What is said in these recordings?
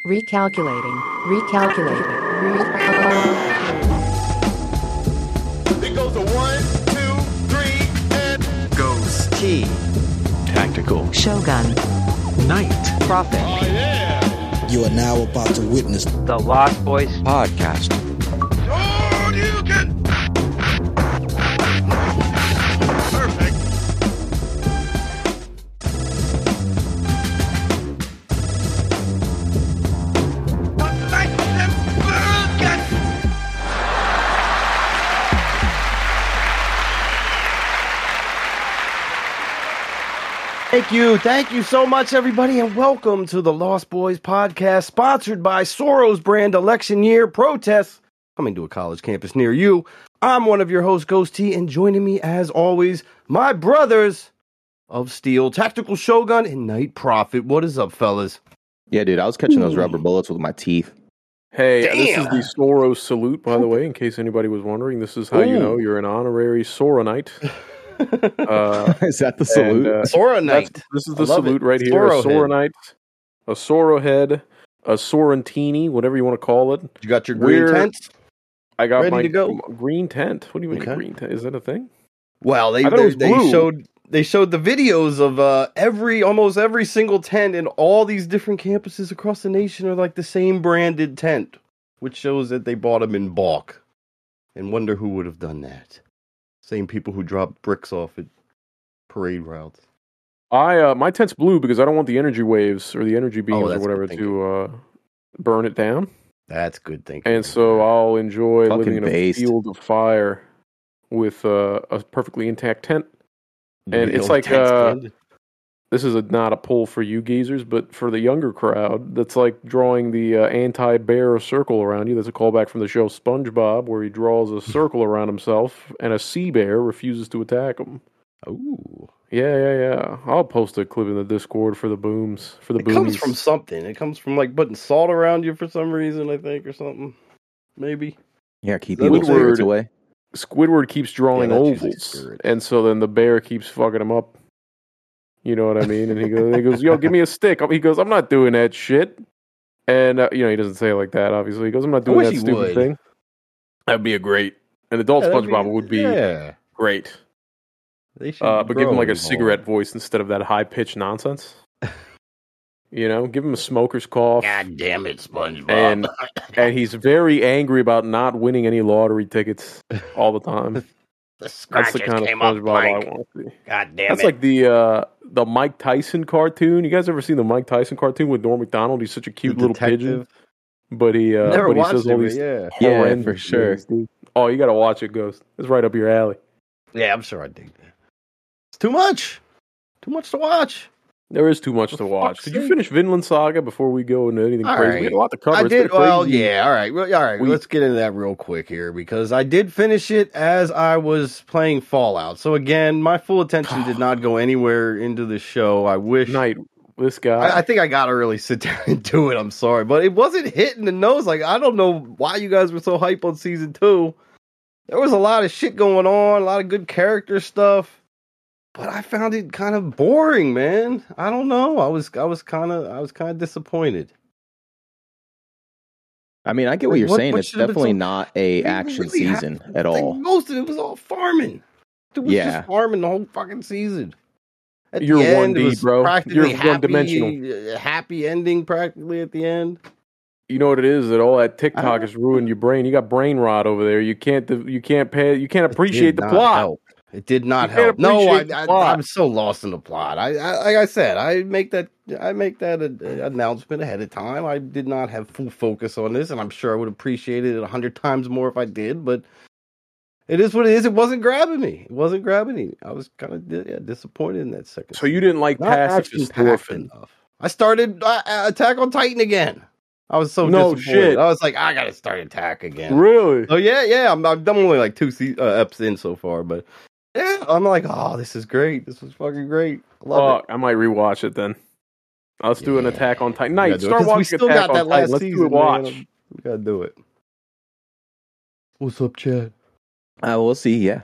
Recalculating. It goes to 1, 2, 3, and Goes T. Tactical. Shogun. Night. Prophet. oh yeah! You are now about to witness The Lost Boys Podcast. Oh, you can. Perfect. Thank you so much, everybody, and welcome to the Lost Boys Podcast, sponsored by Soros Brand Election Year Protests, coming to a college campus near you. I'm one of your hosts, Ghost T, and joining me, as always, my brothers of Steel, Tactical Shogun and Night Prophet. What is up, fellas? Yeah, dude, I was catching those rubber bullets with my teeth. Hey, this Damn. is the Soros salute, by the way, in case anybody was wondering. This is how you know you're an honorary Soronite. Is that the salute? Sora Night. This is the salute right here. A Soronite, a Sorohead, a Sorrentini, whatever you want to call it. You got your green tents? I got Ready my to go? green tent. What do you mean Okay. green tent? Is that a thing? Well, they I thought it was blue. showed the videos of almost every single tent in all these different campuses across the nation are like the same branded tent, which shows that they bought them in bulk. And wonder who would have done that. Same people who dropped bricks off at parade routes. My tent's blue because I don't want the energy waves or the energy beams or that's whatever good to burn it down. That's good thinking. And so I'll enjoy Fucking living in a based. field of fire with a perfectly intact tent. And it's Real like tent's branded. this is not a pull for you geezers, but for the younger crowd, that's like drawing the anti-bear circle around you. That's a callback from the show SpongeBob, where he draws a circle around himself, and a sea bear refuses to attack him. Ooh. Yeah. I'll post a clip in the Discord for the booms. For the It boomies. comes from something. It comes from like putting salt around you for some reason, I think, or something. Maybe. Yeah, keep Squidward. evil spirits away. Squidward keeps drawing Yeah, that's usually ovals, spirit. and so then the bear keeps fucking him up. You know what I mean? And he goes, "Yo, give me a stick." He goes, "I'm not doing that shit." And he doesn't say it like that. Obviously, he goes, "I'm not doing wish that he stupid would. thing." That'd be an adult SpongeBob would be great. They should But give him grow like a involved. cigarette voice instead of that high pitched nonsense. Give him a smoker's cough. God damn it, SpongeBob. And he's very angry about not winning any lottery tickets all the time. the That's scratches the kind of came up SpongeBob I blank. want to see. God damn That's it. like the Mike Tyson cartoon. You guys ever seen the Mike Tyson cartoon with Norm Macdonald? He's such a cute little pigeon, but he Never but he watched says it, all but these yeah. Yeah, horrendous for sure. things, dude. Oh, you got to watch it, Ghost. It's right up your alley. Yeah, I'm sure I dig that. It's too much. Too much to watch. There is too much For to watch. fuck's Did you sake. finish Vinland Saga before we go into anything All crazy? right. We had a lot to cover. I It's been did. a Well, crazy- yeah. All right. Well, all right. week. Let's get into that real quick here because I did finish it as I was playing Fallout. So again, my full attention did not go anywhere into the show. I wish. Night. This guy. I think I gotta really sit down and do it. I'm sorry, but it wasn't hitting the nose. Like I don't know why you guys were so hype on season 2. There was a lot of shit going on, a lot of good character stuff, but I found it kind of boring, man. I don't know. I was kind of disappointed. I mean, I get what you're saying. what It's should have been definitely so- not a They action really season had- at like, all. most of it was all farming. It was Yeah. just farming the whole fucking season. At You're the end, 1D, it was bro. practically You're one-dimensional. happy ending practically at the end. You know what it is? That all that I TikTok don't- has ruined your brain. You got brain rot over there. You can't appreciate It the did not plot. help. It did not You can't help. No, appreciate the plot. I'm so lost in the plot. Like I said, I make that announcement ahead of time. I did not have full focus on this, and I'm sure I would appreciate it 100 times more if I did. But it is what it is. It wasn't grabbing me. I was kind of disappointed in that second. So you didn't like Not Pacifist action-packed Orphan. enough. I started Attack on Titan again. I was so No disappointed. shit. I was like, I gotta start Attack again. Really? Oh yeah. I'm only like 2 eps in so far, but yeah, I'm like, oh, this is great. This is fucking great. Love I might rewatch it then. Let's do an Yeah. Attack on Titan. it. Night, We gotta do it, start 'cause we watching still Attack got on that Titan. last Let's season. do a watch. Man. We gotta do it. What's up, Chad? We'll see. Yeah.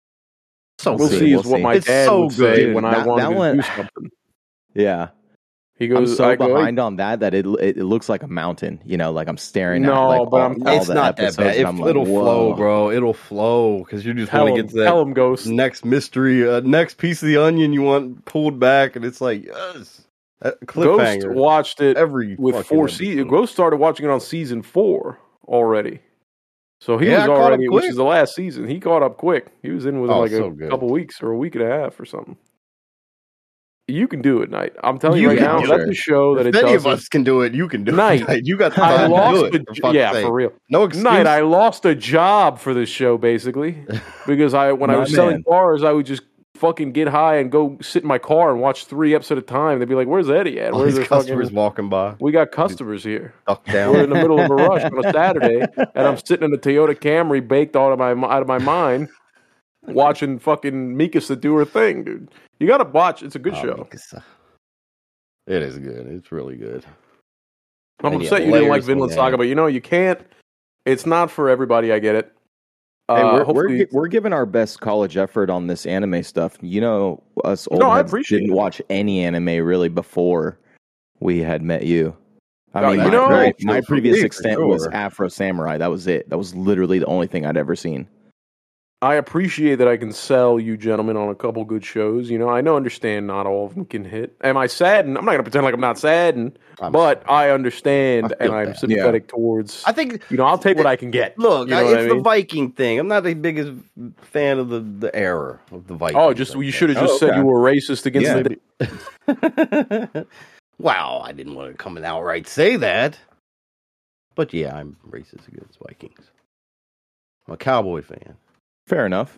So We'll good. see We'll is what see. my It's dad so would good. say Dude, when I that wanted to one- do something. Yeah. He I'm goes, so behind on that it looks like a mountain. You know, like I'm staring at like all it's the not that episodes, bad. and I'm It'll like, flow, whoa. bro. It'll flow because you just Tell want to him, get to that tell him, Ghost. next mystery, next piece of the onion you want pulled back, and it's like, yes, cliffhanger. Ghost watched it every with fucking 4 episode. seasons. Ghost started watching it on season 4 already. So he Yeah, was I caught up already, which quick. is the last season. He caught up quick. He was in within like so a good. couple weeks or a week and a half or something. You can do it, Knight. I'm telling you You right can now, do that's it. a show that If it any does. of us can do it, you can do Knight, it. You got the I time to lost do it. For fuck's yeah, sake. for real. No excuse. Knight, I lost a job for this show basically because when I My was selling man. cars, I would just fucking get high and go sit in my car and watch 3 episodes at a time. They'd be like, "Where's Eddie at? All Where's these the customers fucking?" walking by, We got customers here. duck We're down. in the middle of a rush on a Saturday, and I'm sitting in a Toyota Camry, baked out of my mind, watching fucking Mikasa do her thing, dude. You gotta watch. It's a good show. Mikasa. It is good. It's really good. I'm And upset yeah, you didn't like layers Vinland on Saga, that. but you can't. It's not for everybody. I get it. Hey, Hopefully, we're giving our best college effort on this anime stuff. You know, us old I heads appreciate didn't it. watch any anime really before we had met you. I mean, you know- my For previous me, for extent was sure. Afro Samurai. That was it. That was literally the only thing I'd ever seen. I appreciate that I can sell you gentlemen on a couple good shows. Understand not all of them can hit. Am I saddened? I'm not going to pretend like I'm not saddened, but I understand I feel and I'm bad. sympathetic towards. I think I'll take what I can get. Look, You know it's what I the mean? Viking thing. I'm not the biggest fan of the era of the Vikings. Oh, you should have just said you were racist against Yeah. the. Wow, I didn't want to come and outright say that. But yeah, I'm racist against Vikings. I'm a cowboy fan. Fair enough.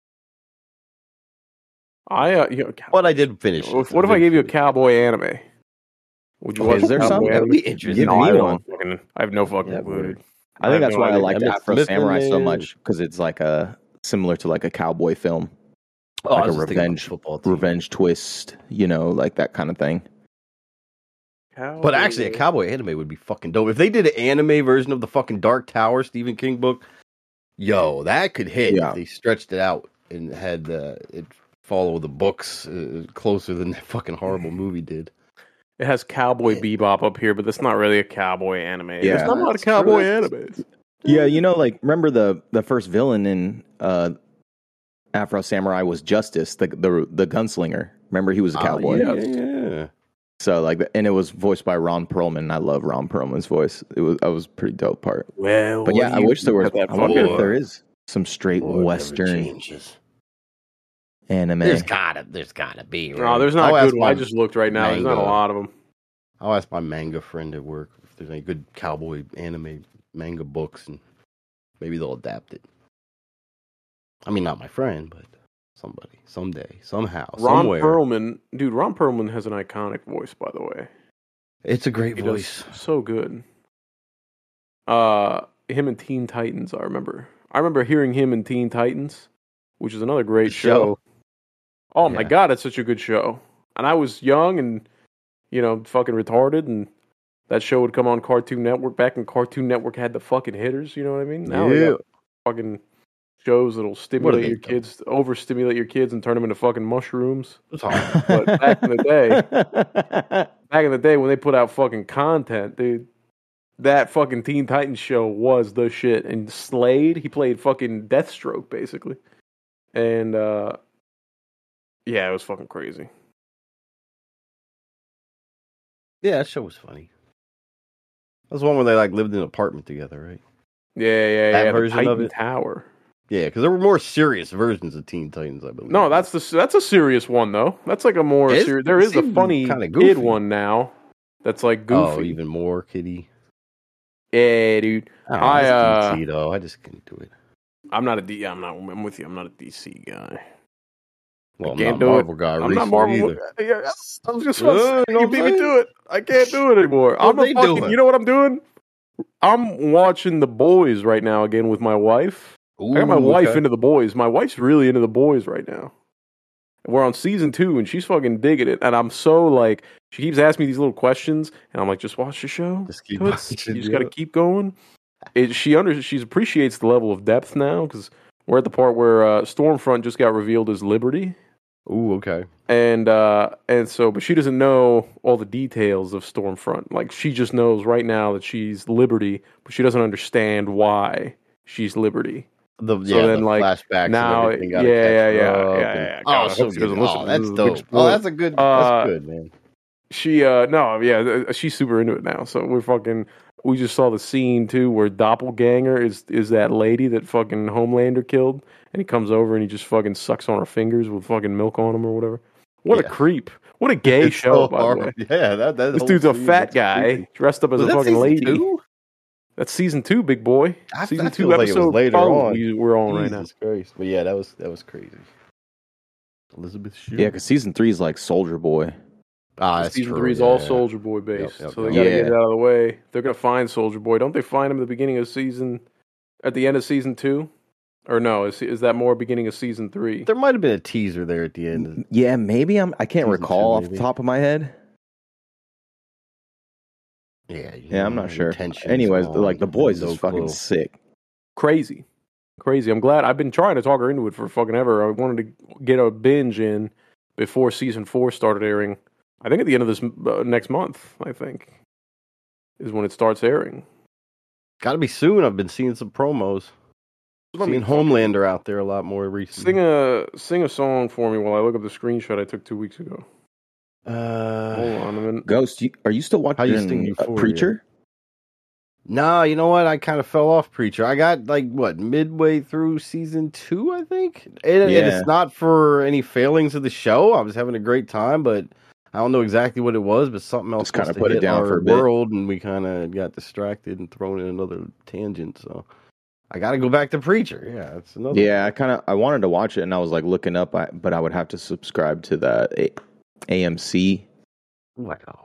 But I did finish it. What if I gave you a cowboy anime? Would you Okay, watch is there cowboy some- anime? That'd be interesting. Give No, me I one. have no fucking Yeah, clue. dude. I think have that's no why I idea. liked Emmett Afro Smith Samurai in so it. much because it's like similar to like a cowboy film, Oh, I like was a just thinking about revenge football team. revenge twist. Like that kind of thing. But actually, a cowboy anime would be fucking dope. If they did an anime version of the fucking Dark Tower Stephen King book, yo, that could hit. Yeah. If they stretched it out and had it follow the books closer than that fucking horrible movie did. It has Cowboy Bebop up here, but that's not really a cowboy anime. Yeah. There's not a lot of That's true. cowboy animes. Yeah, remember the first villain in Afro Samurai was Justice, the gunslinger. Remember he was a cowboy. Yeah. So and it was voiced by Ron Perlman. I love Ron Perlman's voice. That was a pretty dope part. Well, But yeah, I wish there was. I wonder if there is some straight Boy, it never Western changes. anime. There's gotta be. No, right? there's not I'll good ask one. my I just looked right now. There's not a manga. lot of them. I'll ask my manga friend at work if there's any good cowboy anime manga books, and maybe they'll adapt it. I mean, not my friend, but somebody, someday, somehow, Ron somewhere. Perlman, dude. Ron Perlman has an iconic voice, by the way. It's a great He voice. does so good. Him and Teen Titans. I remember hearing him in Teen Titans, which is another great show. Oh my Yeah. god, it's such a good show. And I was young and fucking retarded, and that show would come on Cartoon Network back when Cartoon Network had the fucking hitters. You know what I mean? Now they Yeah. got fucking shows that'll What are stimulate they your doing? kids, overstimulate your kids, and turn them into fucking mushrooms. It's hard. But back in the day when they put out fucking content, dude, that fucking Teen Titans show was the shit. And Slade, he played fucking Deathstroke basically, and yeah, it was fucking crazy. Yeah, that show was funny. That was one where they lived in an apartment together, right? Yeah. That The version of Titan it? Tower. Yeah, because there were more serious versions of Teen Titans, I believe. No, that's a serious one though. That's like a more It serious. There is a seemed funny kinda kid goofy. one now. That's like goofy. Oh, even more kiddie. Yeah, dude. I DC though. I just couldn't do it. I'm not a D. I'm with you. I'm not a DC guy. Well, I'm can't not a do it. Marvel guy. I'm not recently Marvel. either. Yeah, I was just You know you what beat I'm me saying? to it. I can't do it anymore. What I'm a they fucking. doing? You know what I'm doing? I'm watching The Boys right now again with my wife. I got my Ooh, wife okay. into The Boys. My wife's really into The Boys right now. We're on season 2, and she's fucking digging it. And I'm so she keeps asking me these little questions, and I'm like, just watch the show. Just keep Toots. watching, You just yeah. got to keep going. She appreciates the level of depth now because we're at the part where Stormfront just got revealed as Liberty. Ooh, okay. And so, but she doesn't know all the details of Stormfront. Like, she just knows right now that she's Liberty, but she doesn't understand why she's Liberty. The flashbacks now, and everything. Yeah. Oh, so good. Oh, that's dope. Oh, that's a good. That's good, man. She's super into it now. So we just saw the scene too where Doppelganger is that lady that fucking Homelander killed, and he comes over and he just fucking sucks on her fingers with fucking milk on them or whatever. What a creep! What a gay show, by the way. Yeah, that this dude's a fat guy dressed up as a fucking lady. 2? That's season 2, big boy. Season 2, episode later on. We're on right now. Jesus Christ! But yeah, that was crazy. Elizabeth Shue. Yeah, because season 3 is like Soldier Boy. That's season true, 3 is all Soldier Boy based, so they gotta get it out of the way. They're gonna find Soldier Boy. Don't they find him at the beginning of at the end of season 2? Or no, is that more beginning of season 3? There might have been a teaser there at the end. Yeah, maybe I can't recall off the top of my head. Yeah, I'm not sure. Anyways, like The Boys is fucking sick. Crazy. I'm glad. I've been trying to talk her into it for fucking ever. I wanted to get a binge in before season 4 started airing. I think at the end of this next month, I think, is when it starts airing. Got to be soon. I've been seeing some promos. Seeing Homelander out there a lot more recently. Sing a song for me while I look up the screenshot I took 2 weeks ago. Hold on a minute. Ghost, are you still watching Preacher? Nah, you know what? I kind of fell off Preacher. I got midway through season 2, I think. And it's not for any failings of the show. I was having a great time, but I don't know exactly what it was, but something else just kind of put it down for a bit. World, and we kind of got distracted and thrown in another tangent. So I got to go back to Preacher. Yeah, it's another. Yeah, I wanted to watch it, and I was like looking up, but I would have to subscribe to that AMC. Wow.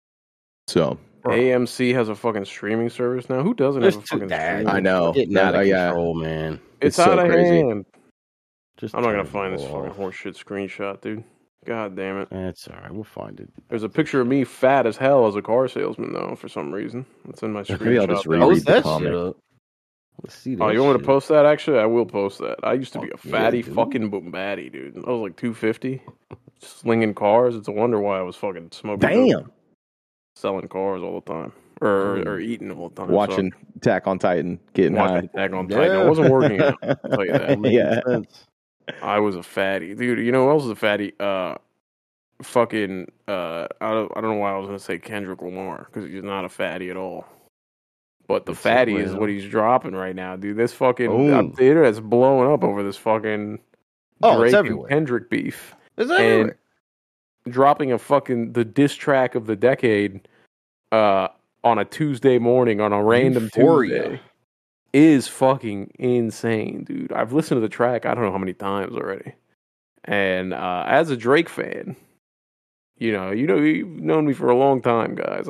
So AMC has a fucking streaming service now. Who doesn't have a fucking streaming? I know. Getting out of control, man. It's out so of hand. Just I'm not gonna find this fucking horseshit screenshot, dude. God damn it. That's all right. We'll find it. There's a picture of me fat as hell as a car salesman, though, for some reason. It's in my screenshot. Maybe I'll just reread the comic. Let's see that. Oh, you want me to post that? Actually, I will post that. I used to be a fatty fucking boombatty, dude. I was like 250, slinging cars. It's a wonder why I was fucking smoking. Damn. Selling cars all the time. Or eating all the time. Watching Attack on Titan, getting high. Attack on Titan. I wasn't working out. I'll tell you that. Yeah. I was a fatty. Dude, you know who else is a fatty? I don't know why I was going to say Kendrick Lamar, because he's not a fatty at all. But the fatty is what he's dropping right now, dude. This fucking the internet's blowing up over this fucking Drake and Kendrick beef. It's everywhere. And dropping the diss track of the decade on a Tuesday morning on a random Tuesday is fucking insane, dude. I've listened to the track I don't know how many times already. And as a Drake fan, you've known me for a long time, guys.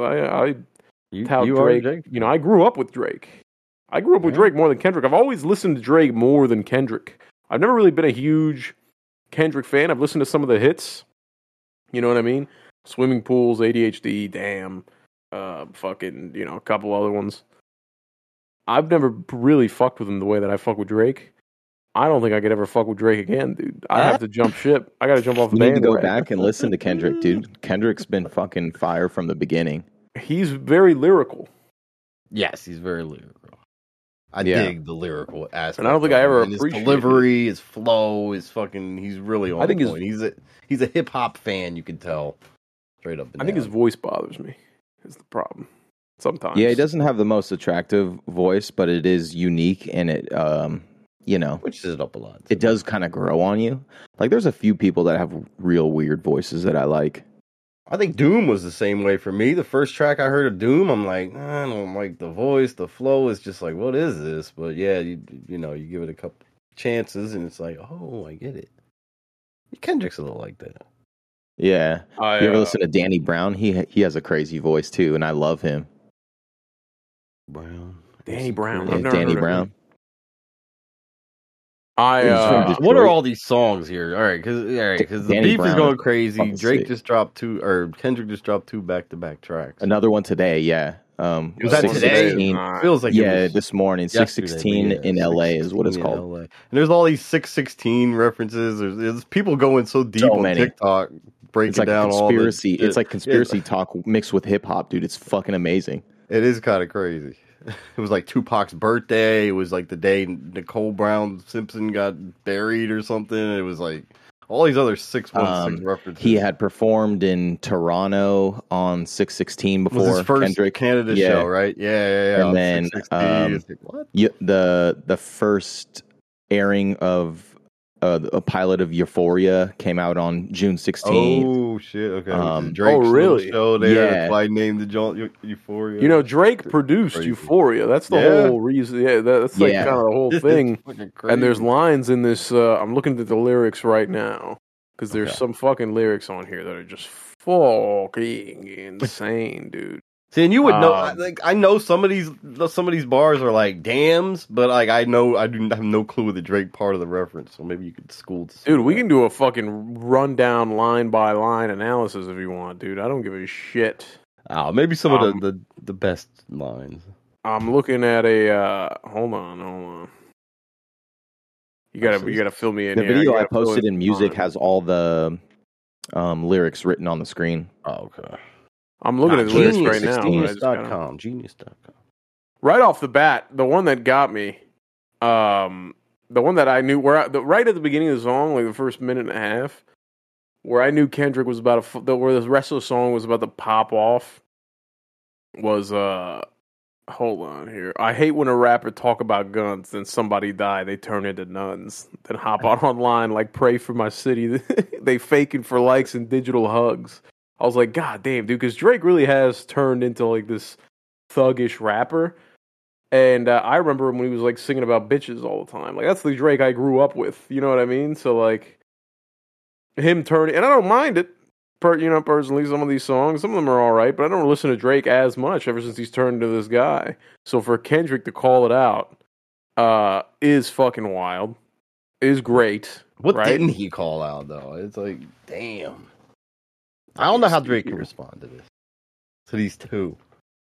Drake. I grew up with Drake. I grew up with Drake more than Kendrick. I've always listened to Drake more than Kendrick. I've never really been a huge Kendrick fan. I've listened to some of the hits. You know what I mean? Swimming Pools, ADHD, Damn, a couple other ones. I've never really fucked with him the way that I fuck with Drake. I don't think I could ever fuck with Drake again, dude. I have to jump ship. I got to jump off the band. You need to go back and listen to Kendrick, dude. Kendrick's been fucking fire from the beginning. He's very lyrical. Yes, he's very lyrical. I dig the lyrical aspect. And I don't think I ever appreciated his delivery, his flow, he's really on point. He's a hip hop fan, you can tell. Straight up and down. I think his voice bothers me. Is the problem. Sometimes. Yeah, he doesn't have the most attractive voice, but it is unique and it which is it up a lot. It does kind of grow on you. Like there's a few people that have real weird voices that I like. I think Doom was the same way for me. The first track I heard of Doom, I'm like, I don't like the voice, the flow is just like, what is this? But yeah, you give it a couple chances and it's like, oh, I get it. Kendrick's a little like that. Yeah. You ever listen to Danny Brown? He has a crazy voice too, and I love him. Danny Brown. Yeah, Danny Brown. What are all these songs here? All right, because the beef is going crazy. Kendrick just dropped 2 back-to-back tracks. Another one today, yeah. Was Was that today? 616. Feels like Yeah, it was this morning. yesterday, 616 but yeah, in LA is what it's 616 in called. LA. And there's all these 616 references. There's people going so deep So on many. TikTok, breaking It's like down all the conspiracy. shit. It's like conspiracy talk mixed with hip hop, dude. It's fucking amazing. It is kind of crazy. It was like Tupac's birthday. It was like the day Nicole Brown Simpson got buried or something. It was like all these other 616 references. He had performed in Toronto on 616 before. was his first Kendrick. Canada Yeah. show, right? Yeah. And on then, 616. It's like, what? The first airing of a pilot of Euphoria came out on June 16th. Oh shit! Okay, Um, Drake's oh, really? show there. Yeah. That's why I named the joint Euphoria. You know, Drake produced Crazy. Euphoria. That's the Yeah. whole reason. Yeah, that's like Yeah. kind of the whole This is thing. fucking crazy. And there's lines in this. I'm looking at the lyrics right now because there's Okay. some fucking lyrics on here that are just fucking insane, dude. See, and you would know. Um, I know some of these bars are like dams, but like I do have no clue of the Drake part of the reference. So maybe you could school. Dude, we can do a fucking rundown line by line analysis if you want, dude. I don't give a shit. Oh, maybe some of the best lines. I'm looking at a. Hold on. You gotta fill me in. The here. video You I gotta fill posted in music time. has all the lyrics written on the screen. Oh, okay. I'm looking at the lyrics right now. but I just gotta- Genius.com. Genius.com. Right off the bat, the one that got me, the one that I knew, right at the beginning of the song, like the first minute and a half, where I knew Kendrick was about where the rest of the song was about to pop off, was hold on here. I hate when a rapper talk about guns, then somebody die, they turn into nuns, then hop out online like pray for my city. They faking for likes and digital hugs. I was like, God damn, dude, because Drake really has turned into like this thuggish rapper. And I remember him when he was like singing about bitches all the time. Like that's the Drake I grew up with. You know what I mean? So like him turning, and I don't mind it. Personally, some of these songs, some of them are all right, but I don't listen to Drake as much ever since he's turned into this guy. So for Kendrick to call it out is fucking wild. Is great. What right? didn't he call out though? It's like, damn. I don't know how Drake can respond to this. To these two.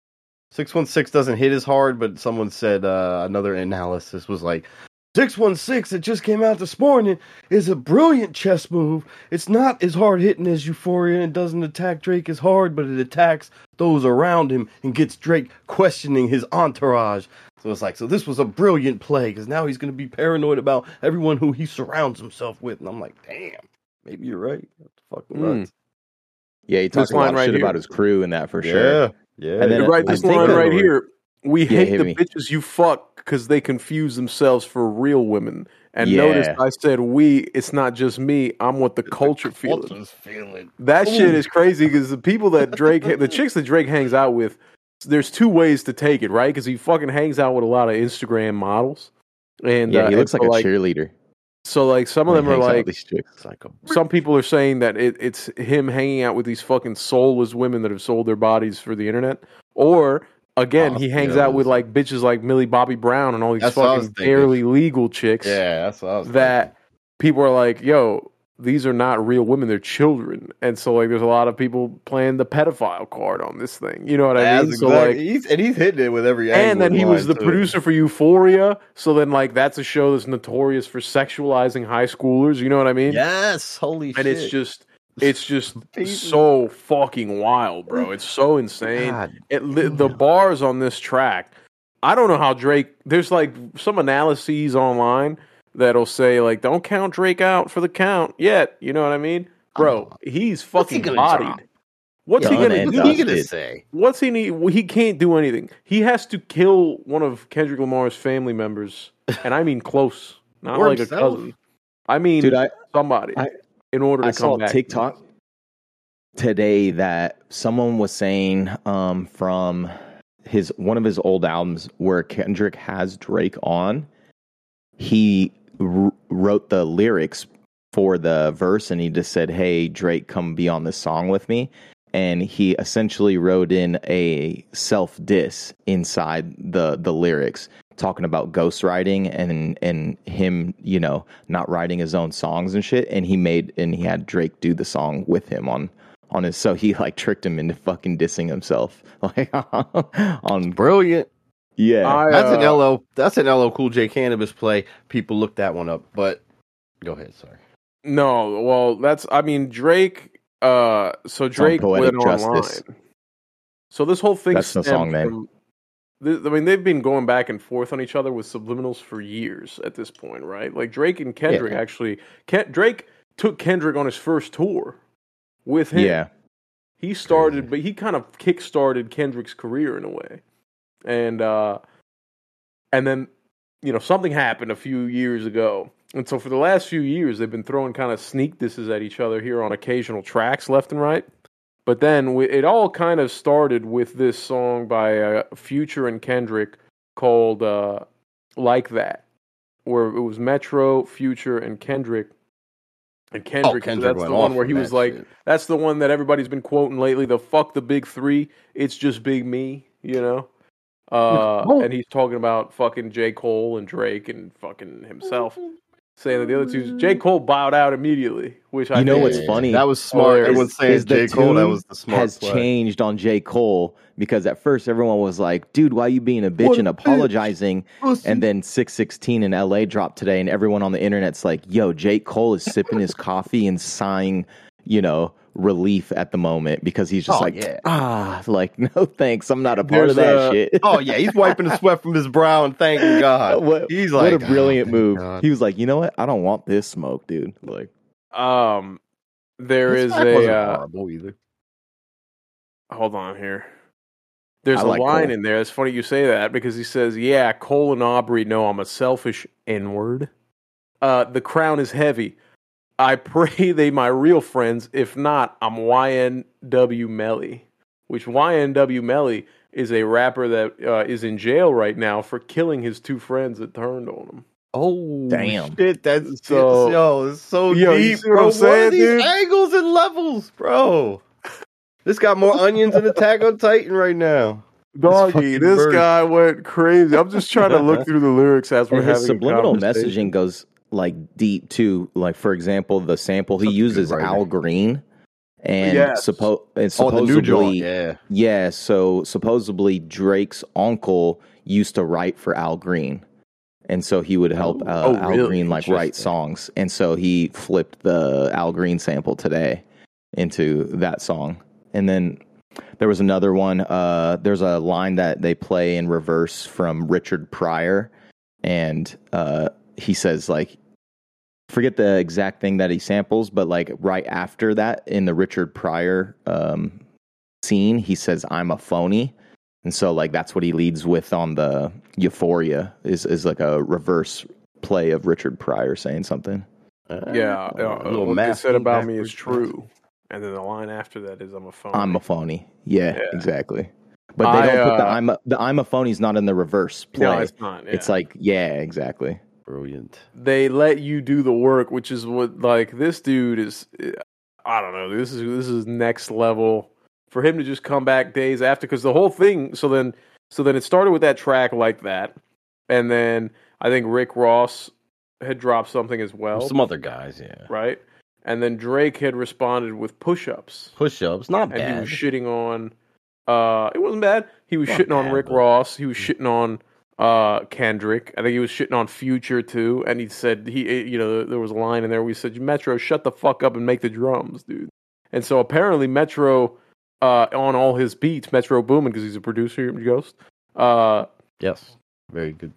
616 doesn't hit as hard, but someone said another analysis was like, 616 that just came out this morning is a brilliant chess move. It's not as hard hitting as Euphoria and doesn't attack Drake as hard, but it attacks those around him and gets Drake questioning his entourage. So it's like, so this was a brilliant play because now he's going to be paranoid about everyone who he surrounds himself with. And I'm like, damn, maybe you're right. That's fucking nuts. Yeah, he talks a lot line of right shit here. about his crew and that for sure. Yeah. And then Right, I this think line that- right here. We hate hit the me. bitches you fuck because they confuse themselves for real women. And Yeah. notice I said we, it's not just me. I'm what the culture feels. Culture's feeling. That shit is crazy because the people that the chicks that Drake hangs out with, there's two ways to take it, right? Because he fucking hangs out with a lot of Instagram models. And Yeah, he looks and like so, a cheerleader. So like some of them are Hangs out with like, these chicks. It's like a some people are saying that it's him hanging out with these fucking soulless women that have sold their bodies for the internet. Or again, he hangs out with like bitches like Millie Bobby Brown and all these That's what I was fucking thinking. barely legal chicks. Yeah, that's what I was That people are like, yo, these are not real women, they're children. And so like there's a lot of people playing the pedophile card on this thing. You know what I mean? That's So exactly. like he's hitting it with every and angle then he in was the line, too. producer for Euphoria. So then like that's a show that's notorious for sexualizing high schoolers, you know what I mean? Yes, holy And shit. it's just People- so fucking wild, bro. It's so insane. God. The bars on this track, I don't know how Drake. There's like some analyses online that'll say like, don't count Drake out for the count yet. You know what I mean, bro? He's What's he fucking gonna bodied. drop? What's he Done gonna and do? What's he gonna dusted. say? What's he need? Well, he can't do anything. He has to kill one of Kendrick Lamar's family members, and I mean close, not Or like himself. a cousin. I mean, Dude, somebody I- in order to I saw come back. TikTok today that someone was saying from one of his old albums where Kendrick has Drake on, he wrote the lyrics for the verse and he just said, "Hey Drake, come be on this song with me." And he essentially wrote in a self diss inside the lyrics, talking about ghostwriting and him, you know, not writing his own songs and shit. And he had Drake do the song with him on on his. So he like tricked him into fucking dissing himself. Like on Brilliant. yeah. That's an LL Cool J Cannabis play. People look that one up, but go ahead. Sorry. No, well, Drake. So Drake Poetic went Justice. online. So this whole thing. That's the song name. They've been going back and forth on each other with subliminals for years at this point, right? Like Drake and Kendrick Drake took Kendrick on his first tour with him. Yeah. He started, but he kind of kick-started Kendrick's career in a way. And then, something happened a few years ago. And so for the last few years, they've been throwing kind of sneak disses at each other here on occasional tracks left and right. But then it all kind of started with this song by Future and Kendrick called Like That, where it was Metro, Future, and Kendrick. And Kendrick that's the one where he was like, shit. That's the one that everybody's been quoting lately, the fuck the big three, it's just big me, And he's talking about fucking J. Cole and Drake and fucking himself. Saying that the other two, J. Cole bowed out immediately, which I think what's funny? That was smart. Everyone's saying J. Cole, that was the smart has play. Changed on J. Cole because at first everyone was like, dude, why are you being a bitch and apologizing? And then 616 in LA dropped today and everyone on the internet's like, yo, J. Cole is sipping his coffee and sighing, relief at the moment because he's just like, no thanks, I'm not a part of that shit. Oh yeah, he's wiping the sweat from his brow and thanking God. He's like, what a brilliant move. God. He was like, you know what? I don't want this smoke, dude. Like, there is wasn't horrible either. Hold on here. There's a like line Cole. in there. It's funny you say that because he says, "Yeah, Cole and Aubrey know I'm a selfish N-word. The crown is heavy. I pray they my real friends. If not, I'm YNW Melly." Which YNW Melly is a rapper that is in jail right now for killing his two friends that turned on him. Oh damn! Shit, that's it's so deep, deep, see what bro. I'm saying, What are these dude? angles and levels, bro? This got more onions than Attack on Titan right now. Doggy, this verse. guy went crazy. I'm just trying to look through the lyrics as we're And having his subliminal a conversation. messaging goes like deep too. Like for example, the sample he Such a uses good writer. Al Green, and Yes. supposedly, the new joint, yeah. So supposedly Drake's uncle used to write for Al Green, and so he would help Al really? Green like write Interesting. songs, and so he flipped the Al Green sample today into that song, and then. There was another one. There's a line that they play in reverse from Richard Pryor, and he says like, forget the exact thing that he samples, but like right after that in the Richard Pryor scene, he says, "I'm a phony," and so like that's what he leads with on the Euphoria is like a reverse play of Richard Pryor saying something. Yeah, what they said about me is true. And then the line after that is, "I'm a phony." I'm a phony. Yeah. Exactly. But they don't put the I'm a phony's not in the reverse play. No, it's not. Yeah. It's like, yeah, exactly. Brilliant. They let you do the work, which is what like this dude is. I don't know. This is next level for him to just come back days after because the whole thing. So then it started with that track Like That, and then I think Rick Ross had dropped something as well. Some other guys, yeah. Right. And then Drake had responded with push-ups. Push-ups, not bad. And he was shitting on... it wasn't bad. He was shitting on Rick but- Ross. He was shitting on Kendrick. I think he was shitting on Future, too. And he said... there was a line in there where he said, "Metro, shut the fuck up and make the drums, dude." And so apparently Metro, on all his beats, Metro Boomin, because he's a producer, Ghost... Yes. Very good.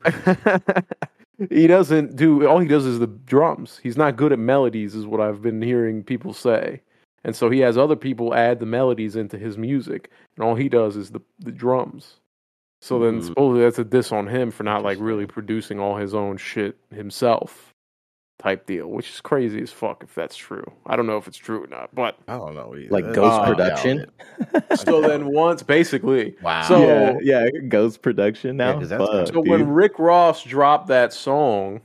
He doesn't do, all he does is the drums. He's not good at melodies, is what I've been hearing people say. And so he has other people add the melodies into his music, and all he does is the drums. So then supposedly that's a diss on him for not like really producing all his own shit himself type deal, which is crazy as fuck if that's true. I don't know if it's true or not, but I don't know either. Like Ghost Production. so then once, basically. Wow. So, Yeah, Ghost Production now. 'cause that's Fuck, So dude. when Rick Ross dropped that song,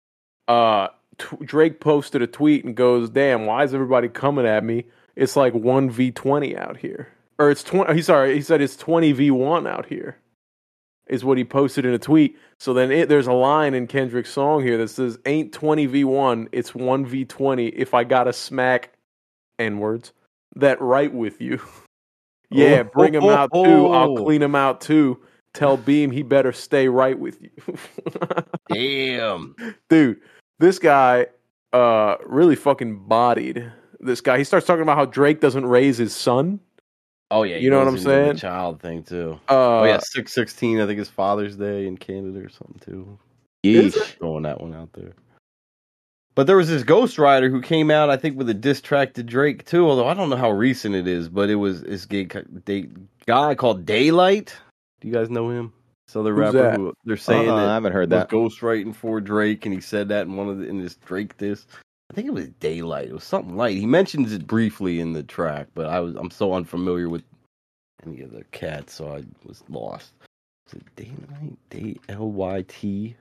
Drake posted a tweet and goes, "Damn, why is everybody coming at me? It's like 1v20 out here." Or it's 20, he said it's 20v1 out here. Is what he posted in a tweet. So then there's a line in Kendrick's song here that says, "Ain't 20v1, it's 1v20 if I gotta smack N-words that right with you. Yeah, bring him out too. I'll clean him out too. Tell Beam he better stay right with you. Damn. Dude, this guy really fucking bodied this guy. He starts talking about how Drake doesn't raise his son. Oh yeah, you know what I'm saying? The child thing too. Oh yeah, 6/16. I think it's Father's Day in Canada or something too. Yeesh. Throwing that one out there. But there was this Ghost Rider who came out, I think, with a diss track to Drake too. Although I don't know how recent it is, but it was this guy called Daylight. Do you guys know him? So the rapper that? who they're saying that I haven't heard that. was ghostwriting for Drake, and he said that in this Drake diss. I think it was Daylight. It was something light. He mentions it briefly in the track, but I'm so unfamiliar with any of the cats, so I was lost. Is it Daylight? Daylight.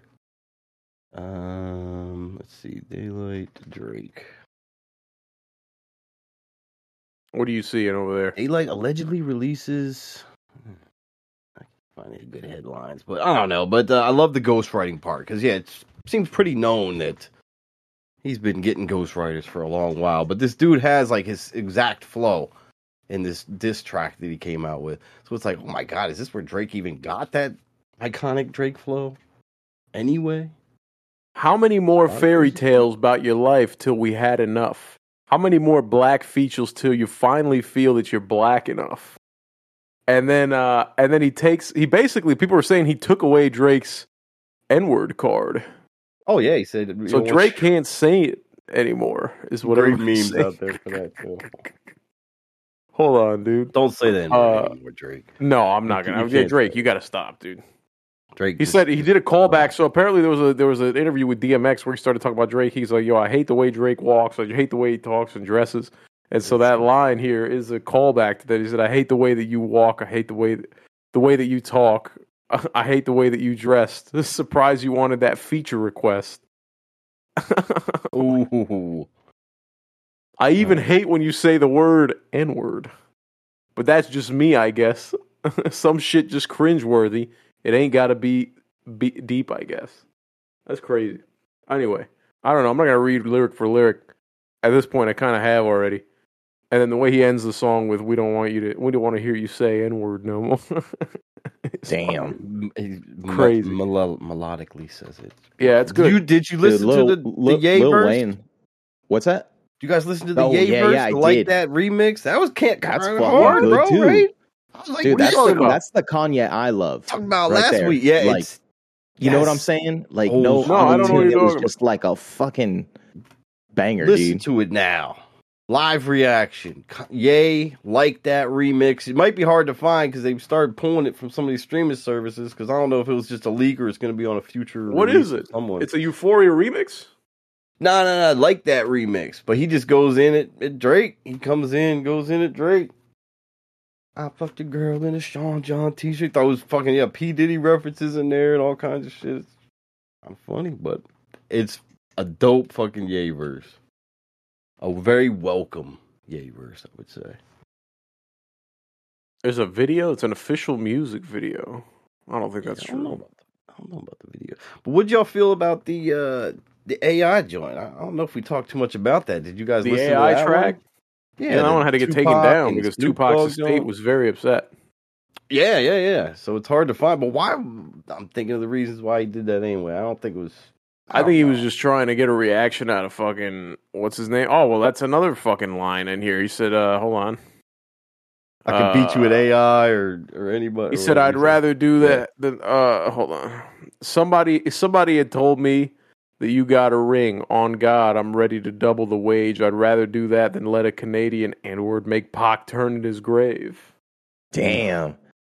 Let's see. Daylight Drake. What are you seeing over there? Daylight allegedly releases. I can't find any good headlines, but I don't know. But I love the ghostwriting part because it seems pretty known that he's been getting ghostwriters for a long while. But this dude has like his exact flow in this diss track that he came out with. So it's like, oh my god, is this where Drake even got that iconic Drake flow? Anyway, how many more fairy tales about your life till we had enough? How many more black features till you finally feel that you're black enough? And then he basically, people were saying he took away Drake's N-word card. Oh yeah, he said. So Drake can't say it anymore. Is what great memes out there for that too. Hold on, dude. Don't say that anymore, Drake. No, I'm not gonna. Yeah, Drake, you got to stop, dude. Drake. He said he did a callback. So apparently there was an interview with DMX where he started talking about Drake. He's like, "Yo, I hate the way Drake walks. I hate the way he talks and dresses." And so that line here is a callback to that. He said, "I hate the way that you walk. I hate the way that you talk. I hate the way that you dressed." This surprised you wanted that feature request. Ooh. I even hate when you say the word N-word. But that's just me, I guess. Some shit just cringeworthy. It ain't got to be deep, I guess. That's crazy. Anyway, I don't know. I'm not going to read lyric for lyric. At this point, I kind of have already. And then the way he ends the song with, we don't want to hear you say N-word no more. Damn. Crazy. Melodically says it. Yeah, it's good. Did you listen to the Ye Lil verse? Wayne. What's that? Did you guys listen to the Ye verse? Yeah, I like did. that remix? That was That's hard, good bro, too. right? I was like, Dude, what are you talking about? that's the Kanye I love. Talking about right last there. week. Yeah, like, you know what I'm saying? Like, Oh, no, I don't know what it you're was talking just like a fucking banger, listen dude. to it now. Live reaction. Yay, like that remix. It might be hard to find because they started pulling it from some of these streaming services because I don't know if it was just a leak or it's going to be on a future What release is it? of someone. It's a Euphoria remix? No, like that remix. But he just goes in at Drake. He comes in, goes in at Drake. I fucked a girl in a Sean John t-shirt. Thought it was fucking, P. Diddy references in there and all kinds of shit. It's kind of funny, but it's a dope fucking Ye verse. A very welcome Ye verse, I would say. There's a video? It's an official music video. I don't think that's I don't know true. about the video. But what did y'all feel about the AI joint? I don't know if we talked too much about that. Did you guys The listen AI to that track? one? Yeah, that one had to get taken Tupac down and because Snoop Tupac's Dogg estate joint. was very upset. Yeah. So it's hard to find. But why? I'm thinking of the reasons why he did that anyway. I don't think it was. I think he was just trying to get a reaction out of fucking, what's his name? Oh, well, that's another fucking line in here. He said, hold on. I can beat you at AI or anybody. He said, I'd rather do that than, hold on. Somebody had told me that you got a ring. On God, I'm ready to double the wage. I'd rather do that than let a Canadian N-word make Pac turn in his grave. Damn.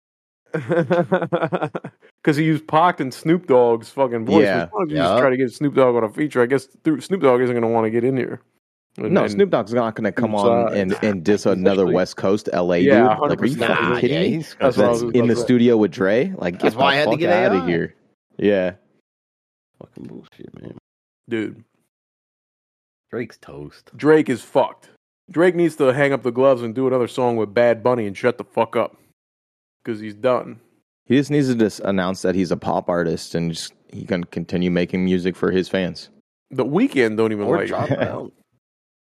Because he used Pac and Snoop Dogg's fucking voice. Yeah. Why don't you just try to get Snoop Dogg on a feature? I guess Snoop Dogg isn't going to want to get in here. No, Snoop Dogg's not going to come on and diss another West Coast LA dude. Like, are you 100%. fucking kidding me? That's what I That's was in the about to say. studio with Dre? Like, That's get why I the had to fuck get out of AI. here. Yeah. Fucking bullshit, man. Dude, Drake's toast. Drake is fucked. Drake needs to hang up the gloves and do another song with Bad Bunny and shut the fuck up. Because he's done. He just needs to just announce that he's a pop artist and just he can continue making music for his fans. The Weeknd don't even Or like drop him. out.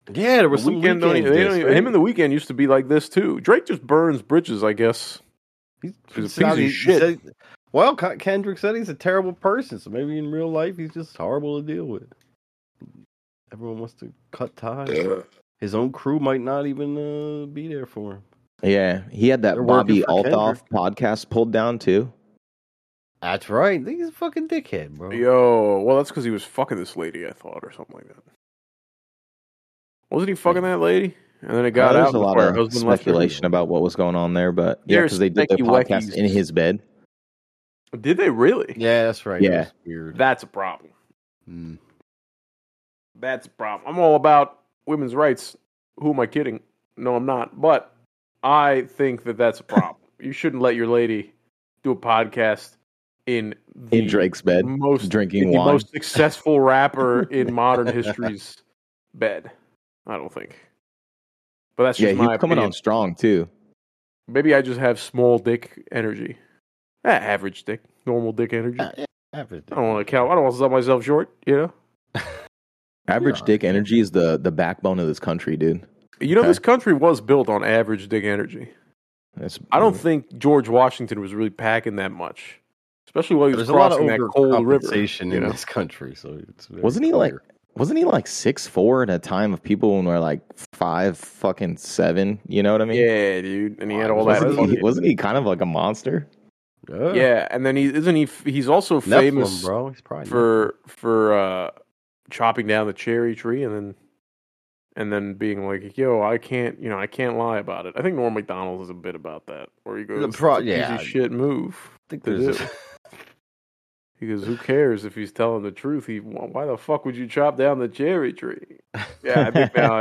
Yeah, there was The some Weeknd, weekend. him and the Weeknd used to be like this too. Drake just burns bridges, I guess. He's a piece of shit. Well, Kendrick said he's a terrible person, so maybe in real life he's just horrible to deal with. Everyone wants to cut ties. His own crew might not even be there for him. Yeah, he had that They're Bobby working for Altoff podcast pulled down too. That's right. He's a fucking dickhead, bro. Yo, well, that's because he was fucking this lady, I thought, or something like that. Wasn't he fucking that lady? And then it got There out. was a lot before her of husband left her. speculation about what was going on there, but yeah, There's because they did their specky podcast weckies. in his bed. Did they really? Yeah, that's right. Yeah. That was weird. That's a problem. Mm. That's a problem. I'm all about women's rights. Who am I kidding? No, I'm not. But I think that that's a problem. You shouldn't let your lady do a podcast in Drake's bed, drinking the wine. most successful rapper in modern history's bed. I don't think. But that's Yeah, just he's my coming opinion. on strong too. Maybe I just have small dick energy. Average dick, normal dick energy. Average. I don't want to count. I don't want to sell myself short. You know. Average dick energy is the backbone of this country, dude. You know, Okay. this country was built on average dick energy. I don't think George Washington was really packing that much, especially while he was There's a lot of crossing that cold river. overcompensation you in know? this country, so it's very Wasn't he clear. like 6'4" at a time of people when were like 5'7"? You know what I mean? Yeah, dude, and he had all that. Wasn't he kind of like a monster? Yeah, and then he's also Nephilim, famous bro. He's probably for chopping down the cherry tree and then being like, yo, I can't lie about it. I think Norm Macdonald is a bit about that, where he goes, "It's an easy shit move." I think to there's do. He goes, who cares if he's telling the truth? Why the fuck would you chop down the cherry tree? Yeah, I think now.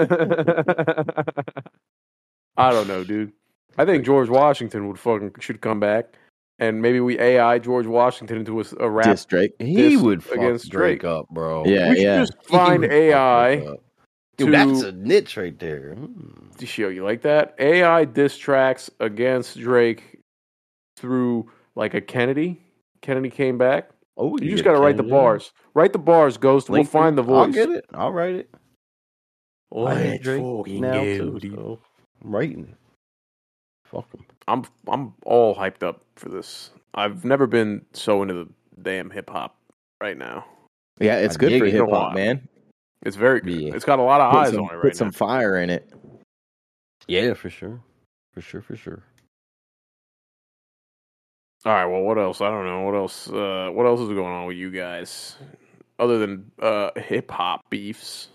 I don't know, dude. I think George Washington should come back, and maybe we AI George Washington into a rap. Diss Drake. he diss would fuck against Drake Drake. up, bro. Yeah, We should yeah. just find He would fuck Drake AI up. Dude, to that's a niche right there. to show you like that. AI diss tracks against Drake through like a Kennedy. Kennedy came back. Oh, You just got to write the bars. Write the bars, Ghost. We'll find the I'll voice. get it. I'll write it. I hate Let's Drake fucking now go, too, dude. so I'm writing it. Fuck him. I'm all hyped up for this. I've never been so into the damn hip hop right now. Yeah, it's I good dig for it. hip hop, man. It's very good. Yeah. It's got a lot of eyes on it Put right some now. fire in it. Yeah, for sure. For sure. All right. Well, what else? I don't know. What else? What else is going on with you guys other than hip hop beefs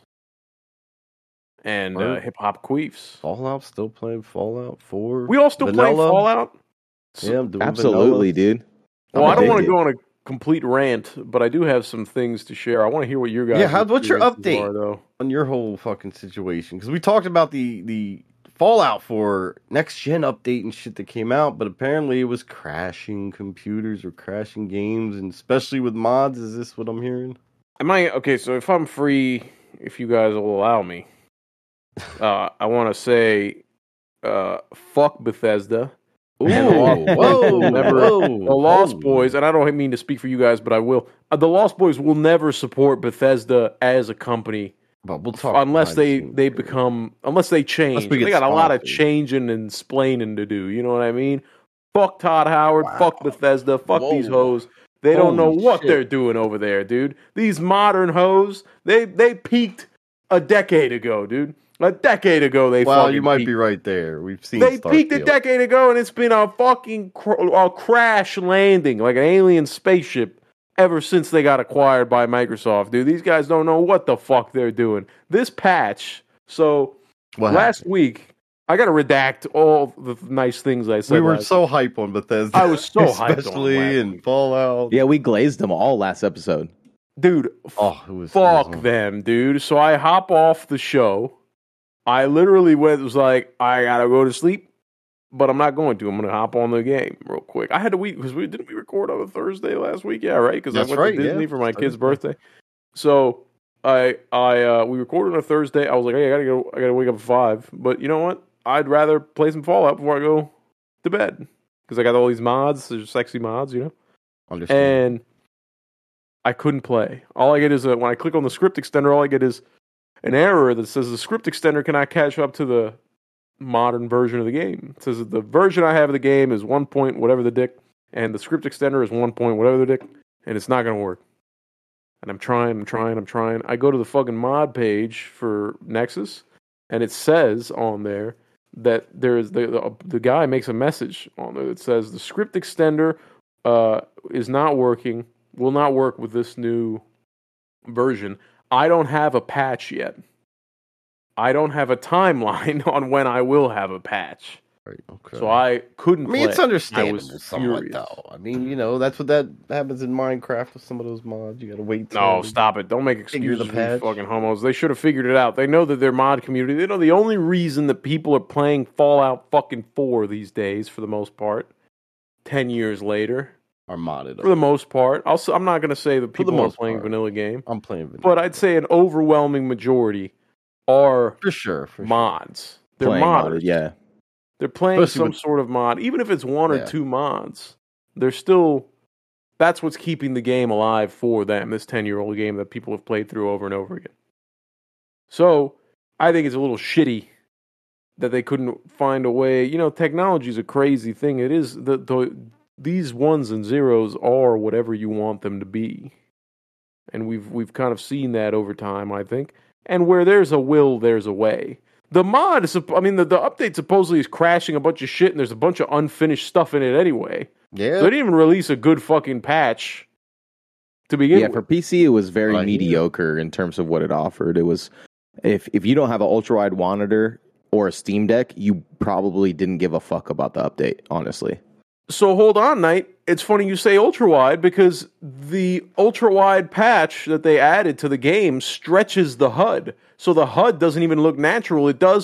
and Word. hip hop queefs? Fallout, still playing Fallout 4. We all still playing Vanilla. Fallout. Yeah, I'm doing Absolutely, Vanilla. dude. Well, I don't dig want it. to go on a complete rant, but I do have some things to share. I want to hear what your guys. Yeah, what's your experiences update? are, though? On your whole fucking situation, because we talked about the Fallout 4 next gen update and shit that came out, but apparently it was crashing computers or crashing games, and especially with mods. Is this what I'm hearing? Am I okay? So if I'm free, if you guys will allow me, I want to say, fuck Bethesda. Ooh, And the Lost Boys will never- whoa, The Lost whoa. Boys, and I don't mean to speak for you guys, but I will. The Lost Boys will never support Bethesda as a company But we'll talk unless behind the scenes here. unless they change. Unless we get They got a lot of sponsored. changing and splaining to do. You know what I mean? Fuck Todd Howard. Fuck Bethesda. Fuck these hoes. They don't know Holy what shit. they're doing over there, dude. These modern hoes, they peaked a decade ago, dude. A decade ago, they Well, fucking you might peaked. be right there. We've seen They peaked a Starfield. decade ago, and it's been a fucking a crash landing like an alien spaceship ever since they got acquired by Microsoft, dude. These guys don't know what the fuck they're doing. This patch, so What last happened? week, I got to redact all the nice things I said. We were last so hype on Bethesda. I was so hyped on it especially last in week. Fallout. Yeah, we glazed them all last episode. dude. Oh, it was Fuck it was- them, dude. So I hop off the show. I literally was like, I gotta go to sleep, but I'm not going to. I'm gonna hop on the game real quick. I had to wait because didn't we record on a Thursday last week? Yeah, right. Because I That's went right, to Disney yeah. for my kid's Thursday. birthday. So we recorded on a Thursday. I was like, hey, I gotta wake up at 5. But you know what? I'd rather play some Fallout before I go to bed because I got all these mods. There's sexy mods, you know. Understand. And I couldn't play. All I get is when I click on the script extender, all I get is, an error that says the script extender cannot catch up to the modern version of the game. It says that the version I have of the game is 1 point whatever the dick, and the script extender is 1 point whatever the dick, and it's not going to work. And I'm trying. I go to the fucking mod page for Nexus, and it says on there that there is the guy makes a message on there that says the script extender is not working, will not work with this new version. I don't have a patch yet. I don't have a timeline on when I will have a patch. Right, okay. So I couldn't play. It's understandable I was somewhat, furious. though. I mean, that's what that happens in Minecraft with some of those mods. You gotta wait. No, stop it. Don't make Figure excuses the for these patch. fucking homos. They should have figured it out. They know that their mod community, they know the only reason that people are playing Fallout fucking 4 these days, for the most part, 10 years later, are modded. for the most part. I'm not going to say that people are most playing part. vanilla game, I'm playing vanilla. but I'd say an overwhelming majority are for sure. mods. They're Playing modders. modded, yeah. They're playing Especially some with- sort of mod. Even if it's one or Yeah. two mods, they're still... That's what's keeping the game alive for them, this 10-year-old game that people have played through over and over again. So, I think it's a little shitty that they couldn't find a way. Technology is a crazy thing. It is. These ones and zeros are whatever you want them to be. And we've kind of seen that over time, I think. And where there's a will, there's a way. The mod is, the update supposedly is crashing a bunch of shit, and there's a bunch of unfinished stuff in it anyway. Yeah. They didn't even release a good fucking patch to begin with. For PC, it was very Right. mediocre in terms of what it offered. It was, if you don't have an ultra wide monitor or a Steam Deck, you probably didn't give a fuck about the update, honestly. So hold on, Knight. It's funny you say ultra wide because the ultra wide patch that they added to the game stretches the HUD. So the HUD doesn't even look natural. It does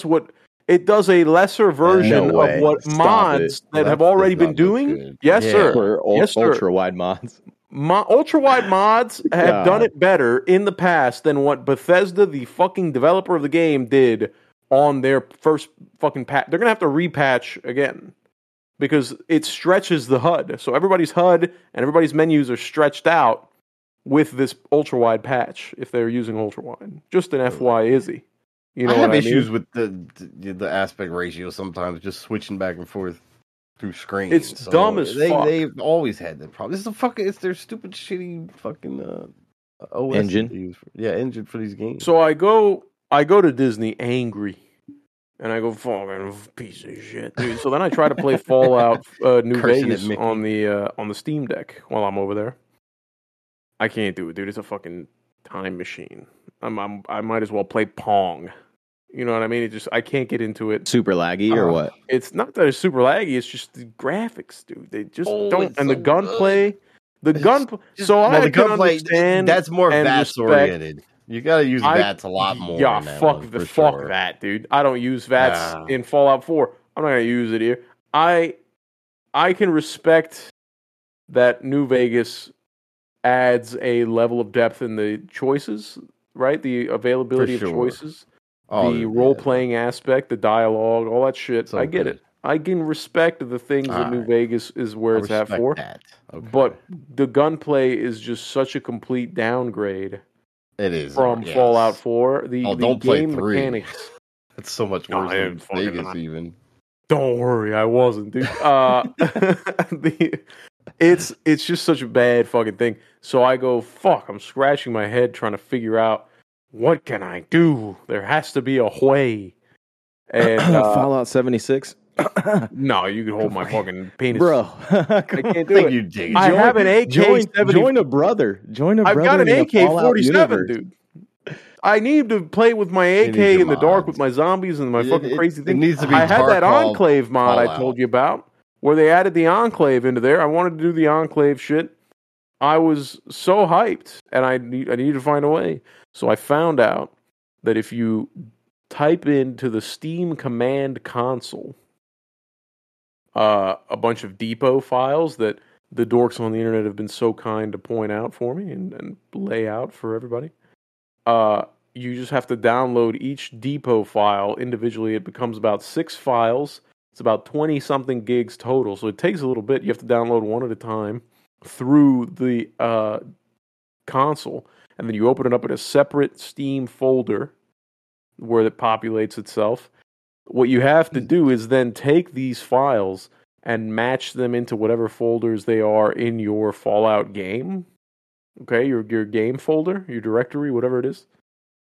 a lesser version No way. of what Stop mods it. that have That already does been not look doing. good. Yes, Yeah. sir. For Yes, sir. ultra wide mods. Ultra wide mods have God. done it better in the past than what Bethesda, the fucking developer of the game, did on their first fucking patch. They're gonna have to repatch again because it stretches the HUD. So everybody's HUD and everybody's menus are stretched out with this ultra wide patch if they're using ultra wide. Just an FY Izzy. You know I have what issues I with the aspect ratio sometimes, just switching back and forth through screens. It's dumb as fuck. They've always had that problem. It's their stupid shitty fucking OS Engine? they use engine for these games. So I go to Disney angry. And I go, fucking piece of shit, dude. So then I try to play Fallout New Cursing at Vegas me. on the Steam Deck while I'm over there. I can't do it, dude. It's a fucking time machine. I might as well play Pong. You know what I mean? I can't get into it. Super laggy or what? It's not that it's super laggy. It's just the graphics, dude. They just Oh, don't. it's And so the gunplay, Just- so I the can gunplay, understand. that's more and VATS respect- oriented. You got to use VATS a lot more. Yeah, in that fuck one, the for fuck sure. that, dude. I don't use VATS Ah. in Fallout 4. I'm not gonna use it here. I can respect that New Vegas adds a level of depth in the choices, right? The availability For of sure. choices, Oh, the yeah. role playing aspect, the dialogue, all that shit. So I get good. it. I can respect the things that New Alright. Vegas is where I it's at respect for. that. Okay. But the gunplay is just such a complete downgrade it is from yes. Fallout 4. The don't play game 3. mecanics. It's so much No, worse I than didn't fucking Vegas not. even. Don't worry, I wasn't, dude. It's just such a bad fucking thing. So I go, fuck, I'm scratching my head trying to figure out what can I do? There has to be a way. And Fallout 76? no, you can hold my fucking penis. Bro. I can't I do think it. you dig it. I have an AK-70. Join a brother. Join a I've brother got an in the Fallout AK-47, universe. dude. I need to play with my You AK need your in the dark mods. with my zombies and my fucking It- crazy it thing. needs to be I had that Tarkov Enclave mod I Fallout. told you about, where they added the Enclave into there. I wanted to do the Enclave shit. I was so hyped, and I needed to find a way. So I found out that if you type into the Steam command console a bunch of depot files that the dorks on the internet have been so kind to point out for me and lay out for everybody, you just have to download each depot file individually. It becomes about 6 files. It's about 20-something gigs total, so it takes a little bit. You have to download one at a time through the console, and then you open it up in a separate Steam folder where it populates itself. What you have to do is then take these files and match them into whatever folders they are in your Fallout game. Okay, your game folder, your directory, whatever it is.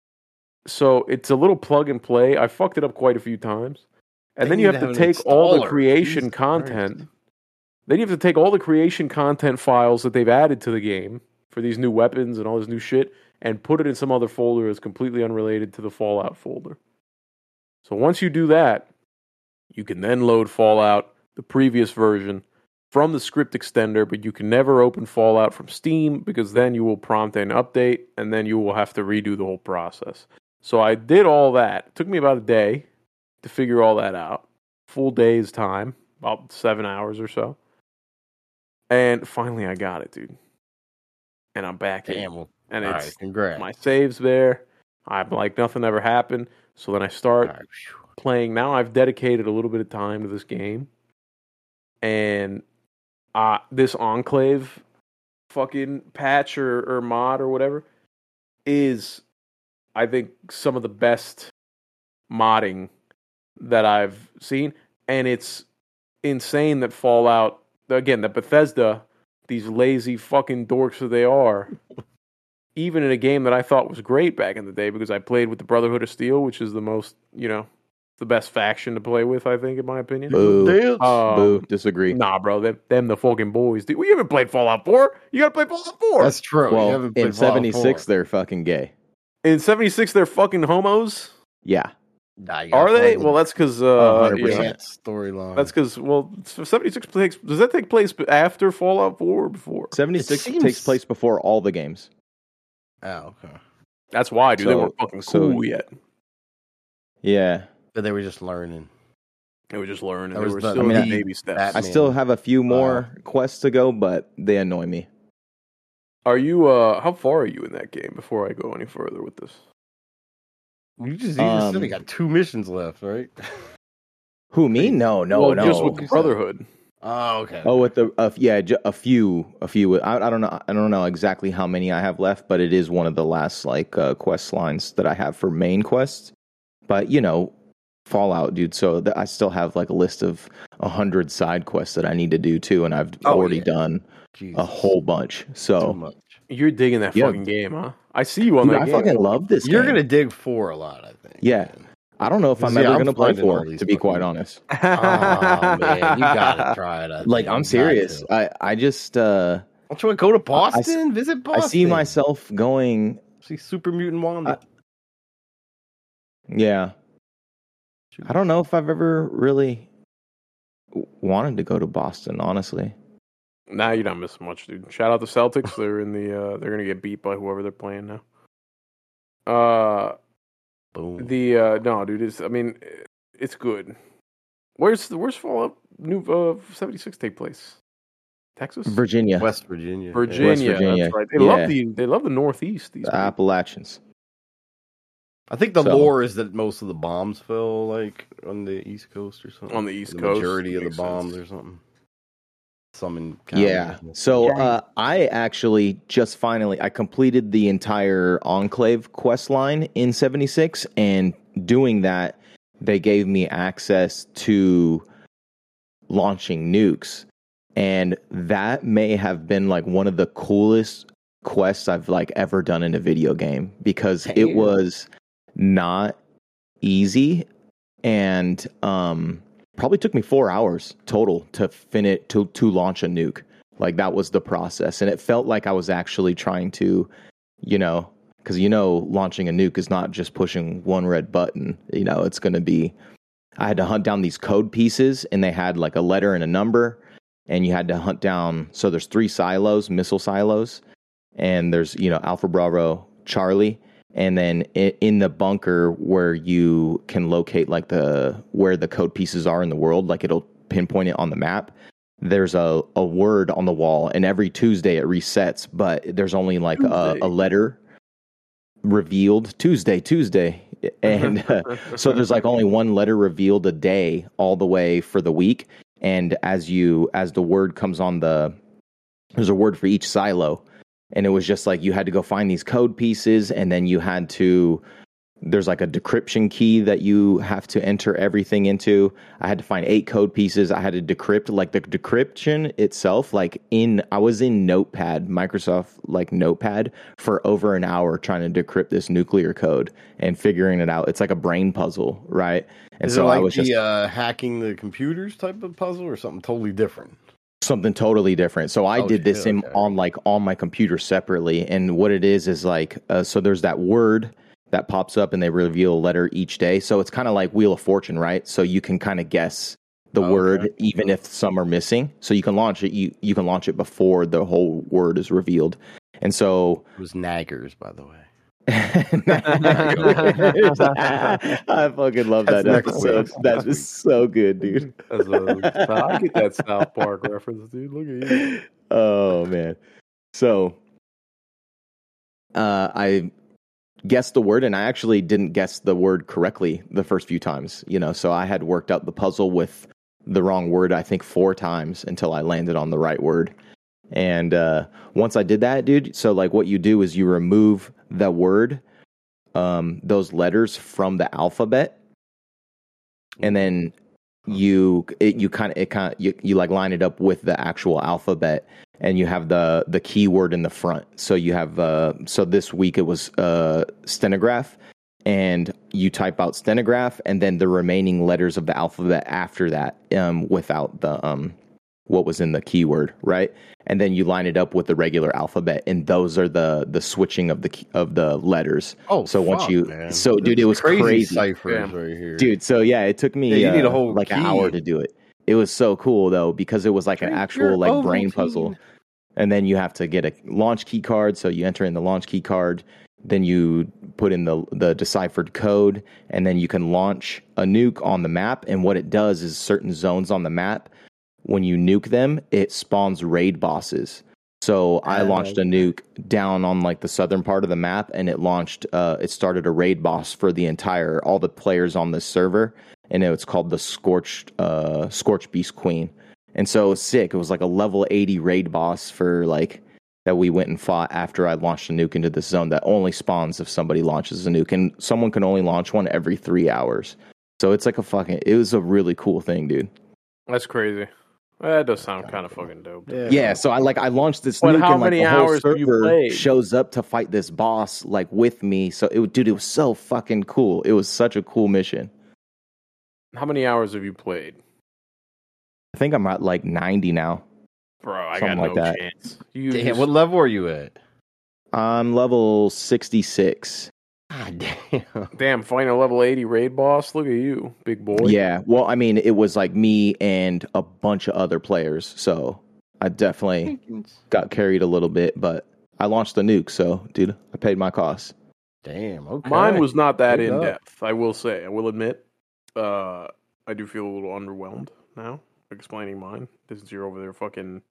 So it's a little plug and play. I fucked it up quite a few times. And then you have to take all the creation content. Then you have to take all the creation content files that they've added to the game for these new weapons and all this new shit and put it in some other folder that's completely unrelated to the Fallout folder. So once you do that, you can then load Fallout, the previous version, from the script extender, but you can never open Fallout from Steam because then you will prompt an update and then you will have to redo the whole process. So I did all that. It took me about a day to figure all that out. Full day's time, about 7 hours or so. And finally I got it, dude. And I'm back in. Well, And all it's right, congrats. my save's there. I'm like, nothing ever happened. So then I start All right, phew. playing. Now I've dedicated a little bit of time to this game. And this Enclave fucking patch or mod or whatever is, I think, some of the best modding that I've seen. And it's insane that Fallout, again, that Bethesda, these lazy fucking dorks that they are, even in a game that I thought was great back in the day, because I played with the Brotherhood of Steel, which is the most, the best faction to play with, I think, in my opinion. Boo. Um, Boo. Disagree. Nah, bro, them the fucking boys. Dude, we haven't played Fallout 4. You gotta play Fallout 4. That's true. You Well, haven't played in Fallout 76, 4. they're fucking gay. In 76, they're fucking homos. Yeah. Nah, you gotta Are they? play the Well, that's because 100%. storyline. that's because 76 does that take place after Fallout 4 or before? 76 It seems- takes place before all the games. Oh, okay. That's why, dude. They So- weren't fucking so- cool yet. Yeah. But they were just learning. They were just learning. That They was were the- still I mean, in I- baby steps. that- I Man. still have a few more quests to go, but they annoy me. Are you? How far are you in that game? Before I go any further with this, You just said you got 2 missions left, right? Who, me? No. well, just with the Brotherhood. Oh, okay. Oh, with the a few. I don't know. I don't know exactly how many I have left, but it is one of the last quest lines that I have for main quests. But Fallout, dude. So I still have like a list of 100 side quests that I need to do too, and I've already done Jesus. a whole bunch. Too So much. You're digging that Yeah. fucking game, huh? I see you on dude, that I game. fucking love this. You're game. gonna dig 4 a lot, I think. Yeah. I don't know if I'm Yeah, ever I'm gonna play finding all 4, these to be quite fucking- honest. Oh man, you gotta try it. I Like, think. I'm You serious. got to. I just Don't you want to go to Boston? Visit I Boston. see myself going. See Super Mutant Wanda. Yeah. I don't know if I've ever really wanted to go to Boston, honestly. Nah, you're not missing much, dude. Shout out the Celtics. They're in the. They're gonna get beat by whoever they're playing now. Boom. No, dude. It's good. Where's Fallout New 76 take place? Texas, Virginia, West Virginia. Virginia. West Virginia. That's right. They love the Northeast. These the people. Appalachians. I think the So- lore is that most of the bombs fell like on the East Coast or something. On the East the Coast, majority of the makes bombs sense. or something. Some in Yeah. California. So I actually just finally I completed the entire Enclave quest line in 76, and doing that, they gave me access to launching nukes, and that may have been like one of the coolest quests I've like ever done in a video game, because it Damn. was not easy, and probably took me 4 hours total to finish to launch a nuke. Like, that was the process, and it felt like I was actually trying to, because launching a nuke is not just pushing one red button. It's going to be. I had to hunt down these code pieces, and they had like a letter and a number, and you had to hunt down. So there's 3 silos, missile silos, and there's Alpha Bravo Charlie. And then in the bunker where you can locate like where the code pieces are in the world, like it'll pinpoint it on the map. There's a word on the wall, and every Tuesday it resets, but there's only like a letter revealed Tuesday. And so there's like only one letter revealed a day all the way for the week. And as the word comes on there's a word for each silo. And it was just like you had to go find these code pieces, and then you had to there's like a decryption key that you have to enter everything into. I had to find 8 code pieces. I had to decrypt, like the decryption itself, I was in Notepad, Microsoft like Notepad for over an hour trying to decrypt this nuclear code and figuring it out. It's like a brain puzzle, right? And Is so it like I was the just hacking the computers type of puzzle or something totally different? something totally different. So I did this okay. on my computer separately. And what it is like, so there's that word that pops up and they reveal a letter each day. So it's kind of like Wheel of Fortune, right? So you can kind of guess the word even if some are missing. So you can launch it. You can launch it before the whole word is revealed. And so It was Naggers, by the way. I fucking love that episode. That is so good, dude. I get that South Park reference, dude. Look at you. Oh man. So I guessed the word, and I actually didn't guess the word correctly the first few times, so I had worked out the puzzle with the wrong word, I think 4 times until I landed on the right word. And once I did that, dude, so like what you do is you remove the word, those letters from the alphabet, and then you like line it up with the actual alphabet, and you have the keyword in the front. So you have so this week it was stenograph, and you type out stenograph and then the remaining letters of the alphabet after that, without the what was in the keyword, right? And then you line it up with the regular alphabet, and those are the switching of the letters. Oh, so once you, man. so dude, it was crazy, ciphers right here, dude. So yeah, it took me you need a whole like key. an hour to do it. It was so cool though, because it was like an actual like brain puzzle. And then you have to get a launch key card. So you enter in the launch key card, then you put in the deciphered code, and then you can launch a nuke on the map. And what it does is certain zones on the map, when you nuke them, it spawns raid bosses. So I launched a nuke down on like the southern part of the map, and it started a raid boss for all the players on this server, and it's called the Scorched Beast Queen. And so it was sick. It was like a level 80 raid boss for like that we went and fought after I launched a nuke into this zone that only spawns if somebody launches a nuke, and someone can only launch one every 3 hours. So it's like it was a really cool thing, dude. That's crazy. That does sound kind of fucking dope. Yeah, so I launched this But nuke, how and like many the whole hours have you server played? shows up to fight this boss like with me. So it was so fucking cool. It was such a cool mission. How many hours have you played? I think I'm at like 90 now. Bro, I Something got like no that. chance. Damn, what level are you at? I'm level 66. God damn. Damn, fighting a level 80 raid boss? Look at you, big boy. Yeah, well, I mean, it was like me and a bunch of other players, so I definitely got carried a little bit, but I launched the nuke, so, dude, I paid my costs. Damn, okay. Mine was not that Good in up. depth, I will say. I will admit. I do feel a little underwhelmed now explaining mine, since you're over there fucking,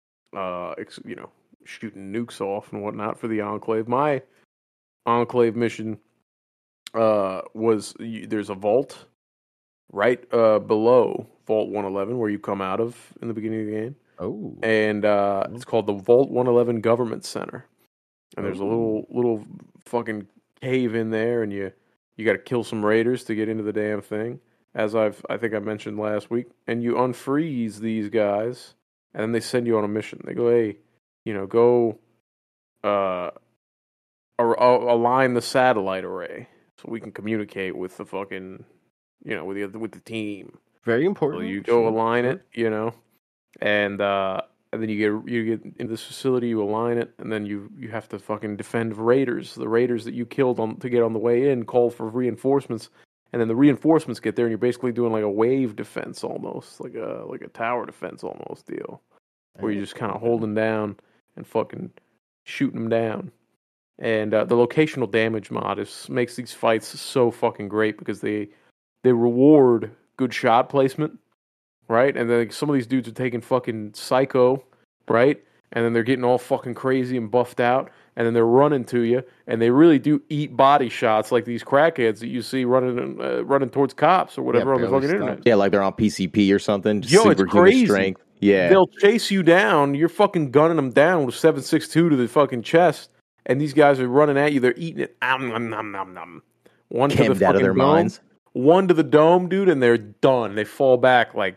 shooting nukes off and whatnot for the Enclave. My Enclave mission was there's a vault right below Vault 111 where you come out of in the beginning of the game. Oh, And it's called the Vault 111 Government Center. And there's a little fucking cave in there, and you got to kill some raiders to get into the damn thing, as I think I mentioned last week. And you unfreeze these guys, and then they send you on a mission. They go, hey, go align the satellite array so we can communicate with the fucking, with the team. very important. So you go align it, and then you get into this facility, you align it, and then you have to fucking defend raiders. The raiders that you killed to get on the way in call for reinforcements, and then the reinforcements get there, and you're basically doing like a wave defense almost, like a tower defense almost deal, where you're just kind of holding down and fucking shooting them down. And the locational damage mod makes these fights so fucking great because they reward good shot placement, right? And then some of these dudes are taking fucking psycho, right? And then they're getting all fucking crazy and buffed out, and then they're running to you, and they really do eat body shots like these crackheads that you see running towards cops or whatever on the barely fucking stop. internet. Yeah, like they're on PCP or something. Just Yo, it's superhuman crazy. strength. Yeah. They'll chase you down. You're fucking gunning them down with 7.62 to the fucking chest, and these guys are running at you. They're eating it. Nom, nom, nom, nom, nom. one to the Cammed out of fucking their dome, minds. one to the dome, dude, and they're done. They fall back like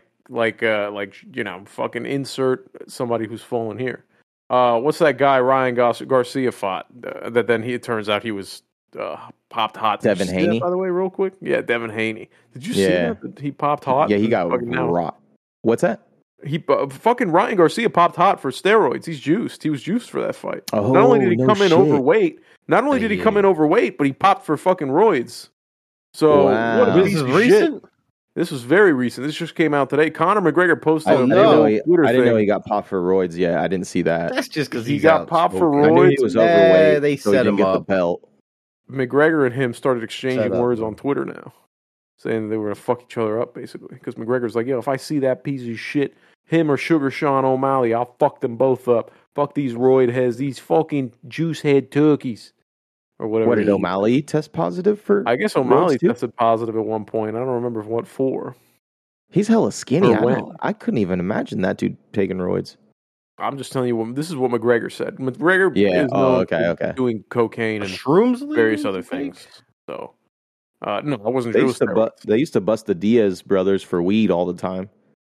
fucking insert somebody who's fallen here. What's that guy Ryan Garcia fought? That then it turns out he was popped hot. Did Devin you see that, Haney? by the way, real quick. Yeah, Devin Haney. Did you see Yeah. that? He popped hot. Yeah, he got Fucking now. rocked. What's that? He fucking Ryan Garcia popped hot for steroids. He's juiced. He was juiced for that fight. Oh, Not only did he no come in shit. overweight, but he popped for fucking roids. So Wow. what a This piece is of recent? shit. This was very recent. This just came out today. Conor McGregor posted I a didn't no. know Twitter I didn't know thing. he got popped for roids. Yeah, I didn't see that. That's just because He got popped for I knew he roids. was Yeah, overweight. they so he set didn't him get the up. belt. McGregor and him started exchanging Set up, words bro. on Twitter now, saying they were gonna fuck each other up basically. Because McGregor's like, yo, if I see that piece of shit, him or Sugar Sean O'Malley, I'll fuck them both up. Fuck these roid heads, these fucking juice head turkeys, or whatever. What did O'Malley test positive for? I guess O'Malley roids too? tested positive at one point. I don't remember what for. He's hella skinny. Or when. I couldn't even imagine that dude taking roids. I'm just telling you, this is what McGregor said. McGregor Yeah. is Oh, known okay. for Okay. doing cocaine and Shrooms, leaving, various other you think? things. So, no, I wasn't They doing used to steroids. they used to bust the Diaz brothers for weed all the time.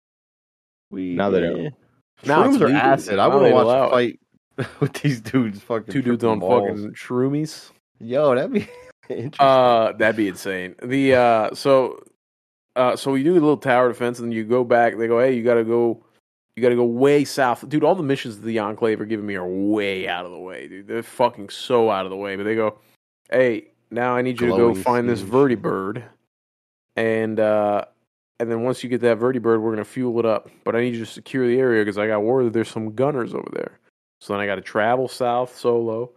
Now they don't. Now it's Shrooms are legal. acid. I Now want they to watch allow a it. fight with these dudes. Fucking Two dudes tripping on balls. fucking shroomies. Yo, that'd be interesting. That'd be insane. The so we do a little tower defense, and then you go back. They go, hey, you gotta go way south, dude. All the missions that the Enclave are giving me are way out of the way, dude. They're fucking so out of the way. But they go, hey, now I need you to go Glowing find this stage. vertibird, and then once you get that vertibird, we're gonna fuel it up. But I need you to secure the area because I got word that there's some gunners over there. So then I got to travel south solo,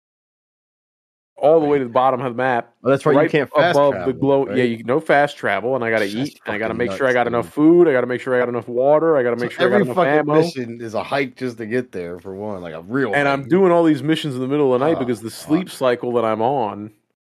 all the way to the bottom of the map. Oh, that's right. You can't fast above travel, the glow. right? Yeah, you no fast travel, and I got to That's eat, and I got to fucking make sure I nuts, got dude. enough food. I got to make sure I got enough water. I got to make So sure I got every enough fucking ammo. mission is a hike just to get there. For one, like a real. And I'm hike. doing all these missions in the middle of the night Oh, because the fuck. sleep cycle that I'm on,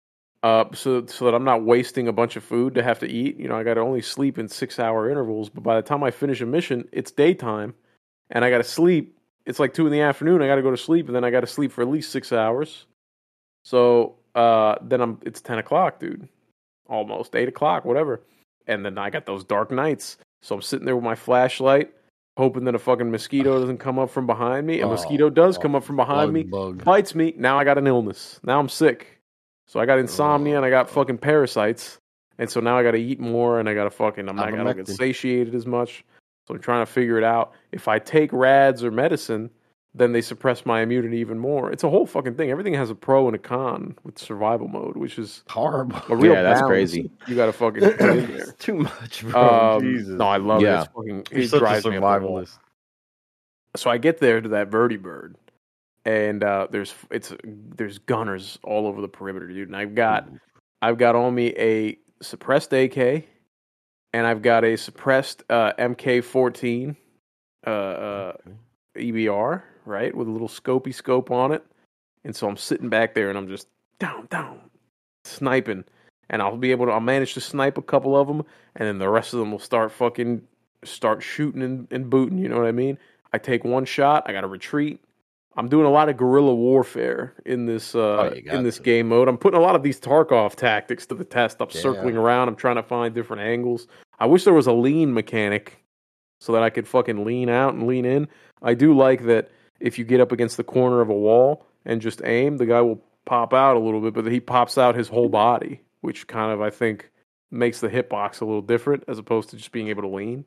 so that I'm not wasting a bunch of food to have to eat. You know, I got to only sleep in 6-hour intervals. But by the time I finish a mission, it's daytime, and I got to sleep. It's like 2 PM. I got to go to sleep, and then I got to sleep for at least 6 hours. So then it's 10 o'clock, dude. Almost 8 o'clock, whatever. And then I got those dark nights. So I'm sitting there with my flashlight, hoping that a fucking mosquito doesn't come up from behind me. A mosquito does come up from behind me, Bug. bites me. Now I got an illness. Now I'm sick. So I got insomnia and I got fucking parasites. And so now I got to eat more and I got to fucking, I'm not going to get Ivermectin. satiated as much. So I'm trying to figure it out. If I take rads or medicine, then they suppress my immunity even more. It's a whole fucking thing. Everything has a pro and a con with survival mode, which is Horrible. a real Yeah, that's balance crazy. You got to fucking put in there. It's too much, bro. Jesus. No, I love Yeah. it. It's fucking, You're it such a drives me up the wall. survivalist. So I get there to that vertibird, and there's gunners all over the perimeter, dude. And I've got on me a suppressed AK, and I've got a suppressed MK14 EBR, right, with a little scopy scope on it. And so I'm sitting back there, and I'm just down, sniping, and I'll manage to snipe a couple of them, and then the rest of them will start shooting and booting. You know what I mean? I take one shot, I got to retreat. I'm doing a lot of guerrilla warfare in this game mode. I'm putting a lot of these Tarkov tactics to the test. I'm circling around. I'm trying to find different angles. I wish there was a lean mechanic so that I could fucking lean out and lean in. I do like that if you get up against the corner of a wall and just aim, the guy will pop out a little bit, but he pops out his whole body, which kind of, I think, makes the hitbox a little different as opposed to just being able to lean.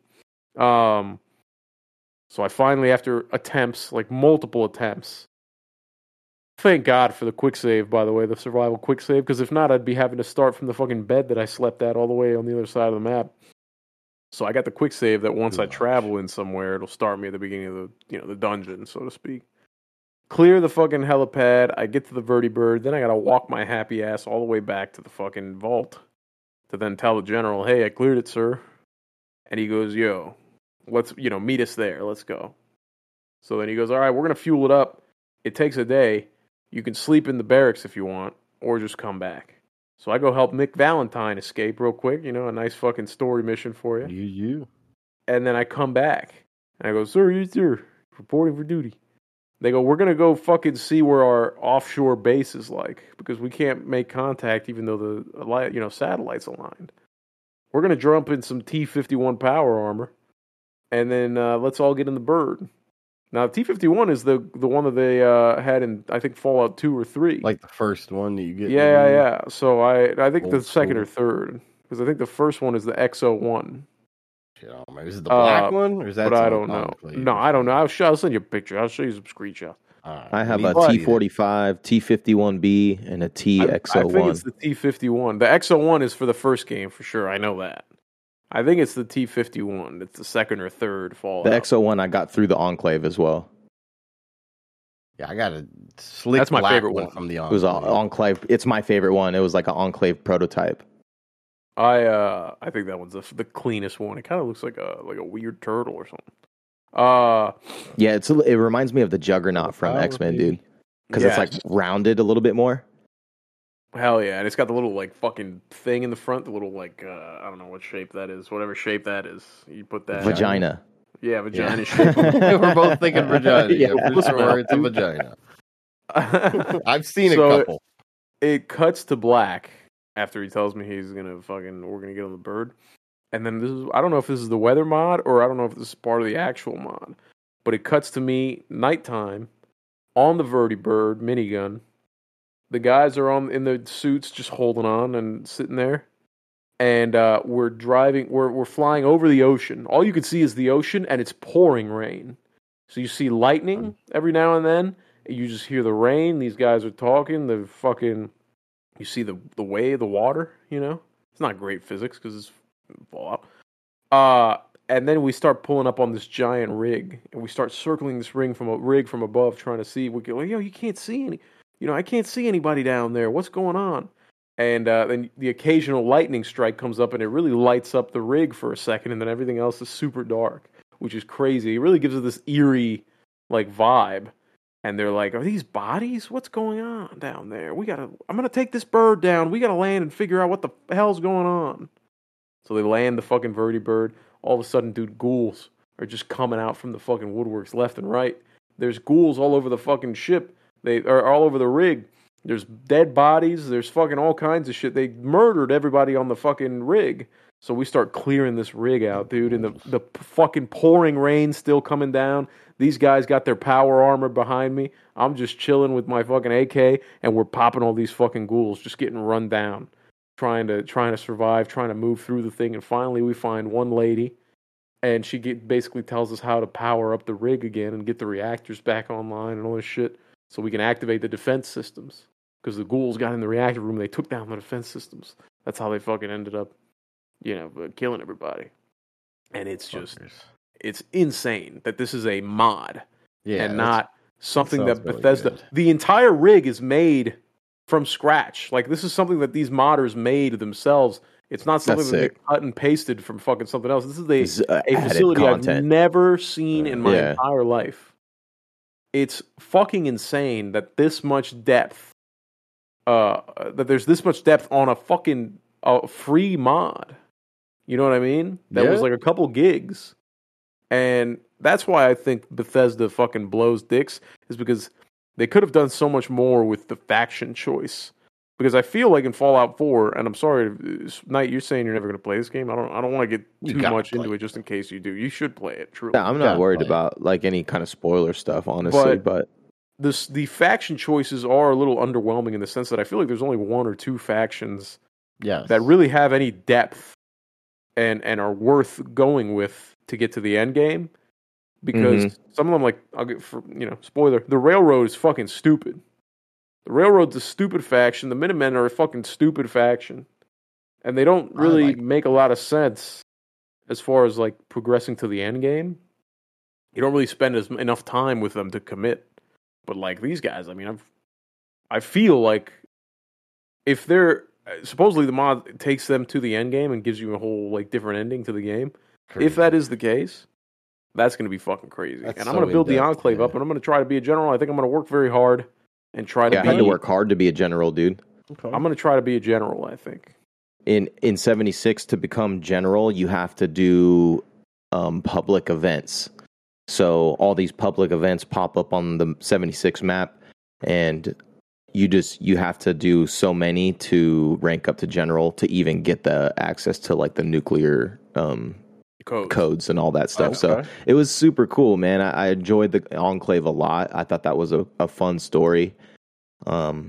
So I finally, after attempts, like multiple attempts, thank God for the quick save, by the way, the survival quick save, because if not, I'd be having to start from the fucking bed that I slept at all the way on the other side of the map. So I got the quick save that once I travel in somewhere, it'll start me at the beginning of the dungeon, so to speak. Clear the fucking helipad, I get to the vertibird, then I gotta walk my happy ass all the way back to the fucking vault to then tell the general, hey, I cleared it, sir. And he goes, yo, let's, meet us there. Let's go. So then he goes, all right, we're going to fuel it up. It takes a day. You can sleep in the barracks if you want, or just come back. So I go help Mick Valentine escape real quick. A nice fucking story mission for you. You. And then I come back. And I go, sir, yes, sir. Reporting for duty. They go, we're gonna go fucking see where our offshore base is like because we can't make contact even though the satellite's aligned. We're gonna jump in some T-51 power armor, and then let's all get in the bird. Now T-51 is the one that they had in I think Fallout 2 or 3, like the first one that you get. Yeah. So I think the Old second or school. third because I think the first one is the XO1. Shit, I don't know. Is it the black one or is that? But I some don't know. Enclave No, or I don't know. something? I'll send you a picture. I'll show you some screenshots. All right. I have Me a too. T45, T51B, and a I TXO1. think it's the T-51. The XO1 is for the first game for sure. I know that. I think it's the T-51. It's the second or third Fallout. The XO1 I got through the Enclave as well. Yeah, I got a slick. That's my black favorite one one. from the It was an Enclave. It's my favorite one. It was like an Enclave prototype. I think that one's the cleanest one. It kind of looks like a weird turtle or something. Yeah, it reminds me of the Juggernaut from Power, X-Men, baby. dude. Because it's like rounded a little bit more. Hell yeah, and it's got the little like fucking thing in the front, the little like I don't know what shape that is, whatever shape that is. You put that Vagina. Yeah, vagina Yeah. shape. We're both thinking vagina. Yeah, Yeah, for sure, it's a vagina. I've seen a So, couple. It cuts to black after he tells me we're gonna get on the bird. And then I don't know if this is the weather mod or I don't know if this is part of the actual mod. But it cuts to me nighttime on the Vertibird minigun. The guys are in the suits just holding on and sitting there. And we're flying over the ocean. All you can see is the ocean and it's pouring rain. So you see lightning every now and then. You just hear the rain. These guys are talking. You see the water, you know? It's not great physics because it's Fallout. And then we start pulling up on this giant rig, and we start circling this rig from above, trying to see. We go, you can't see any, I can't see anybody down there. What's going on? And then the occasional lightning strike comes up, and it really lights up the rig for a second, and then everything else is super dark, which is crazy. It really gives it this eerie, like, vibe. And they're like, are these bodies? What's going on down there? I'm gonna take this bird down. We gotta land and figure out what the hell's going on. So they land the fucking Vertibird. All of a sudden, dude, ghouls are just coming out from the fucking woodworks left and right. There's ghouls all over the fucking ship. They are all over the rig. There's dead bodies. There's fucking all kinds of shit. They murdered everybody on the fucking rig. So we start clearing this rig out, dude. And the fucking pouring rain still coming down. These guys got their power armor behind me. I'm just chilling with my fucking AK, and we're popping all these fucking ghouls, just getting run down. Trying to survive, trying to move through the thing, and finally we find one lady, and she basically tells us how to power up the rig again and get the reactors back online and all this shit, so we can activate the defense systems. Because the ghouls got in the reactor room, they took down the defense systems. That's how they fucking ended up, killing everybody. And it's just, it's insane that this is a mod, and not something that Bethesda. Really the entire rig is made from scratch. Like, this is something that these modders made themselves. It's not something that they cut and pasted from fucking something else. This is a facility content I've never seen in my entire life. It's fucking insane that this much depth, that there's this much depth on a fucking free mod. You know what I mean? That was like a couple gigs. And that's why I think Bethesda fucking blows dicks, is because they could have done so much more with the faction choice. Because I feel like in Fallout 4, and I'm sorry, Knight, you're saying you're never going to play this game. I don't want to get too much into it just in case you do. You should play it, truly. Yeah, I'm not worried about like any kind of spoiler stuff, honestly. But the faction choices are a little underwhelming in the sense that I feel like there's only one or two factions that really have any depth and are worth going with to get to the end game. Because some of them, like, I'll get spoiler, the Railroad is fucking stupid. The Railroad's a stupid faction. The Minutemen are a fucking stupid faction. And they don't really make a lot of sense as far as, like, progressing to the end game. You don't really spend enough time with them to commit. But, like, these guys, I mean, I feel like if they're... Supposedly the mod takes them to the end game and gives you a whole, like, different ending to the game. Crazy. If that is the case... That's going to be fucking crazy. And I'm going to build the Enclave up, and I'm going to try to be a general. I think I'm going to work very hard and try to be... I had to work hard to be a general, dude. Okay. I'm going to try to be a general, I think. In 76, to become general, you have to do public events. So all these public events pop up on the 76 map, and you have to do so many to rank up to general to even get the access to like the nuclear codes and all that stuff. So it was super cool, man. I enjoyed the Enclave a lot. I thought that was a fun story. And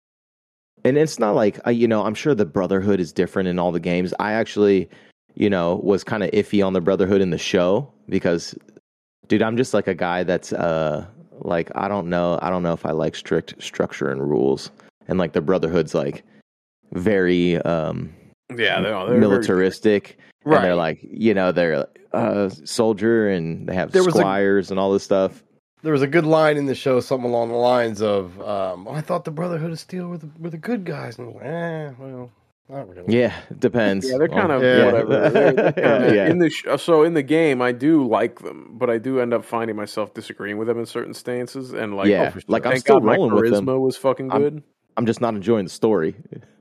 it's not like, I'm sure the Brotherhood is different in all the games. I actually, was kind of iffy on the Brotherhood in the show because, dude, I'm just like a guy that's like, I don't know if I like strict structure and rules. And like the Brotherhood's like very they're militaristic. Right. And they're like, they're soldier and they have squires and all this stuff. There was a good line in the show, something along the lines of, I thought the Brotherhood of Steel were the good guys. And I was like, well, not really. Yeah, it depends. Yeah, they're kind of whatever. They're kinda, so in the game, I do like them, but I do end up finding myself disagreeing with them in certain stances. And like, like I'm thank still God my rolling with them. charisma was fucking good. I'm just not enjoying the story.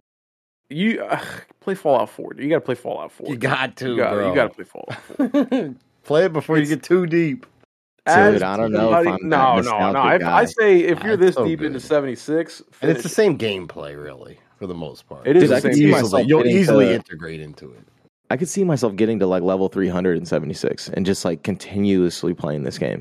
You play Fallout 4. You got to play Fallout 4. You got to, bro. You got to play Fallout 4. Play it before you get too deep. Dude, I don't know if I'm no. I say if you're this deep into 76, and it's the same gameplay, really, for the most part. It is the same. You'll easily integrate into it. I could see myself getting to like level 300 in 76 and just like continuously playing this game.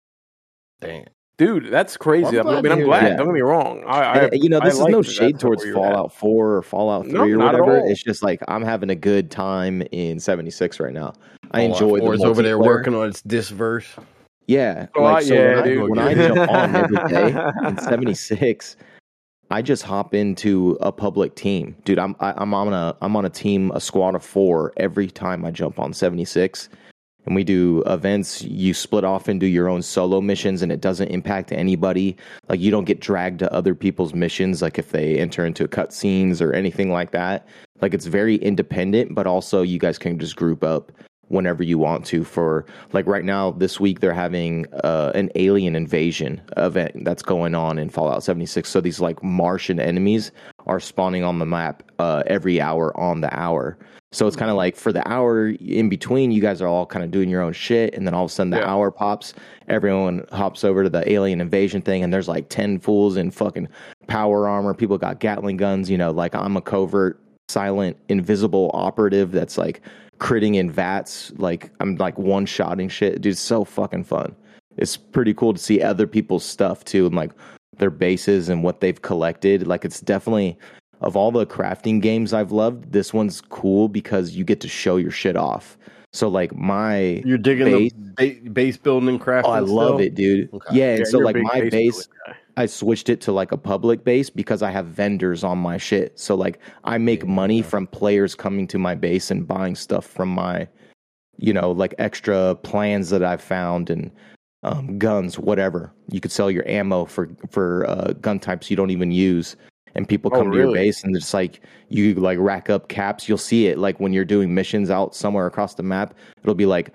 Damn. Dude, that's crazy. I'm glad. Yeah. Don't get me wrong. This is no shade towards Fallout 4 or Fallout 3 or whatever. It's just like I'm having a good time in 76 right now. I enjoy the multiplayer. Over there working on its disverse. Yeah, when I jump on every day in 76, I just hop into a public team, dude. I'm on a team, a squad of 4 every time I jump on 76. And we do events. You split off and do your own solo missions, and it doesn't impact anybody. Like you don't get dragged to other people's missions, like if they enter into cutscenes or anything like that. Like it's very independent, but also you guys can just group up whenever you want to. For like right now, this week they're having an alien invasion event that's going on in Fallout 76. So these like Martian enemies are spawning on the map every hour on the hour. So it's kind of like for the hour in between, you guys are all kind of doing your own shit. And then all of a sudden the hour pops, everyone hops over to the alien invasion thing. And there's like 10 fools in fucking power armor. People got Gatling guns, like I'm a covert, silent, invisible operative that's like critting in VATS. Like I'm like one-shotting shit. Dude, it's so fucking fun. It's pretty cool to see other people's stuff too. And like their bases and what they've collected. Like it's definitely... Of all the crafting games I've loved, this one's cool because you get to show your shit off. So like you're digging the base building and crafting. Oh, I love it, dude. Okay. Yeah, and so like my base, I switched it to like a public base because I have vendors on my shit. So like I make money from players coming to my base and buying stuff from my, like extra plans that I've found and guns, whatever. You could sell your ammo for gun types you don't even use. And people come to your base and it's like you like rack up caps. You'll see it like when you're doing missions out somewhere across the map. It'll be like,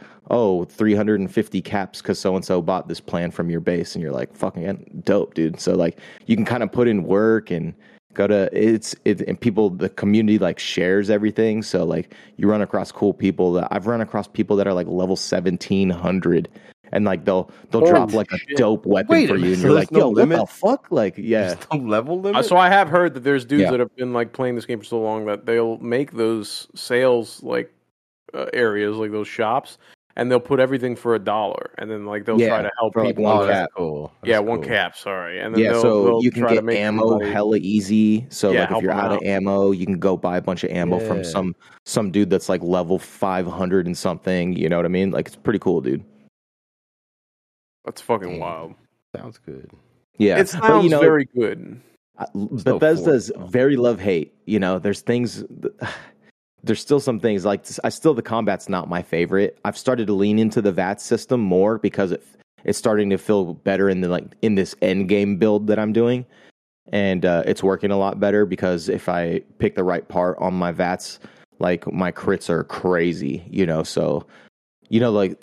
350 caps because so-and-so bought this plan from your base. And you're like, fucking dope, dude. So like you can kind of put in work and go to and people, the community like shares everything. So like you run across cool people I've run across people that are like level 1700. And like they'll drop like a dope weapon for you, and you're like, "Yo, what the fuck?" Like, yeah, there's no level limit. So I have heard that there's dudes that have been like playing this game for so long that they'll make those sales like areas, like those shops, and they'll put everything for $1, and then like they'll try to help people. Like one cap. Cool. One cap. Sorry, and then so you can get ammo hella easy. So like if you're out of ammo, you can go buy a bunch of ammo from some dude that's like level 500 and something. You know what I mean? Like it's pretty cool, dude. That's fucking wild. Sounds good. Yeah, it sounds very good. Bethesda's very love-hate. There's things. There's still some things like the combat's not my favorite. I've started to lean into the VAT system more because it's starting to feel better in this end game build that I'm doing, and it's working a lot better because if I pick the right part on my VATs, like my crits are crazy. So like.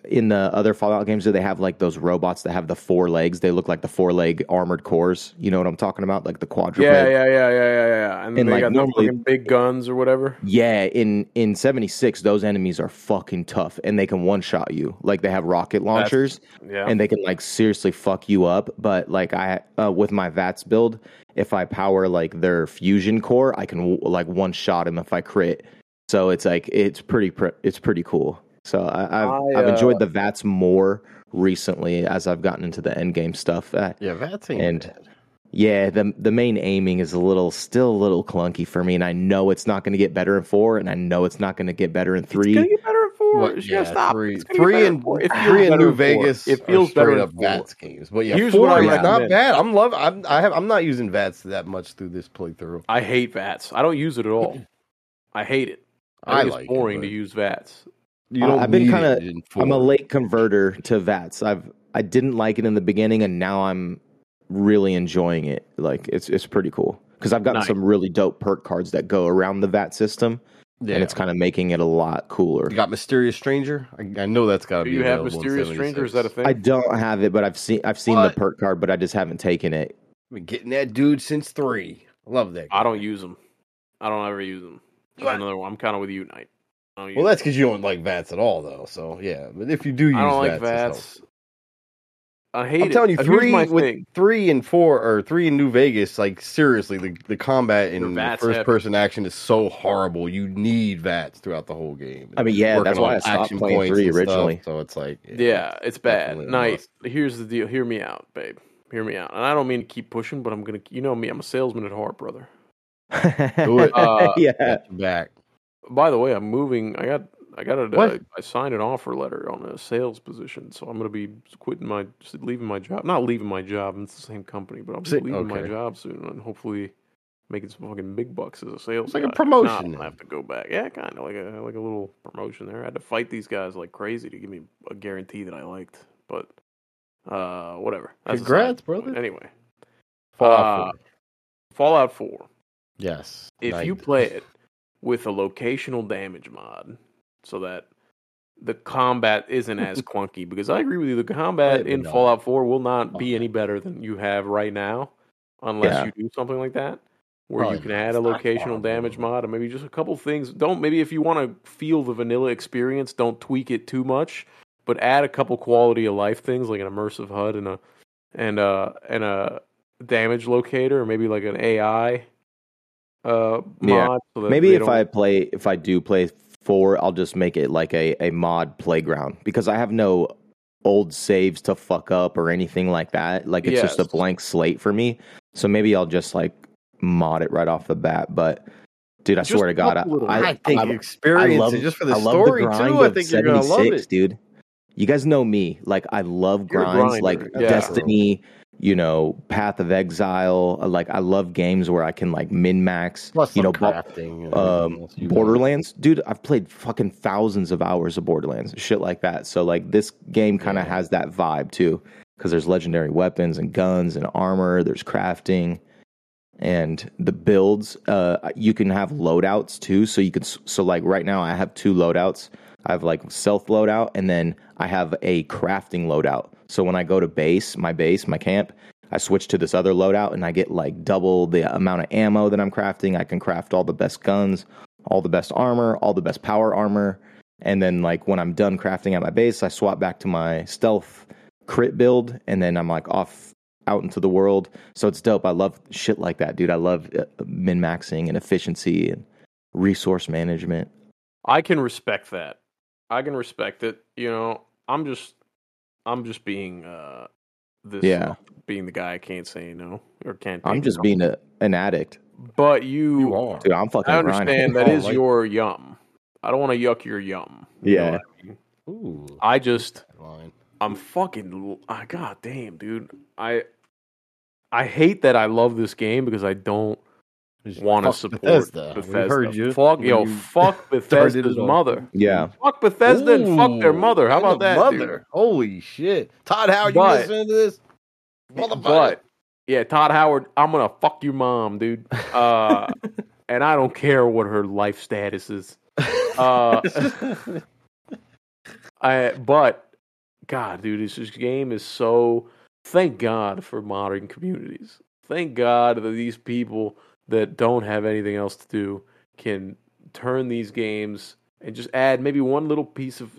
in the other Fallout games, do they have like those robots that have the 4 legs? They look like the 4-leg armored cores. You know what I'm talking about? Like the quadruped. Yeah. And And, they like, got normally- the fucking big guns or whatever. Yeah, in 76, those enemies are fucking tough, and they can one-shot you. Like, they have rocket launchers, Yeah. and they can, like, seriously fuck you up. But, like, with my VATS build, if I power, like, their fusion core, I can, like, one-shot him if I crit. So it's, like, it's pretty cool. So I've enjoyed the VATS more recently as I've gotten into the end game stuff. Yeah, that's ain't And- bad. Yeah, the main aiming is still a little clunky for me, and I know it's not going to get better in 4, and I know it's not going to get better in 3. It's gonna get better at 4. What, It's gonna yeah, stop. three, It's gonna get three better and at 4. It feels three and better New at 4. Vegas. It feels are better straight at up 4. VATS games. But yeah, Here's 4 what I is not recommend. bad. I'm not using VATS that much through this playthrough. I hate VATS. I don't use it at all. I hate it. I think like it's boring it, to use VATS. You don't I've been need kinda- it in 4. I'm a late converter to VATS. I didn't like it in the beginning, and now I'm really enjoying it. Like it's pretty cool because I've gotten Nice. some really dope perk cards that go around the VAT system, Yeah. and it's kind of making it a lot cooler. You got Mysterious Stranger. I know that's got to Do be. you have available in Mysterious Stranger? Is that a 76. thing? I don't have it, but I've seen What? the perk card, but I just haven't taken it. I've been getting that dude since 3. I love that. I don't use them. I don't ever use them. That's another one. I'm kind of with you, Knight. I don't use Well, that's because you don't like VATS at all, though. So yeah, but if you do use I don't like VATS, it's VATS. I hate I'm it. telling you, Here's 3 my with thing. 3 and 4 or 3 in New Vegas, like seriously, the combat Your in VATS first heavy. person action is so horrible. You need VATS throughout the whole game. I mean, yeah, Working that's why on I stopped action playing points 3 and stuff, originally. so it's like Yeah, it's bad. definitely a Knight, must. here's the deal. Hear me out, babe. Hear me out. And I don't mean to keep pushing, but I'm going to, you know me, I'm a salesman at heart, brother. Do it. Yeah. Back. By the way, I'm moving. I What? I signed an offer letter on a sales position, so I'm going to be leaving my job. Not leaving my job, it's the same company, but I'm leaving my Okay. job soon and hopefully making some fucking big bucks as a sales It's like a guy. promotion Nah, then. I have to go back. Yeah, kind of like a little promotion there. I had to fight these guys like crazy to give me a guarantee that I liked, but whatever. That's a Congrats, side point. brother. Anyway, Fallout 4. Fallout 4. Yes. If you Nice. play it with a locational damage mod, so that the combat isn't as clunky, because I agree with you, the combat Right, in but no. Fallout 4 will not be any better than you have right now, unless Yeah. you do something like that, where Probably you can not. add a It's not locational horrible. damage mod, and maybe just a couple things. Maybe if you want to feel the vanilla experience, don't tweak it too much, but add a couple quality of life things like an immersive HUD and a damage locator, or maybe like an AI mod. Yeah. So that Maybe they if I do play 4, I'll just make it like a mod playground because I have no old saves to fuck up or anything like that. Like it's just a Yes. blank slate for me. So maybe I'll just like mod it right off the bat. But dude, I Just swear to God, couple little- I think I experience love it just for the I love story the grind too. I of think you're gonna love 76, it. dude. You guys know me. Like I love You're a grinds, grinder, like yeah. Destiny. Path of Exile. Like I love games where I can like min max. Plus some Bo- crafting. and everything else you want. Borderlands, dude, I've played fucking thousands of hours of Borderlands, shit like that. So like this game kind of has that vibe too, because there's legendary weapons and guns and armor. There's crafting, and the builds. You can have loadouts too. So you can. So like right now, I have 2 loadouts. I have like stealth loadout, and then I have a crafting loadout. So when I go to my camp, I switch to this other loadout and I get like double the amount of ammo that I'm crafting. I can craft all the best guns, all the best armor, all the best power armor. And then like when I'm done crafting at my base, I swap back to my stealth crit build and then I'm like off out into the world. So it's dope. I love shit like that, dude. I love min-maxing and efficiency and resource management. I can respect that. I can respect it. I'm just being being the guy I can't say no or can't. I'm take just no. being an addict. But You are. Dude, I'm fucking I grinding. understand that Oh, is like- your yum. I don't want to yuck your yum. You know Yeah. what I mean? Ooh. Line. I'm fucking. God damn, dude. I hate that I love this game because I don't want to Fuck support Bethesda. Bethesda. We heard you Fuck, when yo, you fuck started Bethesda's it all. mother. Yeah. Fuck Bethesda and fuck their mother. How Ooh, about that, mother? dude? Holy shit. Todd Howard, you But- listening to this? Motherfucker. But yeah, Todd Howard, I'm gonna fuck your mom, dude. And I don't care what her life status is. But God, dude, this game is so. Thank God for modern communities. Thank God that these people that don't have anything else to do can turn these games and just add maybe one little piece of,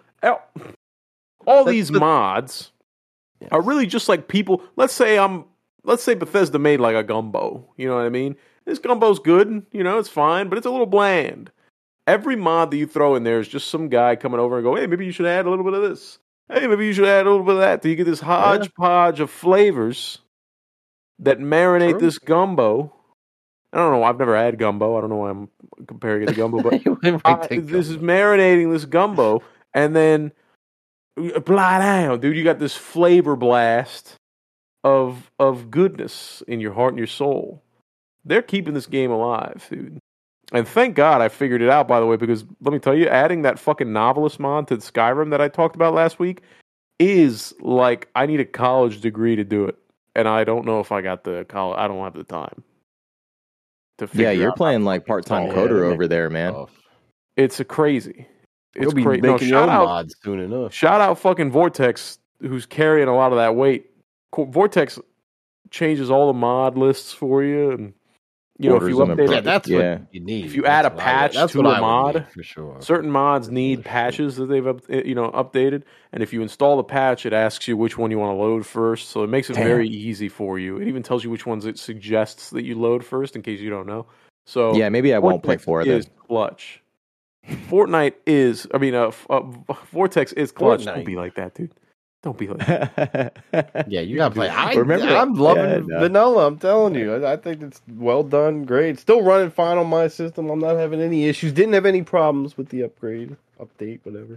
all these mods are really just like people. Let's say Bethesda made like a gumbo. You know what I mean? This gumbo's good. It's fine, but it's a little bland. Every mod that you throw in there is just some guy coming over and go, hey, maybe you should add a little bit of this. Hey, maybe you should add a little bit of that. Do you get this hodgepodge of flavors that marinate this gumbo? I don't know. I've never had gumbo. I don't know why I'm comparing it to gumbo, but this is marinating this gumbo, and then apply down, dude. You got this flavor blast of goodness in your heart and your soul. They're keeping this game alive, dude. And thank God I figured it out, by the way, because let me tell you, adding that fucking novelist mod to Skyrim that I talked about last week is like, I need a college degree to do it. And I don't know if I got the college. I don't have the time to figure out. Yeah, you're playing like part-time coder over there, man. It's a crazy. You'll be making your own mods soon enough. Shout out fucking Vortex, who's carrying a lot of that weight. Vortex changes all the mod lists for you, and if you update, that's what you need. If you add a patch to a mod, for sure. Certain mods need patches that they've updated, and if you install the patch, it asks you which one you want to load first. So it makes it very easy for you. It even tells you which ones it suggests that you load first, in case you don't know. So yeah, maybe I won't play for it. Is clutch. Fortnite is. I mean, Vortex is clutch. Don't be like that, dude. Don't be like that. Yeah, you gotta play. I'm loving vanilla. I'm telling you, I think it's well done, great. Still running fine on my system. I'm not having any issues. Didn't have any problems with the upgrade, update, whatever.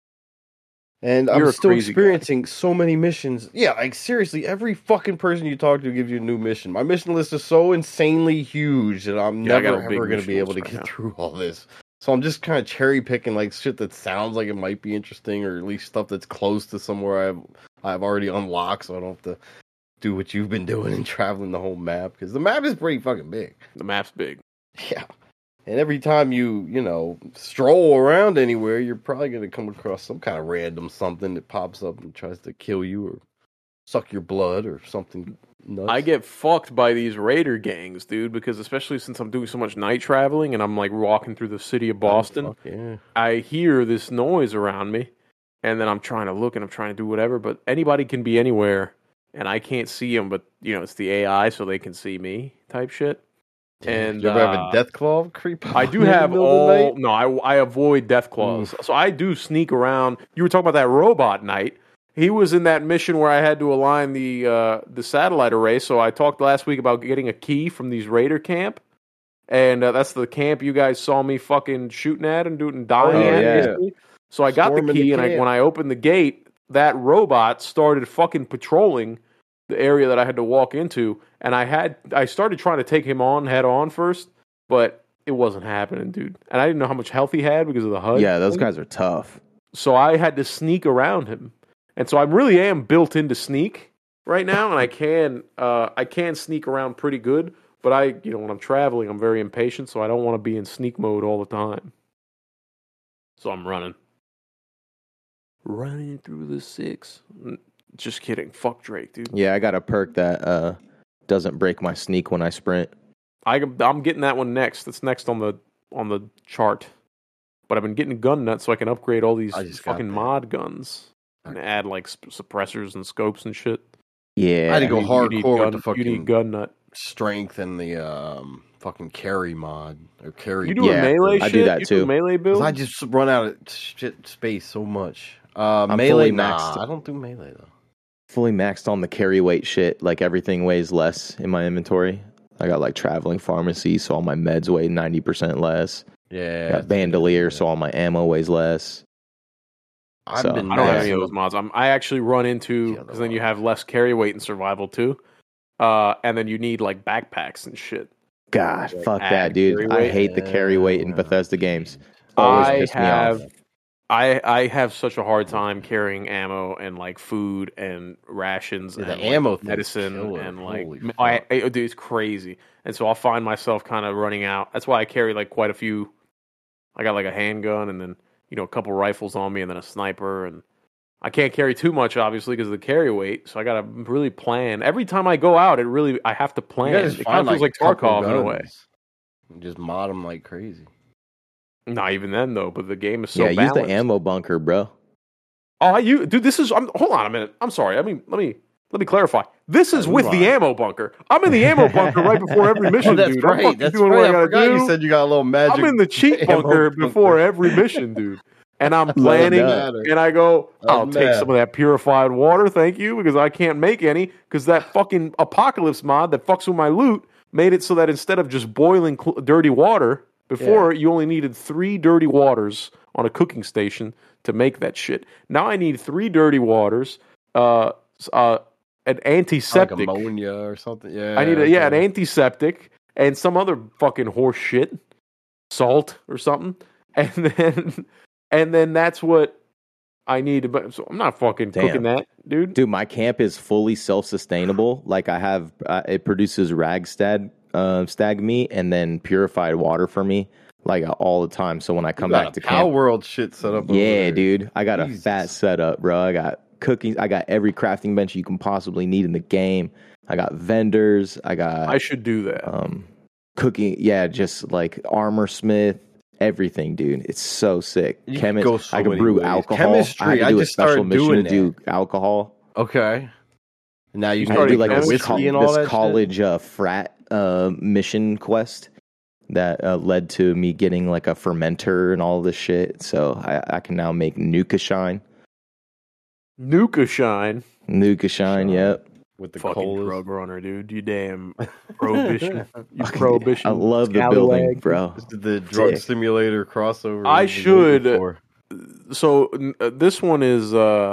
And I'm still experiencing so many missions. Yeah, like seriously, every fucking person you talk to gives you a new mission. My mission list is so insanely huge that I'm never ever going to be able to get through all this. So I'm just kind of cherry picking like shit that sounds like it might be interesting, or at least stuff that's close to somewhere I've already unlocked, so I don't have to do what you've been doing and traveling the whole map, because the map is pretty fucking big. The map's big. Yeah. And every time you stroll around anywhere, you're probably going to come across some kind of random something that pops up and tries to kill you or suck your blood or something nuts. I get fucked by these raider gangs, dude, because especially since I'm doing so much night traveling and I'm like walking through the city of Boston, I hear this noise around me, and then I'm trying to look and I'm trying to do whatever, but anybody can be anywhere, and I can't see them, but, it's the AI, so they can see me type shit. And you ever have a Deathclaw creep up? I do have I avoid Deathclaws. So I do sneak around. You were talking about that robot knight. He was in that mission where I had to align the satellite array. So I talked last week about getting a key from these raider camp, and that's the camp you guys saw me fucking shooting at and dying at. Yeah. So I got the key, and when I opened the gate, that robot started fucking patrolling the area that I had to walk into, and I started trying to take him on head on first, but it wasn't happening, dude. And I didn't know how much health he had because of the HUD. Yeah, those guys are tough. So I had to sneak around him. And so I really am built into sneak right now, and I can sneak around pretty good. But when I'm traveling, I'm very impatient, so I don't want to be in sneak mode all the time. So I'm running through the 6. Just kidding. Fuck Drake, dude. Yeah, I got a perk that doesn't break my sneak when I sprint. I'm getting that one next. That's next on the chart. But I've been getting gun nuts so I can upgrade all these fucking mod guns. And add like suppressors and scopes and shit. Yeah, I had to go hardcore with the fucking. You need gun nut strength and the fucking carry mod or carry. You do a melee shit? I do that too. Do melee build? I just run out of shit space so much. I'm melee, fully maxed. I don't do melee though. Fully maxed on the carry weight shit. Like everything weighs less in my inventory. I got like traveling pharmacy, so all my meds weigh 90% less. Yeah. Got bandolier, so all my ammo weighs less. I don't have any of those mods. I actually run into, because then you have less carry weight in survival too, and then you need like backpacks and shit. God, fuck that, dude! I hate the carry weight in Bethesda games. Always piss me off. I have such a hard time carrying ammo and like food and rations and the ammo medicine and like dude, it's crazy. And so I'll find myself kind of running out. That's why I carry like quite a few. I got like a handgun and then a couple rifles on me and then a sniper and I can't carry too much, obviously, because of the carry weight. So I got to really plan. Every time I go out, I have to plan. It kind of feels like Tarkov in a way. And just mod them like crazy. Not even then, though. But the game is so use balanced. the ammo bunker, bro. Oh, dude, this is. Hold on a minute. I'm sorry. I mean, let me clarify. This is with the ammo bunker. I'm in the ammo bunker right before every mission, that's dude. Right. I'm that's doing right. what I I forgot gotta do. You said you got a little magic. I'm in the cheat bunker before every mission, dude. And I'm planning, and I go, I'll take some of that purified water, thank you, because I can't make any, because that fucking Apocalypse mod that fucks with my loot made it so that instead of just boiling dirty water, before you only needed 3 dirty waters on a cooking station to make that shit. Now I need 3 dirty waters, an antiseptic. Like ammonia or something, yeah. I need an antiseptic, and some other fucking horse shit, salt or something, and then that's what I need. But so I'm not fucking cooking that, dude. Dude, my camp is fully self-sustainable. Like I have, it produces stag meat and then purified water for me, like all the time. So when I come back to camp, World shit set up. Yeah, dude, I got a fat setup, bro. I got cooking. I got every crafting bench you can possibly need in the game. I got vendors. I should do that. Cooking. Yeah, just like armor smith. Everything, dude. It's so sick. I can brew alcohol. Chemistry. I just started doing to do alcohol. Okay. And now you can do like this college frat mission quest that led to me getting like a fermenter and all this shit. So I can now make Nuka Shine. Nuka Shine, yep. With the fucking colas. drug runner, dude. You damn prohibition. You prohibition. I love the building, bro. The drug simulator crossover. I should. So this one is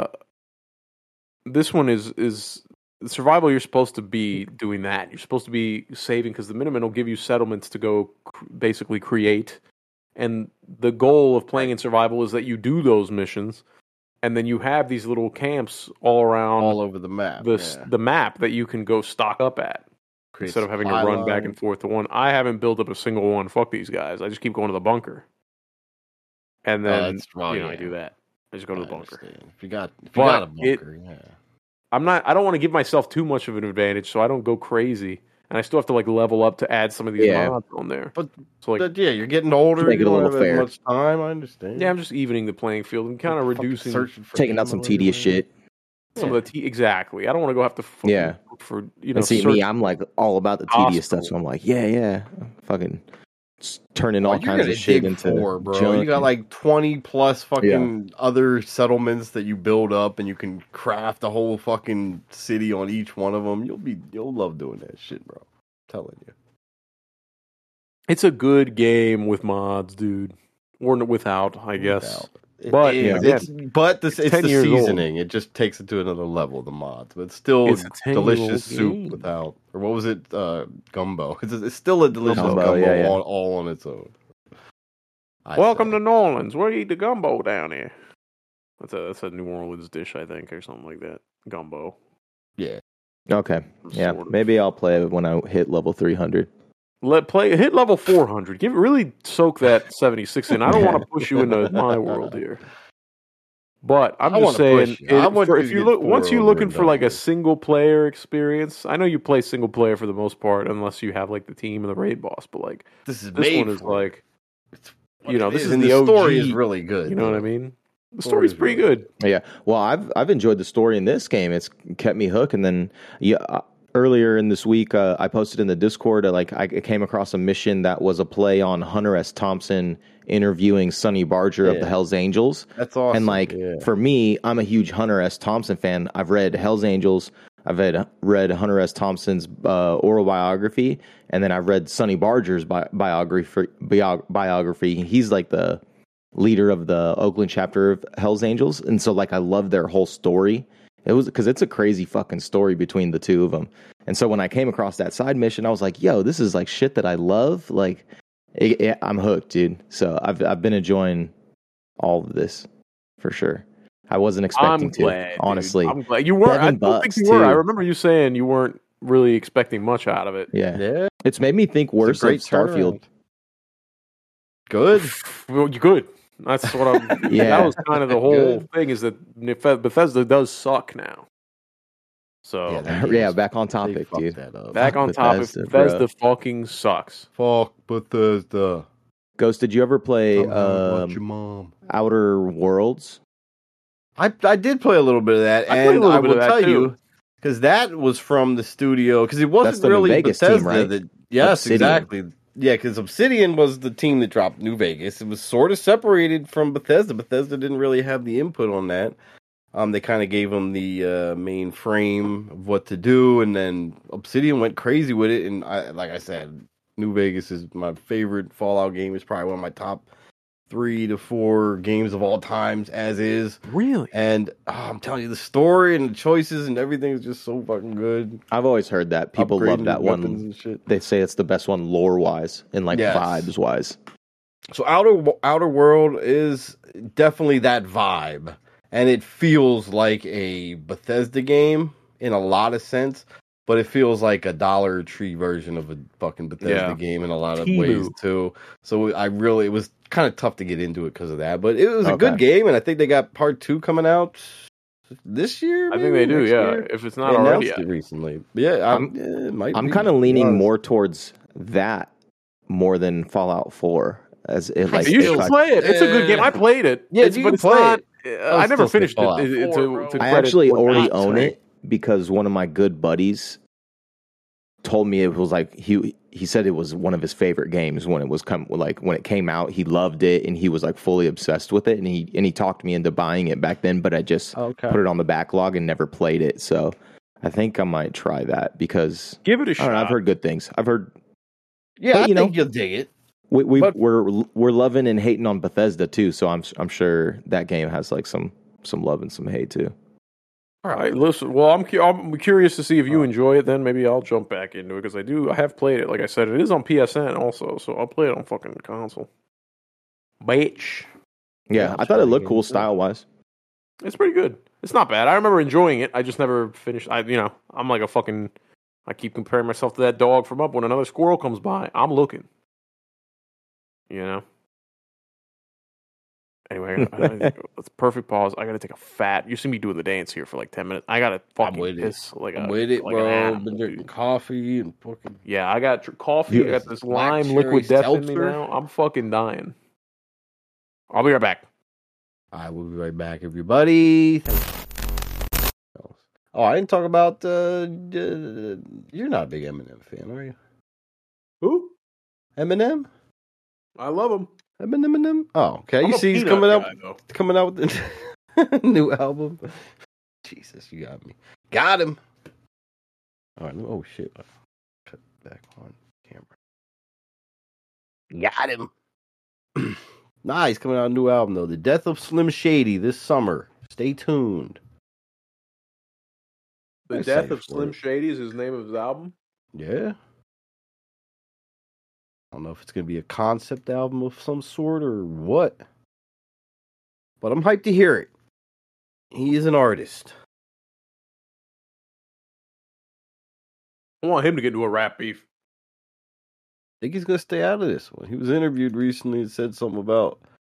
survival. You're supposed to be doing that. You're supposed to be saving because the Minutemen will give you settlements to go basically create. And the goal of playing in survival is that you do those missions. And then you have these little camps all around, all over the map. The map that you can go stock up at instead of having to run back and forth to one. I haven't built up a single one. Fuck these guys. I just keep going to the bunker, and then I do that. I just go to the bunker. If you got a bunker, I don't want to give myself too much of an advantage, so I don't go crazy. And I still have to like level up to add some of these mods on there. But so like, you're getting older. You don't have as much time. I understand. Yeah, I'm just evening the playing field and kind of reducing, taking out some tedious shit. Some of the exactly. I don't want to go have to look for And see me, I'm like all about the tedious stuff. So I'm like, fucking turning all kinds of shit into bro. junk. You got like 20 plus fucking other settlements that you build up, and you can craft a whole fucking city on each one of them. You'll love doing that shit, bro. I'm telling you, it's a good game with mods, dude, or without, I guess. But it's the seasoning. It just takes it to another level. The mods, but it's still delicious soup without. Or what was it? Gumbo. It's still a delicious gumbo all on its own. Welcome to New Orleans. Where do you eat the gumbo down here? That's a New Orleans dish, I think, or something like that. Gumbo. Yeah. Okay. Yeah. Maybe I'll play it when I hit level 300. Hit level 400. Really soak that 76 in. I don't want to push you into my world here, but I'm just saying, if you look once you're looking for like a single player experience, I know you play single player for the most part, unless you have like the team and the raid boss. But like this one is like, this is the OG. Story is really good. You know what I mean? The story's pretty good. Yeah. Well, I've enjoyed the story in this game. It's kept me hooked, and then earlier in this week, I posted in the Discord, I came across a mission that was a play on Hunter S. Thompson interviewing Sonny Barger of the Hells Angels. That's awesome. And for me, I'm a huge Hunter S. Thompson fan. I've read Hells Angels. I've read Hunter S. Thompson's oral biography, and then I've read Sonny Barger's biography. He's like the leader of the Oakland chapter of Hells Angels, and so I love their whole story. It was because it's a crazy fucking story between the two of them. And so when I came across that side mission, I was like, yo, this is like shit that I love. I'm hooked, dude. So I've been enjoying all of this for sure. I wasn't expecting to, honestly. I'm glad you weren't. I don't think you were. I remember you saying you weren't really expecting much out of it. Yeah. It's made me think worse of Starfield. Good. Well, you good. That's what I'm. Yeah. That was kind of the whole Good. thing is that Bethesda does suck now. So Yeah, back on They topic, fucked dude. that up. back on topic, Bethesda, Bethesda fucking sucks. Fuck Bethesda. Ghost, did you ever play Watch your mom. Outer Worlds? I did play a little bit of that, I played a and little I bit will of that, tell too. you, because that was from the studio, because it wasn't the New really Vegas Bethesda. team, right? Yes, Obsidian. exactly. Yeah, because Obsidian was the team that dropped New Vegas. It was sort of separated from Bethesda. Bethesda didn't really have the input on that. They kind of gave them the main frame of what to do, and then Obsidian went crazy with it. And like I said, New Vegas is my favorite Fallout game. It's probably one of my top 3 to 4 games of all times, as is. Really? And I'm telling you, the story and the choices and everything is just so fucking good. I've always heard that people love Upgrading that weapons one. and shit. They say it's the best one lore wise and like Yes. vibes wise. So Outer World is definitely that vibe, and it feels like a Bethesda game in a lot of sense, but it feels like a Dollar Tree version of a fucking Bethesda Yeah. game in a lot of Temu. ways too. So it was kind of tough to get into it because of that, but it was a Okay. good game, and I think they got part 2 coming out this year. I think maybe, they do. next Yeah, year? if it's They not already. announced it recently. Yeah, it might I'm be, kind of to be leaning honest. more towards that more than Fallout 4. As it like You if should I- play it. It's a good game. I played it. Yeah, It's, you but can it's play not. it. I never still say finished Fallout it. 4, To I credit actually what already not own saying. it because one of my good buddies told me it was like he said it was one of his favorite games when it was when it came out. He loved it and he was like fully obsessed with it, and he talked me into buying it back then, but I just Okay. put it on the backlog and never played it. So I think I might try that because Give it a I shot. don't know, I've heard good things. I've heard Yeah, But, I you think know, you'll dig it. we're But- loving and hating on Bethesda too, so I'm sure that game has like some love and some hate too. All right, listen. Well, I'm curious to see if you enjoy it. Then maybe I'll jump back into it because I have played it. Like I said, it is on PSN also, so I'll play it on fucking console. Bitch, Yeah, I'll I thought try it the looked game cool too. style wise. it's pretty good. It's not bad. I remember enjoying it. I just never finished. I'm like a fucking. I keep comparing myself to that dog from Up. When another squirrel comes by, I'm looking. You know. Anyway, it's perfect pause. I gotta take a fat. You see me doing the dance here for like 10 minutes. I gotta fucking with it. piss like I'm a with it, like an bro. animal, Been drinking dude. coffee and fucking. Yeah, I got coffee. I got this Black lime cherry liquid death in me seltzer. now. I'm fucking dying. I'll be right back. I will be right back, everybody. Oh, I didn't talk about. You're not a big Eminem fan, are you? Who? Eminem? I love him. Eminem? Oh, okay. I'm You a see, he's Peanut guy, though. coming out with the new album. Jesus, you got me. Got him. All right. Oh shit. Cut back on camera. Got him. Nah, he's coming out with a new album though. The Death of Slim Shady this summer. Stay tuned. The I'm Death excited of for Slim it. Shady is his name of his album. Yeah. I don't know if it's going to be a concept album of some sort or what. But I'm hyped to hear it. He is an artist. I want him to get into a rap beef. I think he's going to stay out of this one. He was interviewed recently and said something about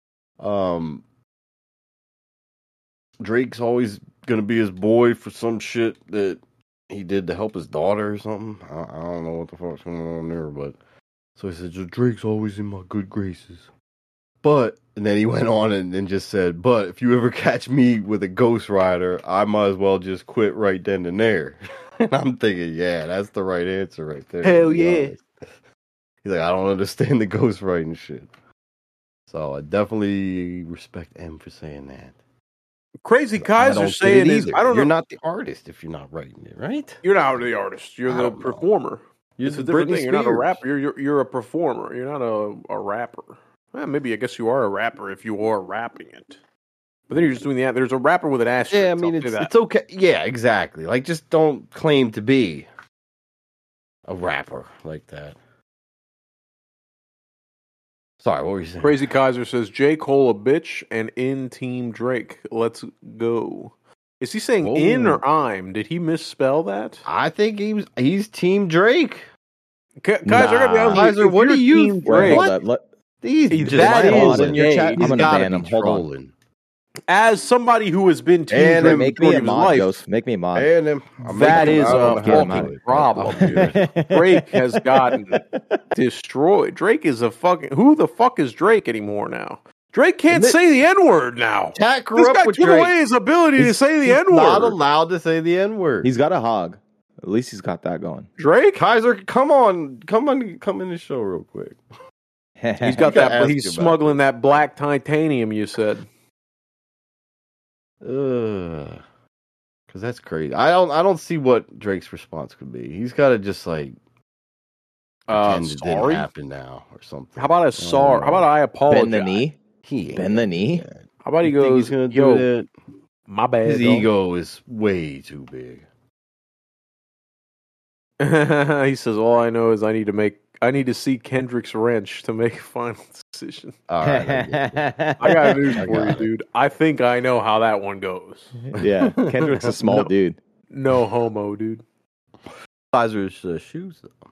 Drake's always going to be his boy for some shit that he did to help his daughter or something. I don't know what the fuck's going on there, but so he said, Drake's always in my good graces. But, and then he went on and just said, but if you ever catch me with a Ghost Rider, I might as well just quit right then and there. And I'm thinking, yeah, that's the right answer right there. Hell to be yeah. honest. He's like, I don't understand the Ghost writing shit. So I definitely respect M for saying that. Crazy I Kaiser don't get saying it is, either. I don't You're know. not the artist if you're not writing it, right? You're not the artist. You're I the don't know. performer. You're It's the a different Britney thing. You're not a Spears. rapper. You're a performer. You're not a rapper. Well, maybe I guess you are a rapper if you are rapping it. But then you're just doing the. There's a rapper with an asterisk. Yeah, I mean, I'll say that. it's okay. Yeah, exactly. Like, just don't claim to be a rapper like that. Sorry, what were you saying? Crazy Kaiser says J. Cole a bitch and in Team Drake. Let's go. Is he saying in or I'm? Did he misspell that? I think he's Team Drake. Kaiser, I gotta be honest with Kaiser, you, if what you're do you- Team Wait, Drake? Hold up. These That guys is in your gay. chat. I'm He's gonna gotta ban be him. Hold on. trolling. As somebody who has been to And Drake Make me a majority of his mod, life, Ghost. Make me a mod. And him. that is a Get him out. fucking problem, dude. Drake has gotten destroyed. Drake is a fucking... Who the fuck is Drake anymore now? Drake can't Isn't it- say the N-word now. Cat grew This up guy with took Drake. away his ability to say the He's N-word. not allowed to say the N-word. He's got a hog. At least he's got that going. Drake? Kaiser, come in the show real quick. He's got gotta that. ask He's about smuggling that black titanium, you said. Because that's crazy. I don't see what Drake's response could be. He's got to just like pretend it didn't Sorry? happen now or something. How about a sorry? How about I apologize? Bend the knee. He ain't Bend the knee. that. How about he You think goes, he's gonna do yo, that? my bad. His dog." ego is way too big. He says, all I know is I need to see Kendrick's wrench to make a final decision. All right, I get it. I got news I for you, got it. dude. I think I know how that one goes. Yeah, Kendrick's a small No. dude. No homo, dude. Kaiser's shoes though.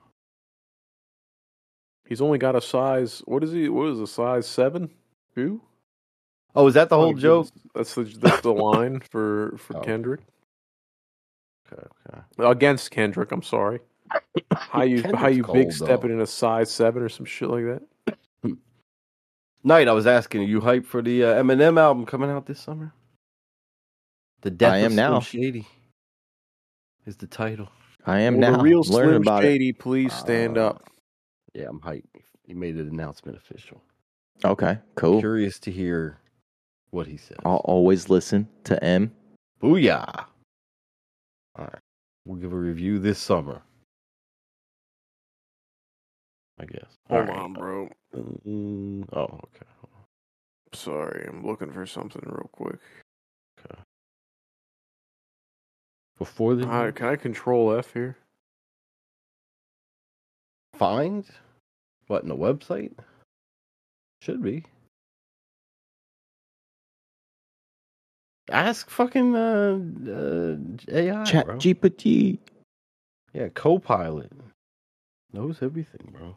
He's only got a size. What is he? What is a size 7? 2? Oh, is that the whole joke? That's the line for Oh. Kendrick. Okay. Against Kendrick, I'm sorry. How you Kendrick's big cold, stepping though. in a size 7 or some shit like that? Knight, I was asking, are you hyped for the Eminem album coming out this summer? The Death I of am Slim now. Shady is the title. I am Will now the real learning Slim about Shady please stand up? Yeah, I'm hyped. He made an announcement official. it. Okay, cool. Curious to hear what he said. I'll always listen to M. Booyah! All right, we'll give a review this summer. I guess. Hold All right. on, bro. Oh, okay. Sorry, I'm looking for something real quick. Before the Can I control F here? find what in the website should be. Ask fucking AI, Chat bro. GPT. Yeah, Copilot knows everything, bro.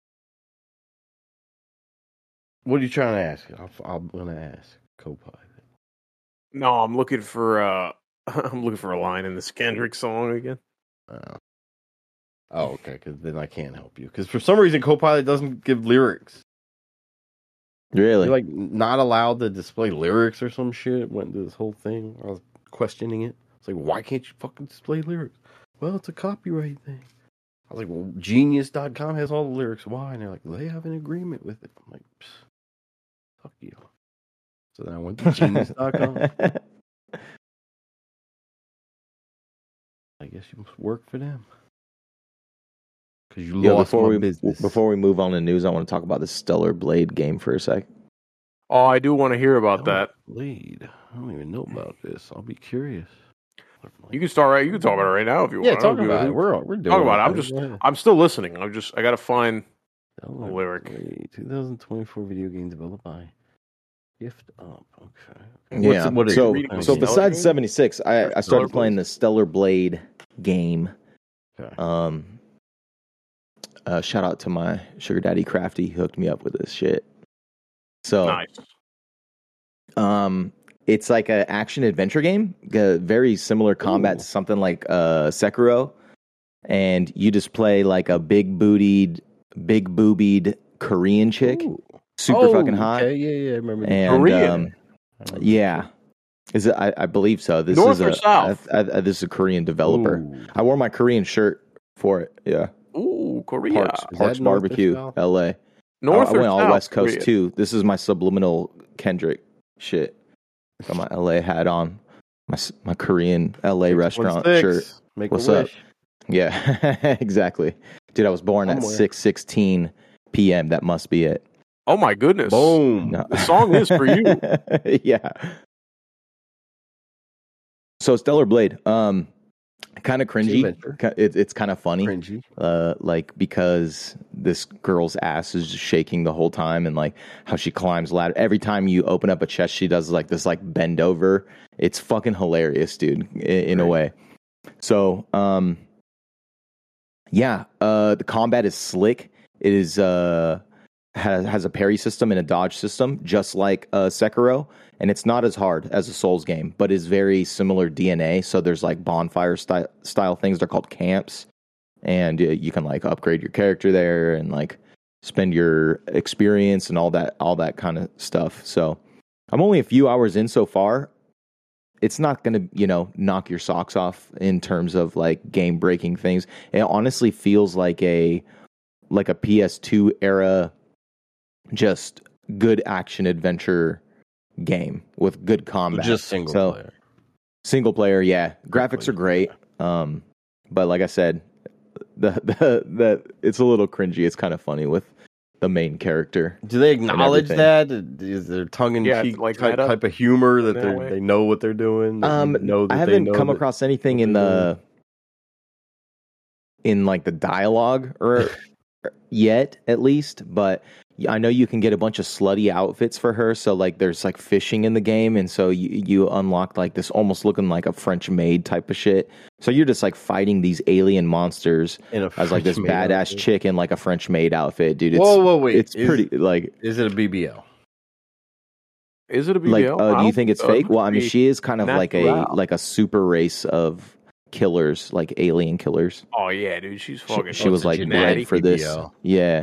What are you trying to ask? I'm gonna ask Copilot. No, I'm looking for I'm looking for a line in this Kendrick song again. Oh, okay. Because then I can't help you. Because for some reason, Copilot doesn't give lyrics. Really? You're like not allowed to display lyrics or some shit. Went through this whole thing. I was questioning it. It's like, why can't you fucking display lyrics? Well, it's a copyright thing. I was like, well, Genius.com has all the lyrics. Why? And they're like, they have an agreement with it. I'm like, fuck you. So then I went to Genius.com. I guess you must work for them. Because you Yo, lost my business. before we move on to news, I want to talk about the Stellar Blade game for a sec. Oh, I do want to hear about that. Lead. I don't even know about this. I'll be curious. You can start right. You can talk about it right now if you Yeah, want. talk about it. We're doing Talk about it. Go ahead. I'm still listening. I got to find. Stellar lyric. Blade, 2024 video game developed by Gift Up. Okay. Yeah. What is so it? reading so Stellar besides game? 76, I Stellar started playing Blade? the Stellar Blade game. Okay. Shout out to my sugar daddy Crafty, he hooked me up with this shit. So Nice. it's like an action adventure game, very similar combat Ooh. to something like Sekiro, and you just play like a big boobied Korean chick, Ooh. super fucking hot. Okay. Yeah, I remember. And Korean? yeah, is it? I believe so. This North is or south? this is a Korean developer. Ooh. I wore my Korean shirt for it. Yeah, Ooh, Korea. Parks, Is Parks that North or Barbecue, South? L.A. North I or went all South West Coast Korea? too. This is my subliminal Kendrick shit. Got my LA hat on, my Korean LA restaurant 616. shirt. Make What's a up? wish. Yeah, exactly. Dude, I was born at Somewhere. 6:16 p.m. That must be it. Oh my goodness. Boom. No. The song is for you. Yeah. So Stellar Blade, kind of cringy. Adventure. It's kind of funny. Cringy. Like because this girl's ass is just shaking the whole time, and like how she climbs ladder. Every time you open up a chest, she does like this like bend over. It's fucking hilarious, dude, in a way. So, the combat is slick. It is has a parry system and a dodge system, just like Sekiro, and it's not as hard as a Souls game, but is very similar DNA. So there's like bonfire style things. They're called camps, and you can like upgrade your character there and like spend your experience and all that kind of stuff. So I'm only a few hours in so far. It's not going to, knock your socks off in terms of like game breaking things. It honestly feels like a PS2 era, just good action adventure game with good combat. Just single player. Single player, yeah. Graphics are great. But like I said, the it's a little cringy. It's kind of funny with the main character. Do they acknowledge that? Is there tongue in cheek like type of humor that they know what they're doing? I haven't come across anything in like the dialogue or yet, at least, but I know you can get a bunch of slutty outfits for her. So like there's like fishing in the game, and so you unlock like this almost looking like a French maid type of shit. So you're just like fighting these alien monsters as like this badass chick in like a French maid outfit, dude. It's, whoa, wait! It's pretty like. Is it a BBL? Is it a BBL? Like, do you think it's fake? Well, I mean, she is kind of like a super race of killers, like alien killers. Oh yeah, dude, she's fucking. She was like bred for this. BBL. Yeah.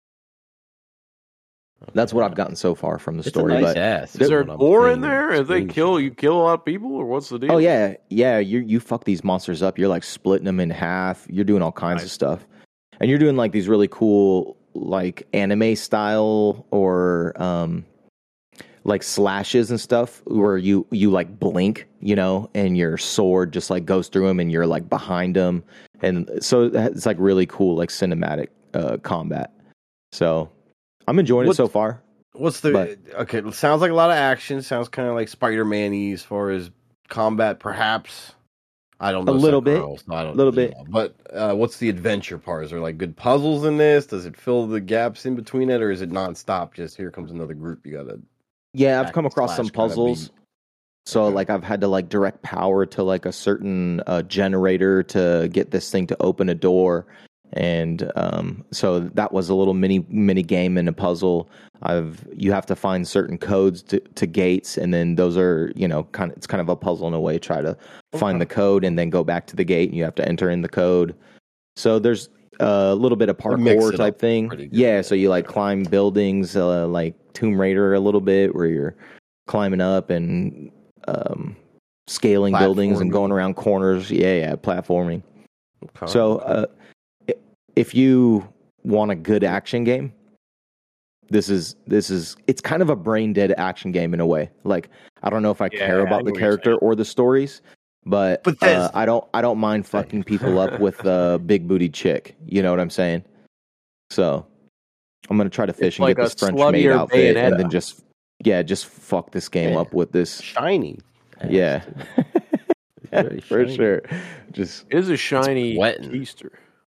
That's what I've gotten so far from the story. It's a nice but ass. Is there gore in there? If they kill a lot of people, or what's the deal? Oh yeah. You fuck these monsters up. You're like splitting them in half. You're doing all kinds of stuff, and you're doing like these really cool like anime style or like slashes and stuff where you like blink, and your sword just like goes through them, and you're like behind them, and so it's like really cool like cinematic combat. So. I'm enjoying it so far. Okay, it sounds like a lot of action. Sounds kind of like Spider-Man-y as far as combat, perhaps. I don't know. A little bit. But what's the adventure part? Is there like good puzzles in this? Does it fill the gaps in between it, or is it nonstop? Just here comes another group. You gotta. Yeah, I've come across some puzzles. So like I've had to like direct power to like a certain generator to get this thing to open a door. And so that was a little mini game and a puzzle. You have to find certain codes to gates, and then those are it's kind of a puzzle in a way. Try to find the code and then go back to the gate, and you have to enter in the code. So there's a little bit of parkour type thing. Yeah, so you like climb buildings, like Tomb Raider a little bit, where you're climbing up and scaling buildings and going around corners. Yeah, platforming. Okay. So. If you want a good action game, this is it's kind of a brain dead action game in a way. Like I don't know if I care about the character or the stories, but I don't mind fucking people up with a big booty chick. You know what I'm saying? So I'm gonna try to fish and get this French maid outfit, Bayonetta. And then just fuck this game up with this shiny. Yeah, for sure. Just it is a shiny Easter.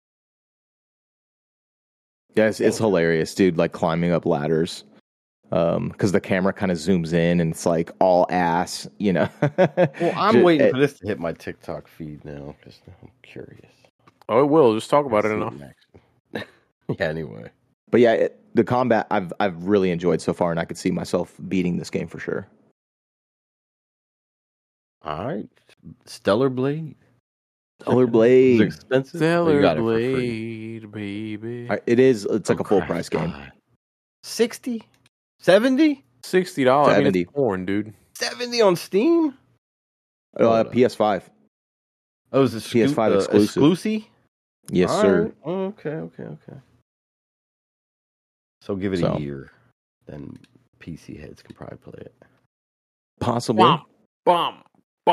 Yeah, it's hilarious, dude. Like climbing up ladders, because the camera kind of zooms in and it's like all ass, Well, I'm waiting for this to hit my TikTok feed now because I'm curious. Oh, it will. Just talk about it enough. Yeah. Anyway, but yeah, the combat I've really enjoyed so far, and I could see myself beating this game for sure. All right, Stellar Blade. Stellar Blade. Is it expensive? Stellar Blade, baby. It is. It's like a full price game. 60? 70? $60. I mean, it's porn, dude. 70 on Steam? PS5. Oh, is it PS5 exclusive? Yes, sir. Right. Oh, okay. So give it a year. Then PC heads can probably play it. Possibly. Bomb.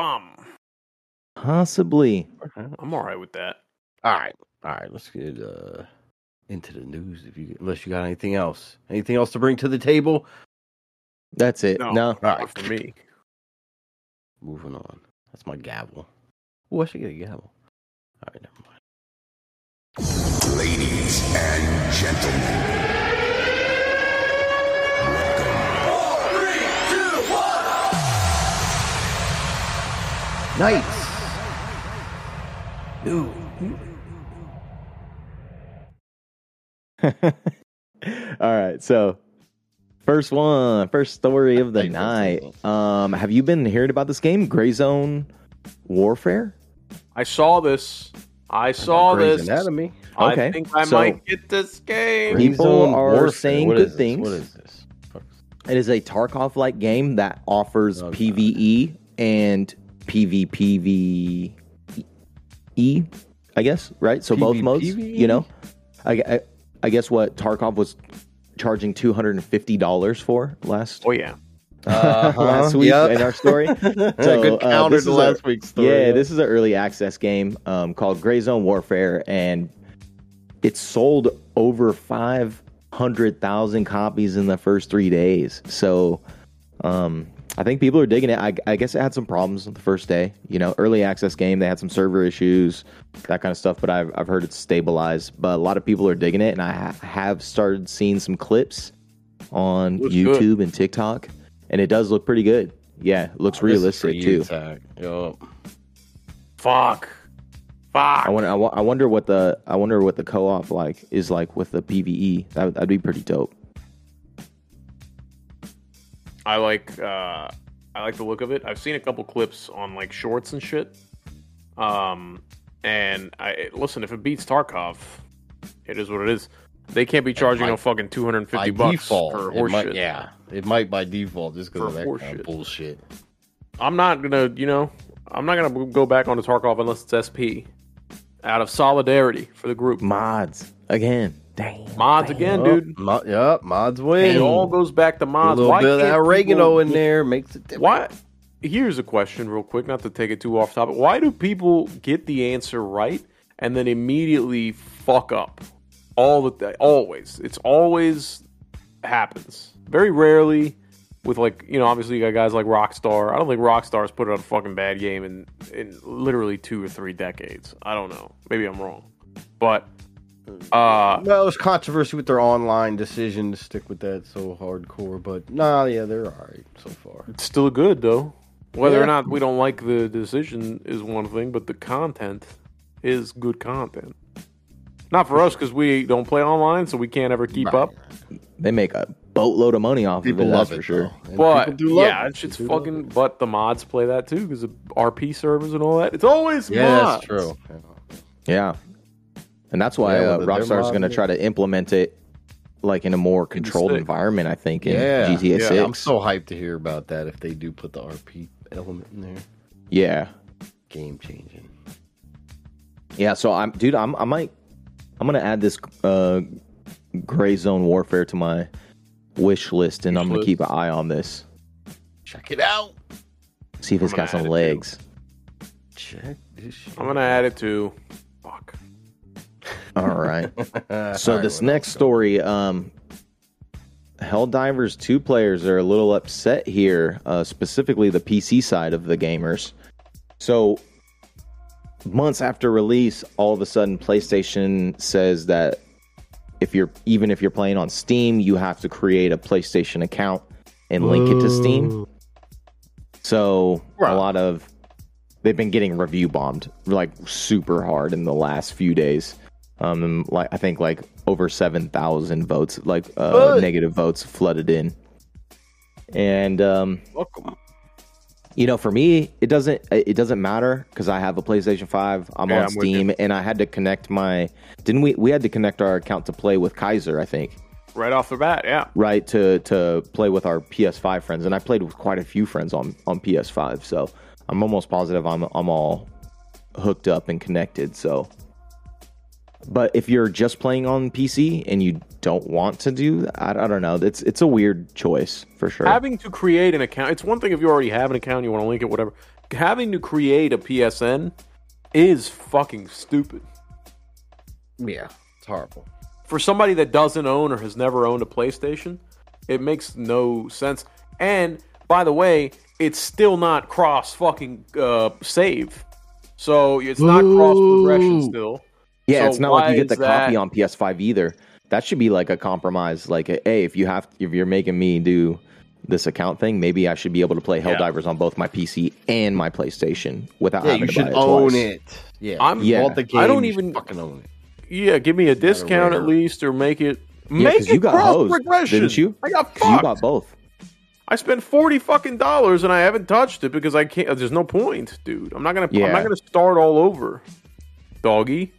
Possibly. I'm all right with that. All right. Let's get into the news. Unless you got anything else to bring to the table. That's it. No. All right, for me. Moving on. That's my gavel. Oh, I should get a gavel. All right, never mind. Ladies and gentlemen. Nice. Dude. All right, so first story of the night. Have you been hearing about this game, Gray Zone Warfare? I saw this. Grey's Anatomy. Okay, I think I so- might get this game. People Zone are Warfare. saying What good is this? things. What is this? It is a Tarkov-like game that offers PvE and PvPvE, I guess, right? So both modes, PvPvE? you know? I guess what Tarkov was charging $250 for last Oh yeah. last week in our story. So, Good counter this to is last week's story. Yeah, this is an early access game called Gray Zone Warfare, and it's sold over 500,000 copies in the first 3 days. So I think people are digging it. I guess it had some problems the first day. You know, early access game, they had some server issues, that kind of stuff, but I've heard it's stabilized. But a lot of people are digging it, and I have started seeing some clips on Looks YouTube good. and TikTok, and it does look pretty good. Yeah, it looks realistic too. Fuck. I wonder what the co-op is like with the PvE. That'd be pretty dope. I like the look of it. I've seen a couple clips on like shorts and shit. And listen, if it beats Tarkov, it is what it is. They can't be charging no fucking $250 By default, for it horse might, shit. yeah, it might by default just because For of that horse kind of shit. bullshit. I'm not gonna go back onto Tarkov unless it's SP. Out of solidarity for the group. Mods again. Dang. Mods again, dude. Mods win. It all goes back to A mods. little Why bit of that can't oregano people in there makes it different. Why? Here's a question, real quick, not to take it too off topic. Why do people get the answer right and then immediately fuck up? Always. It's always happens. Very rarely with obviously you got guys like Rockstar. I don't think Rockstar's put out a fucking bad game in literally 2 or 3 decades. I don't know. Maybe I'm wrong. But Well, there's controversy with their online decision to stick with that so hardcore, but they're alright so far. it's still good though. Whether Yeah. or not we don't like the decision is one thing, but the content is good content. Not for us because we don't play online, so we can't ever keep up. They make a boatload of money off People of it, love that's it for sure. though. And people But do love yeah, it. it's just People do love fucking. it. But the mods play that too because of RP servers and all that. It's always Yeah, mods. that's true. Yeah. And that's why Yeah, whether they're Rockstar's going to modding try to implement it like in a more controlled stick. environment, I think, in Yeah, GTA 6. I'm so hyped to hear about that if they do put the RP element in there. Yeah. Game changing. Yeah, so I'm going to add this Gray Zone Warfare to my wish list, and I'm going to keep an eye on this. Check it out. See if it's I'm got gonna some add it, legs. Check this shit. I'm gonna add it to. Fuck. All right. So All this right, next story, Helldivers 2 players are a little upset here, specifically the PC side of the gamers. So months after release, all of a sudden PlayStation says that if you're playing on Steam, you have to create a PlayStation account and link it to Steam. So Right. they've been getting review bombed like super hard in the last few days. I think over 7,000 votes, negative votes flooded in. And Welcome. for me, it doesn't matter because I have a PlayStation 5. I'm on I'm with Steam, you. and I had to connect we had to connect our account to play with Kaiser, I think, Right off the bat, yeah. right, to play with our PS5 friends, and I played with quite a few friends on PS5, so I'm almost positive I'm all hooked up and connected. So, but if you're just playing on PC and you don't want to do that, I don't know. It's a weird choice for sure. Having to create an account. It's one thing if you already have an account, you want to link it, whatever. Having to create a PSN is fucking stupid. Yeah, it's horrible. For somebody that doesn't own or has never owned a PlayStation, it makes no sense. And by the way, it's still not cross fucking save. So it's not cross progression still. Yeah, So it's not like why you get the is that- copy on PS5 either. That should be like a compromise. Like, hey, if you're making me do this account thing, maybe I should be able to play Helldivers on both my PC and my PlayStation without Yeah, having you to should buy it own twice. it. Yeah, I'm- you Yeah. bought the game, I don't you should even- fucking own it. Yeah, give me a discount rare. at least, or make it Make 'cause it you got cross hosed, progression. didn't you? I got 'Cause you fucked. bought both. I spent $40 and I haven't touched it because I can't. There's no point, dude. I'm not gonna start all over, doggy.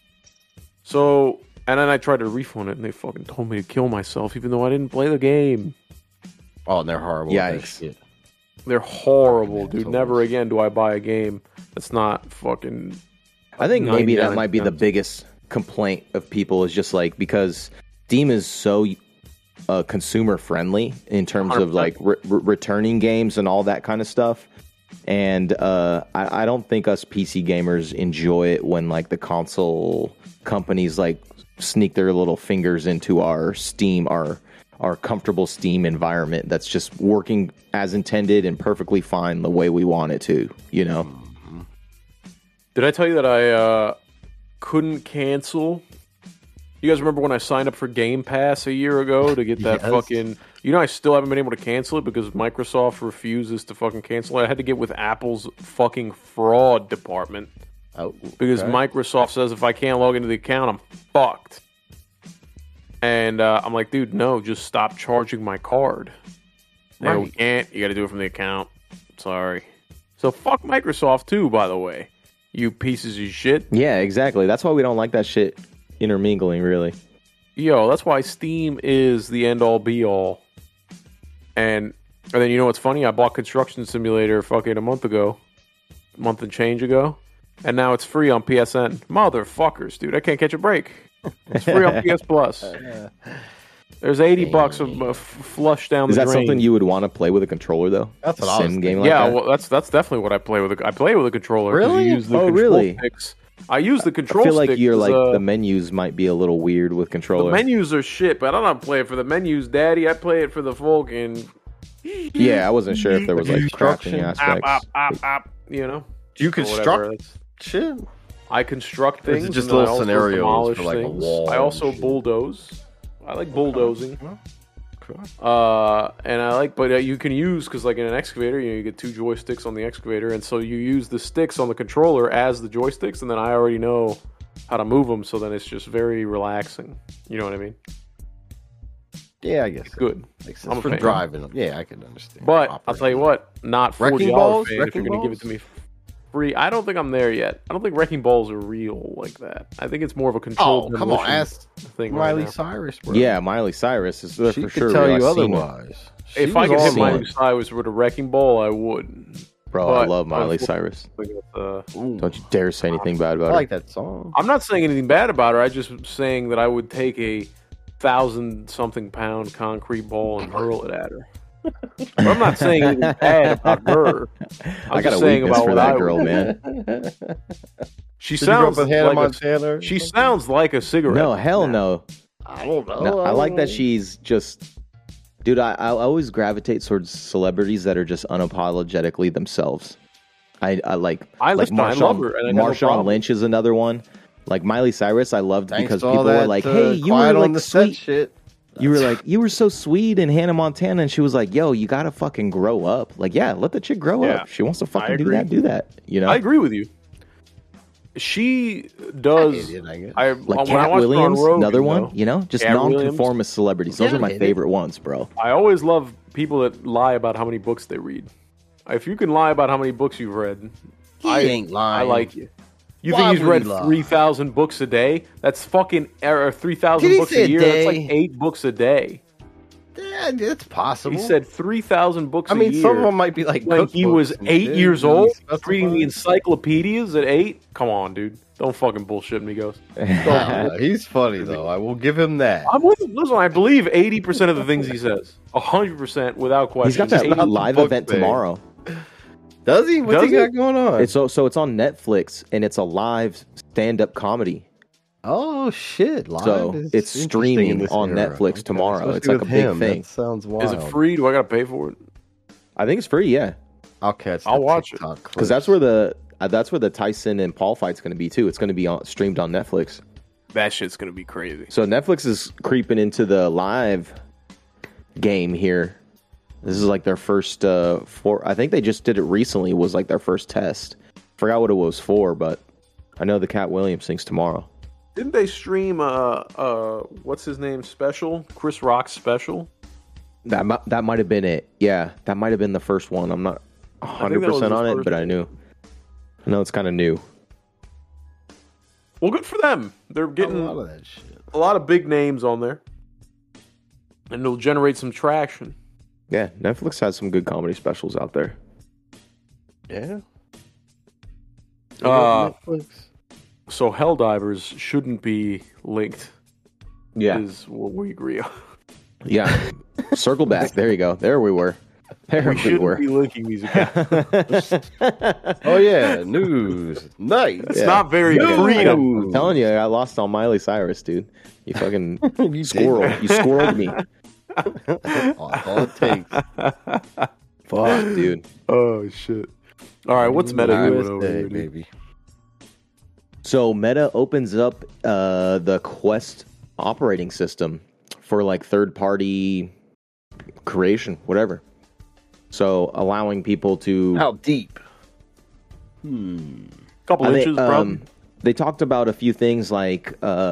So, and then I tried to refund it, and they fucking told me to kill myself, even though I didn't play the game. Oh, and they're horrible. with that Yikes. shit. They're horrible, dude. Assholes. Never again do I buy a game that's not fucking. I think maybe that 99 might be the cents. biggest complaint of people is just like because Steam is so consumer friendly in terms of 100%. like returning games and all that kind of stuff. And I don't think us PC gamers enjoy it when like the console companies like sneak their little fingers into our Steam, our comfortable Steam environment that's just working as intended and perfectly fine the way we want it to, you know? Did I tell you that I couldn't cancel? You guys remember when I signed up for Game Pass a year ago to get that Yes. fucking... You know, I still haven't been able to cancel it because Microsoft refuses to fucking cancel it. I had to get with Apple's fucking fraud department Oh, because okay. Microsoft says if I can't log into the account, I'm fucked. And I'm like, dude, no, just stop charging my card. They go, we can't. You got to do it from the account. Sorry. So fuck Microsoft too, by the way. You pieces of shit. Yeah, exactly. That's why we don't like that shit intermingling, really. Yo, that's why Steam is the end-all, be-all. And then you know what's funny? I bought Construction Simulator fucking a month and change ago, and now it's free on PSN. Motherfuckers, dude, I can't catch a break. It's free on PS Plus. There's $80 of flush down Is the that drain. something you would want to play with a controller, though? That's what A I was sim game thinking. like yeah, that? well, that's definitely what I play with. I play with a controller. 'cause Really? You use the Oh, control really? sticks. I use the I control feel like sticks you're as, like the menus might be a little weird with the controller. menus are shit, but I don't play it for the menus, Daddy. I play it for the fucking Yeah, I wasn't sure if there was like Construction. crafting aspects. you know. Do you or whatever. construct That's- shit? I construct Or is it things. just and then I little also scenarios demolish for, like, a things. wall I and also shit? bulldoze. I like bulldozing. And I like, but you can use because like in an excavator, you get two joysticks on the excavator, and so you use the sticks on the controller as the joysticks, and then I already know how to move them, so then it's just very relaxing. You know what I mean? Yeah, I guess. Good. Makes I'm sense. a For fan. driving them. Yeah, I can understand. But I'll tell you what, not Wrecking $40 balls? fan if Wrecking you're going to give it balls? to me free. I don't think I'm there yet. I don't think wrecking balls are real like that. I think it's more of a controlled Oh, come on. demolition Ask thing. right Miley now. Cyrus, bro. Yeah, Miley Cyrus is there She for could sure. tell bro. you I've seen it. otherwise. If She I was could hit awesome. Miley Cyrus with a wrecking ball, I would. Bro, I But love Miley unfortunately, Cyrus. Ooh, Don't you dare say anything bad I about like her. that song. I'm not saying anything bad about her. I just saying that I would take a 1,000-something pound concrete ball and hurl it at her. But I'm not saying anything bad about her. I got a just saying weakness about for what that I girl, would- man. She Did you grow up sounds with Hannah like Montana? she sounds like a cigarette. No, hell no. I don't know. No, I like that she's just, dude. I always gravitate towards celebrities that are just unapologetically themselves. I like. I like listen, I love her, and I got no Marshawn problem. Lynch is another one. Like Miley Cyrus, I loved Thanks because to all people were that, like, "Hey, you quiet were on like the set sweet. shit. You were like, you were so sweet in Hannah Montana," and she was like, "Yo, you gotta fucking grow up." Like, yeah, let the chick grow Yeah, up. She wants to I fucking do agree. that. Do that. You know, I agree with you. She does. Idiot, I guess. I like when I Cat watched her on Williams, Rogan, another one. though, You know, just Cat Williams. non-conformist celebrities. Those Yeah, are my maybe. favorite ones, bro. I always love people that lie about how many books they read. If you can lie about how many books you've read, He I ain't lying. I like you. You Why think he's would read he lie? 3,000 books a day? That's fucking 3,000 Did he books say a a year. day? That's like 8 books a day. Yeah, it's possible. He said 3,000 books I a mean, year. some of them might be like when he cookbooks was and 8 shit. years Did he old, specify? reading the encyclopedias at 8. Come on, dude. Don't fucking bullshit me, Ghost. He's funny though. I will give him that. I'm with him. Listen, I believe 80% of the things he says. 100% without question. He's got that 80 live book event thing. tomorrow. Does he? What's Does he he? got going on? It's so it's on Netflix and it's a live stand-up comedy. Oh shit! Live So, is it's interesting streaming in this on era. Netflix tomorrow. especially It's like with a big him. thing. That sounds wild. Is it free? Do I got to pay for it? I think it's free, yeah, I'll catch. I'll the watch it. TikTok because that's where the Tyson and Paul fight's going to be too. It's going to be streamed on Netflix. That shit's going to be crazy. So Netflix is creeping into the live game here. This is like their first I think they just did it recently. Was like their first test. Forgot what it was for, but I know the Cat Williams thing's tomorrow. Didn't they stream what's his name special? Chris Rock's special? That might have been it. Yeah, that might have been the first one. I'm not 100% on it, but I know it's kind of new. Well, good for them. They're getting a lot of that shit. a lot of big names on there, and it'll generate some traction. Yeah, Netflix has some good comedy specials out there. Yeah. Netflix. So Helldivers shouldn't be linked. Yeah, is what we agree on. yeah. Circle back. There you go. There we were. There We shouldn't be linking these accounts. Oh yeah, news. Nice. It's not very good. I'm telling you, I lost on Miley Cyrus, dude. You fucking You squirrel. You squirreled me. All it takes. Fuck, dude. Oh shit! All right, what's Meta doing over Day, here, dude? baby. So Meta opens up the Quest operating system for like third-party creation, whatever. So allowing people to How deep? Couple inches, bro. they talked about a few things like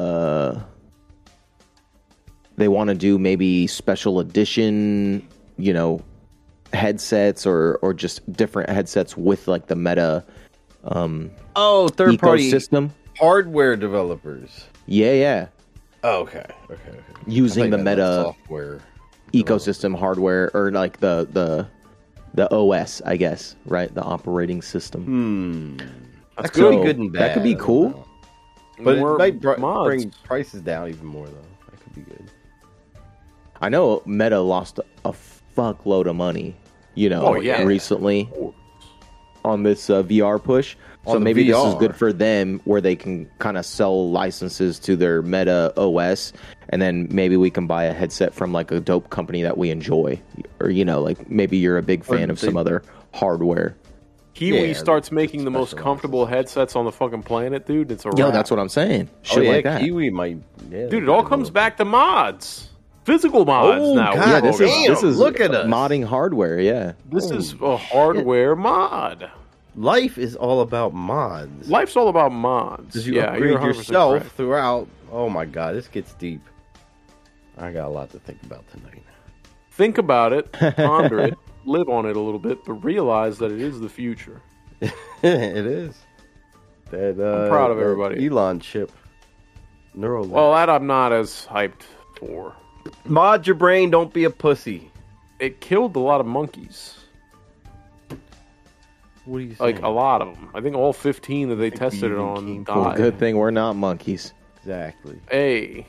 they want to do maybe special edition, headsets or just different headsets with like the Meta Oh, third party ecosystem. hardware developers. Yeah. Oh, okay. Using the Meta software ecosystem hardware or like the OS, I guess, right? The operating system. That good. could be good and bad. That could be cool. But More it might mods. bring prices down even more, though. That could be good. I know Meta lost a fuckload of money, recently on this VR push. So On the maybe this is VR. good for them where they can kind of sell licenses to their Meta OS, and then maybe we can buy a headset from like a dope company that we enjoy. Or, like maybe you're a big fan of some other hardware. Kiwi Yeah, starts making the most specializes. comfortable headsets on the fucking planet, dude. It's a Yo, wrap. that's what I'm saying. Shit Oh, yeah, like that. Kiwi might. Yeah, Dude, it all comes back to mods. Physical mods Oh, now. God Yeah, We're this talking is about. this is Look at us. modding hardware. Yeah, This is a hardware mod. Life is all about mods. Life's all about mods. Because you you're upgrade 100% yourself correct. throughout. Oh my god, this gets deep. I got a lot to think about tonight. Think about it, ponder it, live on it a little bit, but realize that it is the future. It is. That, I'm proud of that everybody. Elon chip. Neuralink. Well, that I'm not as hyped for. Mod your brain, don't be a pussy. It killed a lot of monkeys. What are you saying? Like, a lot of them. I think all 15 that they tested it even on came well, died. good thing we're not monkeys. Exactly. Hey.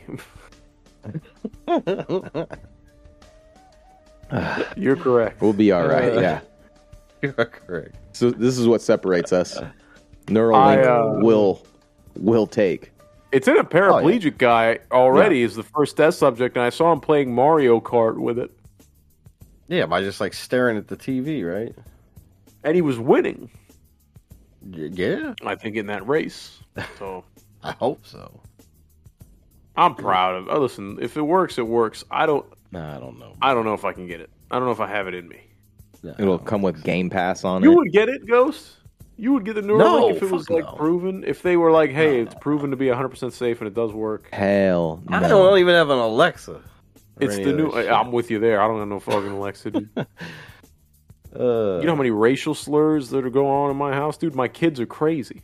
You're correct. We'll be all right. Yeah. You are correct. So this is what separates us. Neuralink will take. It's in a paraplegic guy already is the first test subject, and I saw him playing Mario Kart with it. Yeah, by just like staring at the TV, right? And he was winning, Yeah, I think, in that race. So I hope so. I'm proud of it. Listen, if it works, it works. I don't know. I don't know if I can get it. I don't know if I have it in me. It'll come with Game Pass on You it. would get it, Ghost? You would get the Neuralink No, if it was fuck like no. proven? If they were like, hey, it's proven to be 100% safe and it does work. Hell no. I don't even have an Alexa. or It's any the of new. that shit. I'm with you there. I don't have no fucking Alexa, dude. You Uh, know how many racial slurs that are going on in my house, dude? My kids are crazy.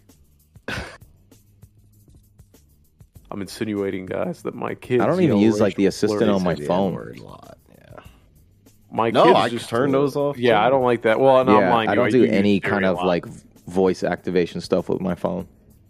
I'm insinuating, guys, that my kids. I don't even yell use like the racial assistant slurs. on my the phone. N-word a lot. Yeah. My No, kids I just turn those off, Yeah, too. I don't like that. Well, no, I'm Yeah, lying. I to you. don't do use any Siri kind a of lot. like voice activation stuff with my phone.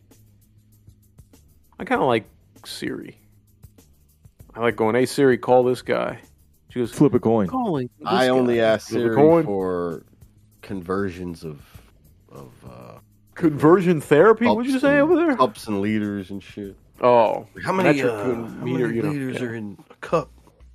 I kind of like Siri. I like going, "Hey Siri, call this guy." She goes, Flip a coin. "Calling." this I only guy." ask Flip a Siri coin. for conversions of Conversion therapy. What'd you say over there? cups and liters and shit. Oh, How many, meter? You know, liters yeah. are in a cup?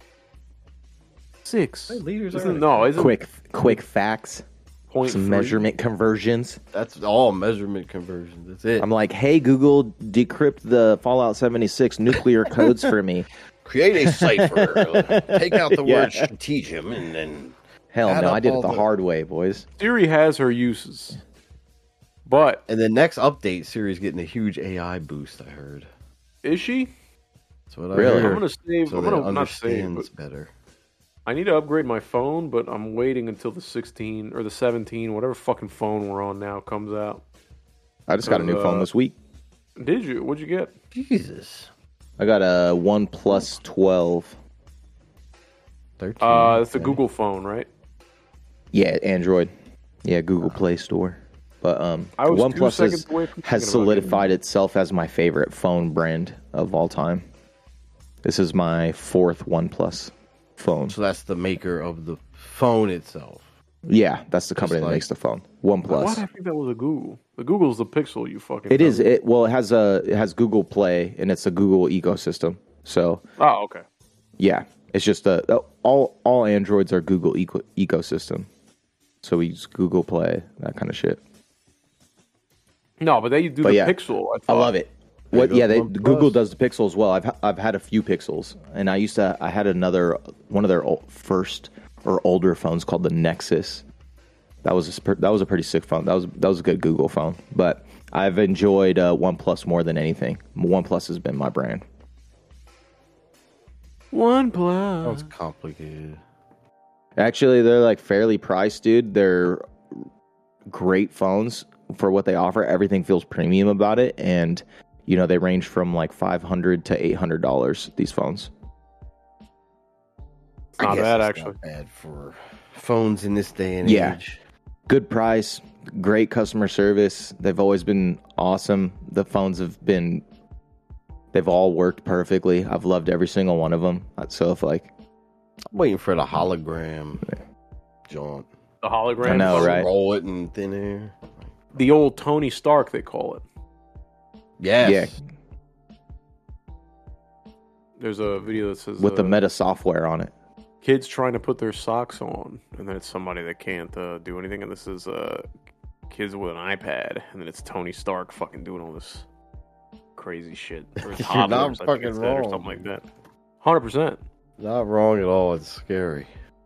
6 liters Isn't, are no, isn't Quick facts. point Some 3? measurement conversions. That's all measurement conversions. That's it. I'm like, hey Google, decrypt the Fallout 76 nuclear codes for me. Create a cipher. Take out the Yeah. word stratagem and then Hell Add no, up I did it all the the- hard way, boys. Siri has her uses, but and the next update, Siri's getting a huge AI boost. I heard. Is she? That's what Really? I heard. I'm gonna save. So I'm that gonna not save, but understands better. I need to upgrade my phone. But I'm waiting until the 16 or the 17, whatever fucking phone we're on now, comes out. I just got a new phone this week. Did you? What'd you get? Jesus. I got a OnePlus 12. 13. It's a Google phone, right? Yeah, Android. Yeah, Google Play Store. But I was 2 OnePlus seconds away from has thinking about solidified itself as my favorite phone brand of all time. This is my 4th OnePlus phone. So that's the maker of the phone itself. Yeah, that's the company that like- makes the phone. Why did OnePlus. I think that was a Google? The Google's the Pixel, you fucking. It is. dummy. It has Google Play and it's a Google ecosystem. So Oh, okay. yeah, it's just all Androids are Google ecosystem. So we use Google Play, that kind of shit. No, but they do But the yeah, Pixel. I love it. What? you Yeah, go, Google OnePlus. does the Pixel as well. I've had a few Pixels, and I had one of their first or older phones called the Nexus. That was a pretty sick phone. That was a good Google phone. But I've enjoyed OnePlus more than anything. OnePlus has been my brand. OnePlus. Sounds complicated. Actually, they're like fairly priced, dude. They're great phones for what they offer. Everything feels premium about it, and they range from like $500 to $800. These phones. Not guess bad, it's actually. Not bad for phones in this day and Yeah. age. Good price, great customer service. They've always been awesome. The phones they've all worked perfectly. I've loved every single one of them. So if I'm waiting for the hologram jaunt. The hologram. I know, phone? right? Roll it in thin air. The old Tony Stark, they call it. Yes. Yeah. There's a video that says with the Meta software on it. kids trying to put their socks on, and then it's somebody that can't do anything, and this is kids with an iPad, and then it's Tony Stark fucking doing all this crazy shit. Or You're toddlers, not I think fucking it said, or wrong. something like that. 100%. Not wrong at all. It's scary.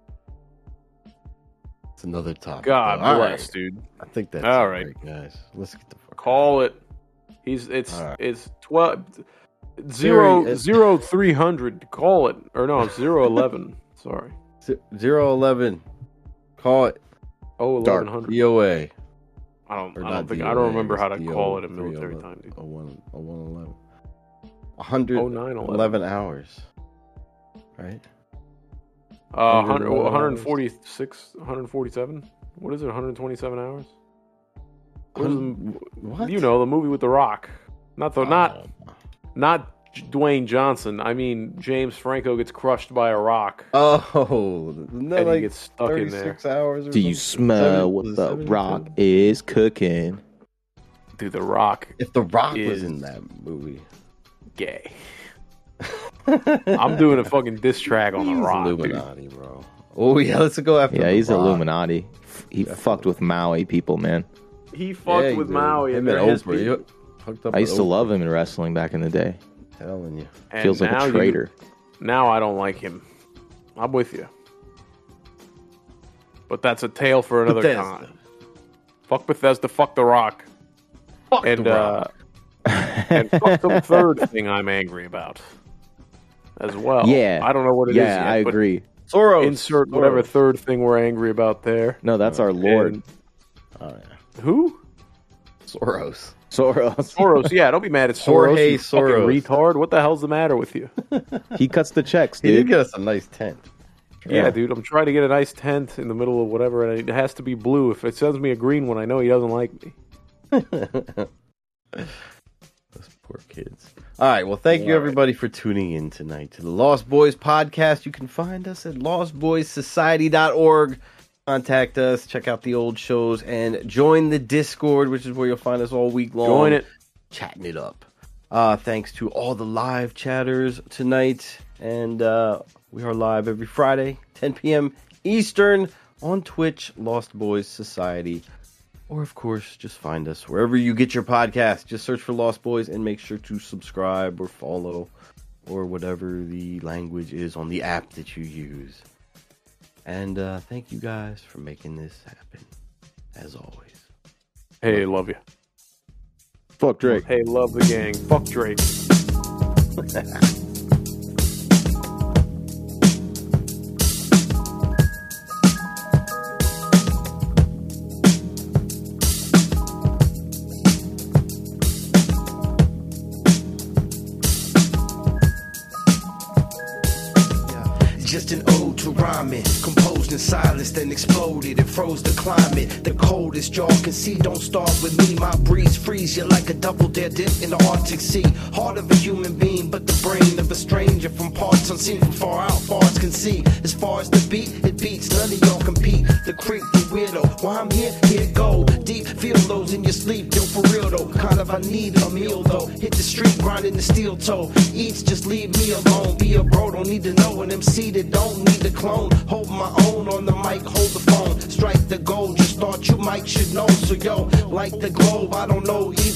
It's another topic. God though. All bless, right. dude. I think that's All all right. right, guys. Let's get the fuck. Call it. All right. It's 12 0 Very- 0 300. Call it, or no, it's 011. Sorry, 011. Call it. oh Dark. 1100. DOA. I don't not think DOA, I don't remember how to it's call it DO, in military 311, time, dude. 111. 0911. 111 hours. Right? 146, 147. What is it? 127 hours. What is the, What? you know, the movie with The Rock. Not the Oh. not Dwayne Johnson. I mean, James Franco gets crushed by a rock, Oh, no, and he like gets stuck in there. 36 hours. Or Do you something? smell what Was it the 72? rock is cooking? Dude, The Rock, If The Rock is- was in that movie, gay. I'm doing a fucking diss track on The He's Rock, dude. Illuminati, bro. Oh yeah, let's go after. Yeah, The he's Rock. Illuminati. He fucked with Maui people, man. He fucked Yeah, with he did. Maui, Him and then his Oprah. people. He hooked up I used with to Oprah. love him in wrestling back in the day. Telling you. And Feels like now a traitor. Now I don't like him. I'm with you. But that's a tale for another Bethesda. time. Fuck Bethesda, fuck The Rock. Fuck And The Rock. and fuck the third thing I'm angry about as well. Yeah. I don't know what it is Yeah, yet, I but agree. Soros. insert whatever Soros. third thing we're angry about there. No, that's our Lord. And- Oh, yeah. who? Soros. Soros. Soros. Yeah, don't be mad at Soros. Jorge you fucking Soros. retard. What the hell's the matter with you? He cuts the checks, He did dude. get us a nice tent. Yeah, dude, I'm trying to get a nice tent in the middle of whatever, and it has to be blue. If it sends me a green one, I know he doesn't like me. Those poor kids. All right. Well, thank you everybody for tuning in tonight to the Lost Boys podcast. You can find us at lostboyssociety.org. Contact us, check out the old shows, and join the Discord, which is where you'll find us all week long. Join it. Chatting it up. Thanks to all the live chatters tonight. And we are live every Friday, 10 p.m. Eastern on Twitch, Lost Boys Society. Or, of course, just find us wherever you get your podcast. Just search for Lost Boys and make sure to subscribe or follow or whatever the language is on the app that you use. And thank you guys for making this happen, as always. Hey, love you. Fuck Drake. Hey, love the gang. Fuck Drake. Just an ode to rhyming, composed in silence, then exploded. It froze the climate. The coldest y'all can see. Don't start with me. My breeze freeze you like a double dare dip in the Arctic Sea. Heart of a human being, but the brain of a stranger from parts unseen, from far out, far as can see. As far as the beat, it beats. None of y'all compete. The creep, the weirdo. While I'm here, here it go. Deep, feel those in your sleep. Yo, for real though. Kind of I need a meal though. Hit the street, grinding the steel toe. Eats, just leave me alone. Be a bro, don't need to know an MC that don't need a clone. Hold my own on the mic, hold the phone. Strike the goal, just thought you might should know. So yo, like the globe, I don't know either.